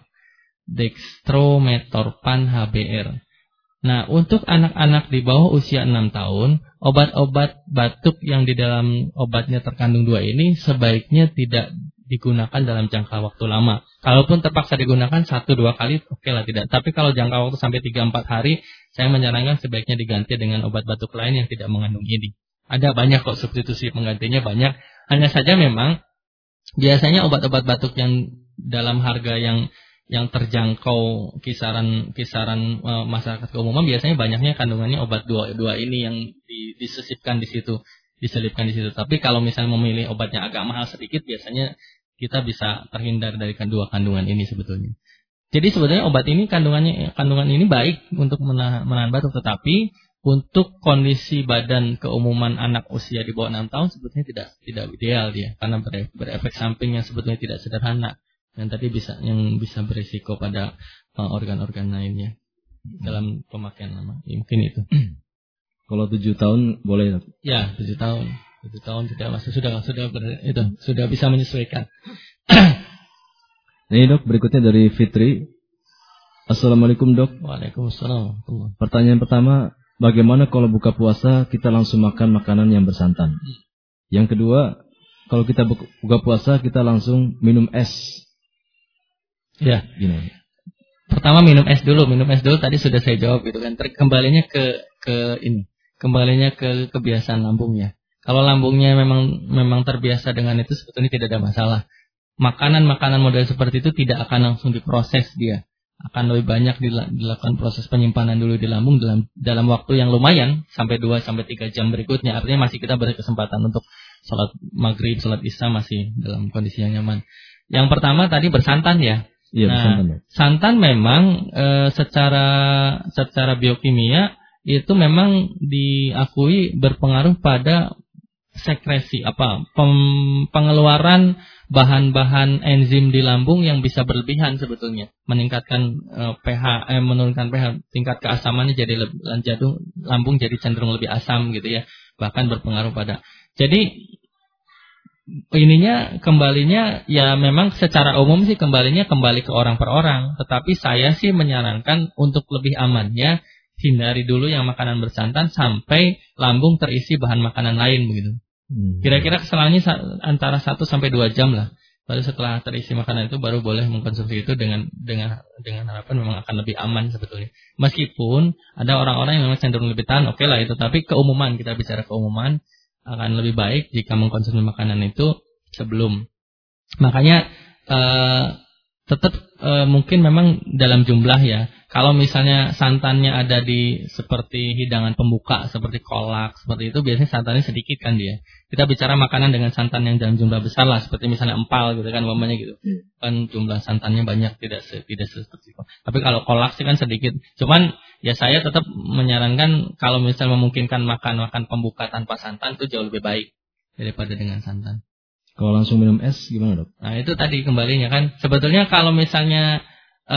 dextrometorphan H B R. Nah, untuk anak-anak di bawah usia enam tahun, obat-obat batuk yang di dalam obatnya terkandung dua ini sebaiknya tidak digunakan dalam jangka waktu lama. Kalaupun terpaksa digunakan satu dua kali, oke okay lah tidak. Tapi kalau jangka waktu sampai tiga empat hari, saya menyarankan sebaiknya diganti dengan obat batuk lain yang tidak mengandung ini. Ada banyak kok substitusi penggantinya banyak. Hanya saja memang biasanya obat-obat batuk yang dalam harga yang yang terjangkau kisaran kisaran uh, masyarakat keumuman biasanya banyaknya kandungannya obat dua dua ini yang di, disisipkan di situ, diselipkan di situ. Tapi kalau misalnya memilih obatnya agak mahal sedikit, biasanya kita bisa terhindar dari dua kandungan ini sebetulnya. Jadi sebetulnya obat ini kandungannya kandungan ini baik untuk menahan, menahan batuk, tetapi untuk kondisi badan keumuman anak usia di bawah enam tahun sebetulnya tidak tidak ideal dia karena berefek samping yang sebetulnya tidak sederhana yang tadi bisa yang bisa berisiko pada uh, organ-organ lainnya dalam pemakaian lama. Ya, mungkin itu. Kalau tujuh tahun boleh? Ya, tujuh tahun. tujuh tahun tidak masuk sudah sudah ber, itu sudah bisa menyesuaikan. Ini dok, berikutnya dari Fitri. Assalamualaikum dok. Waalaikumsalam. Pertanyaan pertama, bagaimana kalau buka puasa kita langsung makan makanan yang bersantan? Hmm. Yang kedua, kalau kita buka puasa kita langsung minum es. Ya, gini. Pertama minum es dulu, minum es dulu tadi sudah saya jawab gitu kan. Kembalinya ke ke ini, kembalinya ke kebiasaan lambungnya. Kalau lambungnya memang memang terbiasa dengan itu sebetulnya tidak ada masalah. Makanan-makanan model seperti itu tidak akan langsung diproses dia. Akan lebih banyak dilakukan proses penyimpanan dulu di lambung dalam dalam waktu yang lumayan sampai dua sampai tiga jam berikutnya. Artinya masih kita berkesempatan untuk salat maghrib, salat isya masih dalam kondisi yang nyaman. Yang pertama tadi bersantan ya. Iya, nah, bersantan. Santan memang e, secara secara biokimia itu memang diakui berpengaruh pada sekresi apa pem, pengeluaran bahan-bahan enzim di lambung yang bisa berlebihan sebetulnya, meningkatkan uh, pH, eh, menurunkan pH, tingkat keasamannya jadi lebih, jatuh, lambung jadi cenderung lebih asam gitu ya, bahkan berpengaruh pada. Jadi ininya kembalinya ya memang secara umum sih kembalinya kembali ke orang per orang, tetapi saya sih menyarankan untuk lebih amannya hindari dulu yang makanan bersantan sampai lambung terisi bahan makanan lain begitu. Hmm. Kira-kira keselangannya antara satu sampai dua jam lah. Baru setelah terisi makanan itu baru boleh mengkonsumsi itu dengan dengan dengan harapan memang akan lebih aman sebetulnya. Meskipun ada orang-orang yang memang cenderung lebih tahan, oke okay lah itu, tapi keumuman kita bicara keumuman akan lebih baik jika mengkonsumsi makanan itu sebelum. Makanya eh, tetap e, mungkin memang dalam jumlah ya. Kalau misalnya santannya ada di seperti hidangan pembuka, seperti kolak, seperti itu biasanya santannya sedikit kan dia. Kita bicara makanan dengan santan yang dalam jumlah besar lah, seperti misalnya empal gitu kan, umpamanya gitu. Kan jumlah santannya banyak, tidak se, tidak seperti itu. Tapi kalau kolak sih kan sedikit. Cuman ya saya tetap menyarankan kalau misalnya memungkinkan makan-makan pembuka tanpa santan itu jauh lebih baik daripada dengan santan. Kalau langsung minum es gimana, Dok? Nah itu tadi kembalinya kan. Sebetulnya kalau misalnya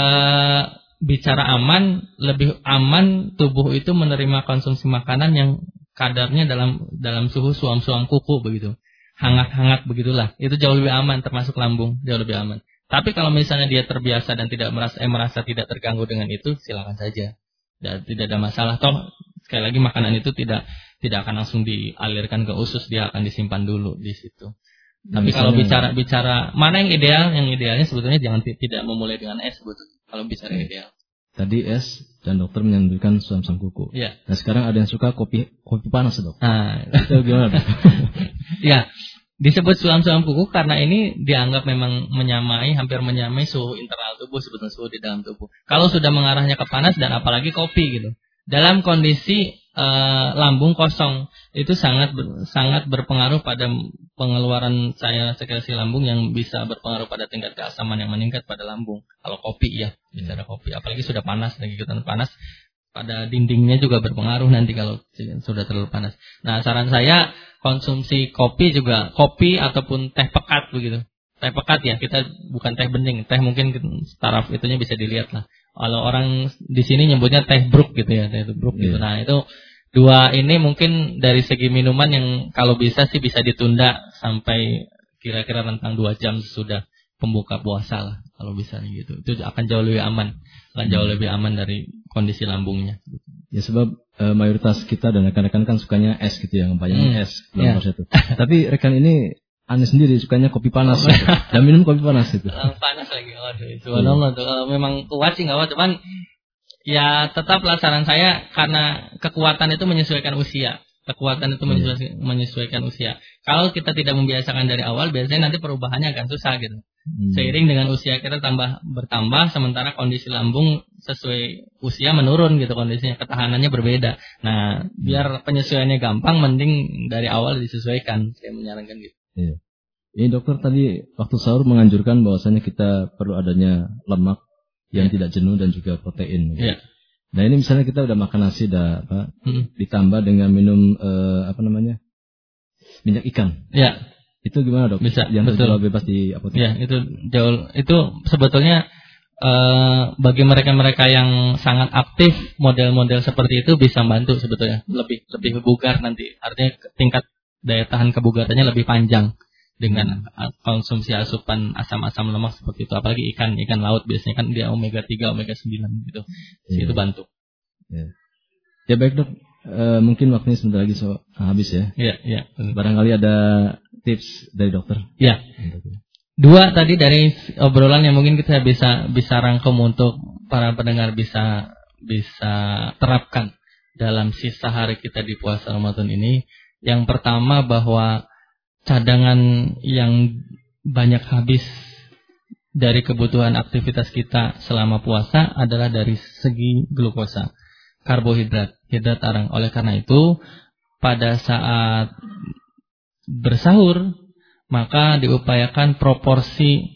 ee, bicara aman, lebih aman tubuh itu menerima konsumsi makanan yang kadarnya dalam dalam suhu suam-suam kuku begitu. Hangat-hangat begitulah. Itu jauh lebih aman, termasuk lambung, jauh lebih aman. Tapi kalau misalnya dia terbiasa dan tidak merasa eh, merasa tidak terganggu dengan itu, silakan saja. Dan tidak ada masalah. Toh sekali lagi makanan itu tidak tidak akan langsung dialirkan ke usus, dia akan disimpan dulu di situ. Tapi kalau bicara bicara mana yang ideal, yang idealnya sebetulnya jangan tidak memulai dengan es sebetulnya. Kalau bicara hmm. ideal. Tadi es dan dokter menyandarkan suam-suam kuku. Ya. Nah sekarang ada yang suka kopi kopi panas, Dok. Nah, itu gimana, Dok? Ya, disebut suam-suam kuku karena ini dianggap memang menyamai, hampir menyamai suhu internal tubuh, sebetulnya suhu di dalam tubuh. Kalau sudah mengarahnya ke panas dan apalagi kopi gitu. Dalam kondisi uh, lambung kosong itu sangat ber, sangat berpengaruh pada pengeluaran cairan sekresi lambung yang bisa berpengaruh pada tingkat keasaman yang meningkat pada lambung. Kalau kopi ya, bicara kopi, apalagi sudah panas, lagi ikutan panas, pada dindingnya juga berpengaruh nanti kalau sudah terlalu panas. Nah, saran saya konsumsi kopi juga, kopi ataupun teh pekat begitu. Teh pekat ya, kita bukan teh bening, teh mungkin taraf itunya bisa dilihat lah. Kalau orang di sini nyebutnya teh bruk gitu ya, teh bruk gitu. Nah, itu dua ini mungkin dari segi minuman yang kalau bisa sih bisa ditunda sampai kira-kira rentang dua jam sesudah pembuka puasa lah kalau bisa gitu. Itu akan jauh lebih aman, akan jauh lebih aman dari kondisi lambungnya. Ya sebab e, mayoritas kita dan rekan-rekan kan sukanya es gitu ya, banyak hmm. es ya. Itu. Tapi rekan ini aneh sendiri sukanya kopi panas gitu. Dan minum kopi panas itu. Panas lagi, waduh itu. Subhanallah tuh. Kalau memang kuat sih enggak apa, cuman ya tetap saran saya karena kekuatan itu menyesuaikan usia. Kekuatan itu menyesuaikan, menyesuaikan usia. Kalau kita tidak membiasakan dari awal, biasanya nanti perubahannya akan susah gitu. Hmm. Seiring dengan usia kita tambah bertambah, sementara kondisi lambung sesuai usia menurun gitu kondisinya, ketahanannya berbeda. Nah, biar penyesuaiannya gampang, mending dari awal disesuaikan. Saya menyarankan gitu. Iya. Ini dokter tadi waktu sahur menganjurkan bahwasanya kita perlu adanya lemak yang ya. tidak jenuh dan juga protein. Ya. Nah ini misalnya kita udah makan nasi, dah, apa, hmm. ditambah dengan minum eh, apa namanya minyak ikan. Ya. Itu gimana, Dok? Bisa. Yang terjual bebas di apotek. Ya, itu jauh. Itu sebetulnya eh, bagi mereka-mereka yang sangat aktif, model-model seperti itu bisa membantu sebetulnya. Lebih lebih bugar nanti. Artinya tingkat daya tahan kebugarannya lebih panjang dengan konsumsi asupan asam-asam lemak seperti itu. Apalagi ikan ikan laut biasanya kan dia omega tiga, omega sembilan gitu. Yeah. Itu bantu. Yeah. Ya baik, Dok. E, mungkin waktunya sebentar lagi so, habis ya. Iya, yeah, iya. Yeah. Barangkali ada tips dari dokter. Iya. Yeah. Dua tadi dari obrolan yang mungkin kita bisa bisa rangkum untuk para pendengar bisa bisa terapkan dalam sisa hari kita di puasa Ramadan ini. Yang pertama bahwa cadangan yang banyak habis dari kebutuhan aktivitas kita selama puasa adalah dari segi glukosa, karbohidrat, hidrat arang. Oleh karena itu, pada saat bersahur, maka diupayakan proporsi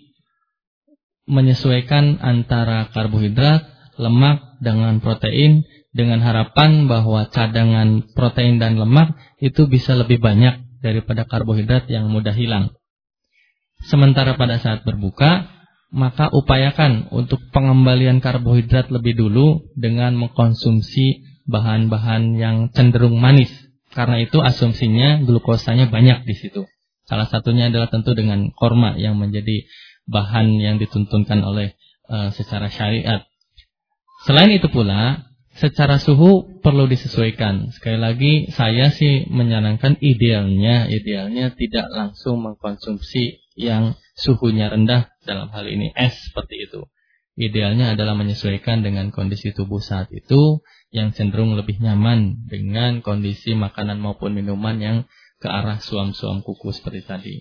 menyesuaikan antara karbohidrat, lemak, dengan protein, dengan harapan bahwa cadangan protein dan lemak itu bisa lebih banyak daripada karbohidrat yang mudah hilang. Sementara pada saat berbuka, maka upayakan untuk pengembalian karbohidrat lebih dulu dengan mengkonsumsi bahan-bahan yang cenderung manis. Karena itu asumsinya glukosanya banyak di situ. Salah satunya adalah tentu dengan korma yang menjadi bahan yang dituntunkan oleh uh, secara syariat. Selain itu pula, secara suhu perlu disesuaikan. Sekali lagi saya sih menyarankan idealnya idealnya tidak langsung mengkonsumsi yang suhunya rendah, dalam hal ini es seperti itu. Idealnya adalah menyesuaikan dengan kondisi tubuh saat itu yang cenderung lebih nyaman dengan kondisi makanan maupun minuman yang ke arah suam-suam kuku seperti tadi.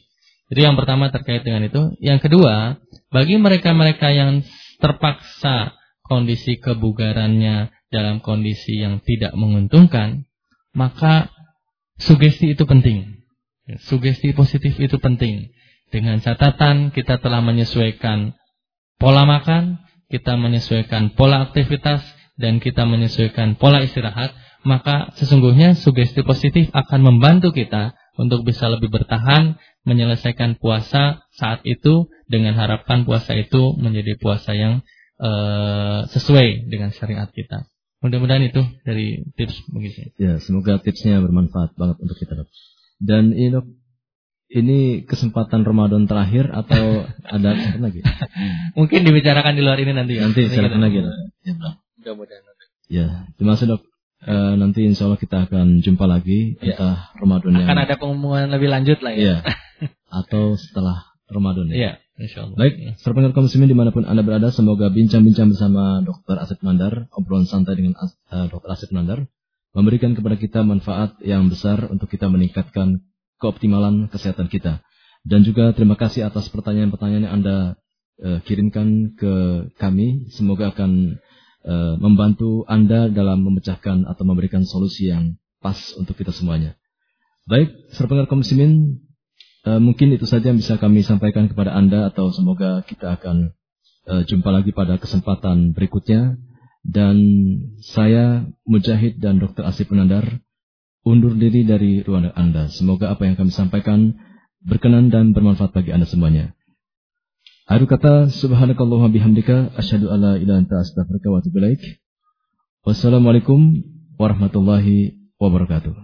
Jadi yang pertama terkait dengan itu. Yang kedua, bagi mereka-mereka yang terpaksa kondisi kebugarannya dalam kondisi yang tidak menguntungkan, maka sugesti itu penting. Sugesti positif itu penting. Dengan catatan kita telah menyesuaikan pola makan, kita menyesuaikan pola aktivitas, dan kita menyesuaikan pola istirahat, maka sesungguhnya sugesti positif akan membantu kita untuk bisa lebih bertahan, menyelesaikan puasa saat itu, dengan harapan puasa itu menjadi puasa yang uh, sesuai dengan syariat kita. Mudah-mudahan itu dari tips bagi saya. Ya, semoga tipsnya bermanfaat banget untuk kita, Dok. Dan ini, Dok, ini kesempatan Ramadan terakhir atau ada kesempatan lagi? Mungkin dibicarakan di luar ini nanti. Nanti bicarakan lagi, Dok. Ya, mudah-mudahan. Ya, terima kasih, Dok. Uh, nanti insya Allah kita akan jumpa lagi, ya. Entah Ramadan yang akan ada pengumuman lebih lanjut lah ya, ya. Atau setelah Ramadan ya. Ya, insya Allah. Baik, sahabat kaum muslimin dimanapun Anda berada, semoga bincang-bincang bersama Dokter Asep Nandar, obrolan santai dengan uh, Dokter Asep Nandar, memberikan kepada kita manfaat yang besar untuk kita meningkatkan keoptimalan kesehatan kita. Dan juga terima kasih atas pertanyaan-pertanyaan yang Anda uh, kirimkan ke kami, semoga akan Uh, membantu Anda dalam memecahkan atau memberikan solusi yang pas untuk kita semuanya. Baik, sahabat kaum muslimin, uh, mungkin itu saja yang bisa kami sampaikan kepada Anda, atau semoga kita akan uh, jumpa lagi pada kesempatan berikutnya. Dan saya Mujahid dan Dokter Asep Nandar undur diri dari ruangan Anda. Semoga apa yang kami sampaikan berkenan dan bermanfaat bagi Anda semuanya. Akhir kata, subhanakallahumma bihamdika asyhadu alla ilaha illa anta astaghfiruka wa atubu ilaik. Wassalamualaikum warahmatullahi wabarakatuh.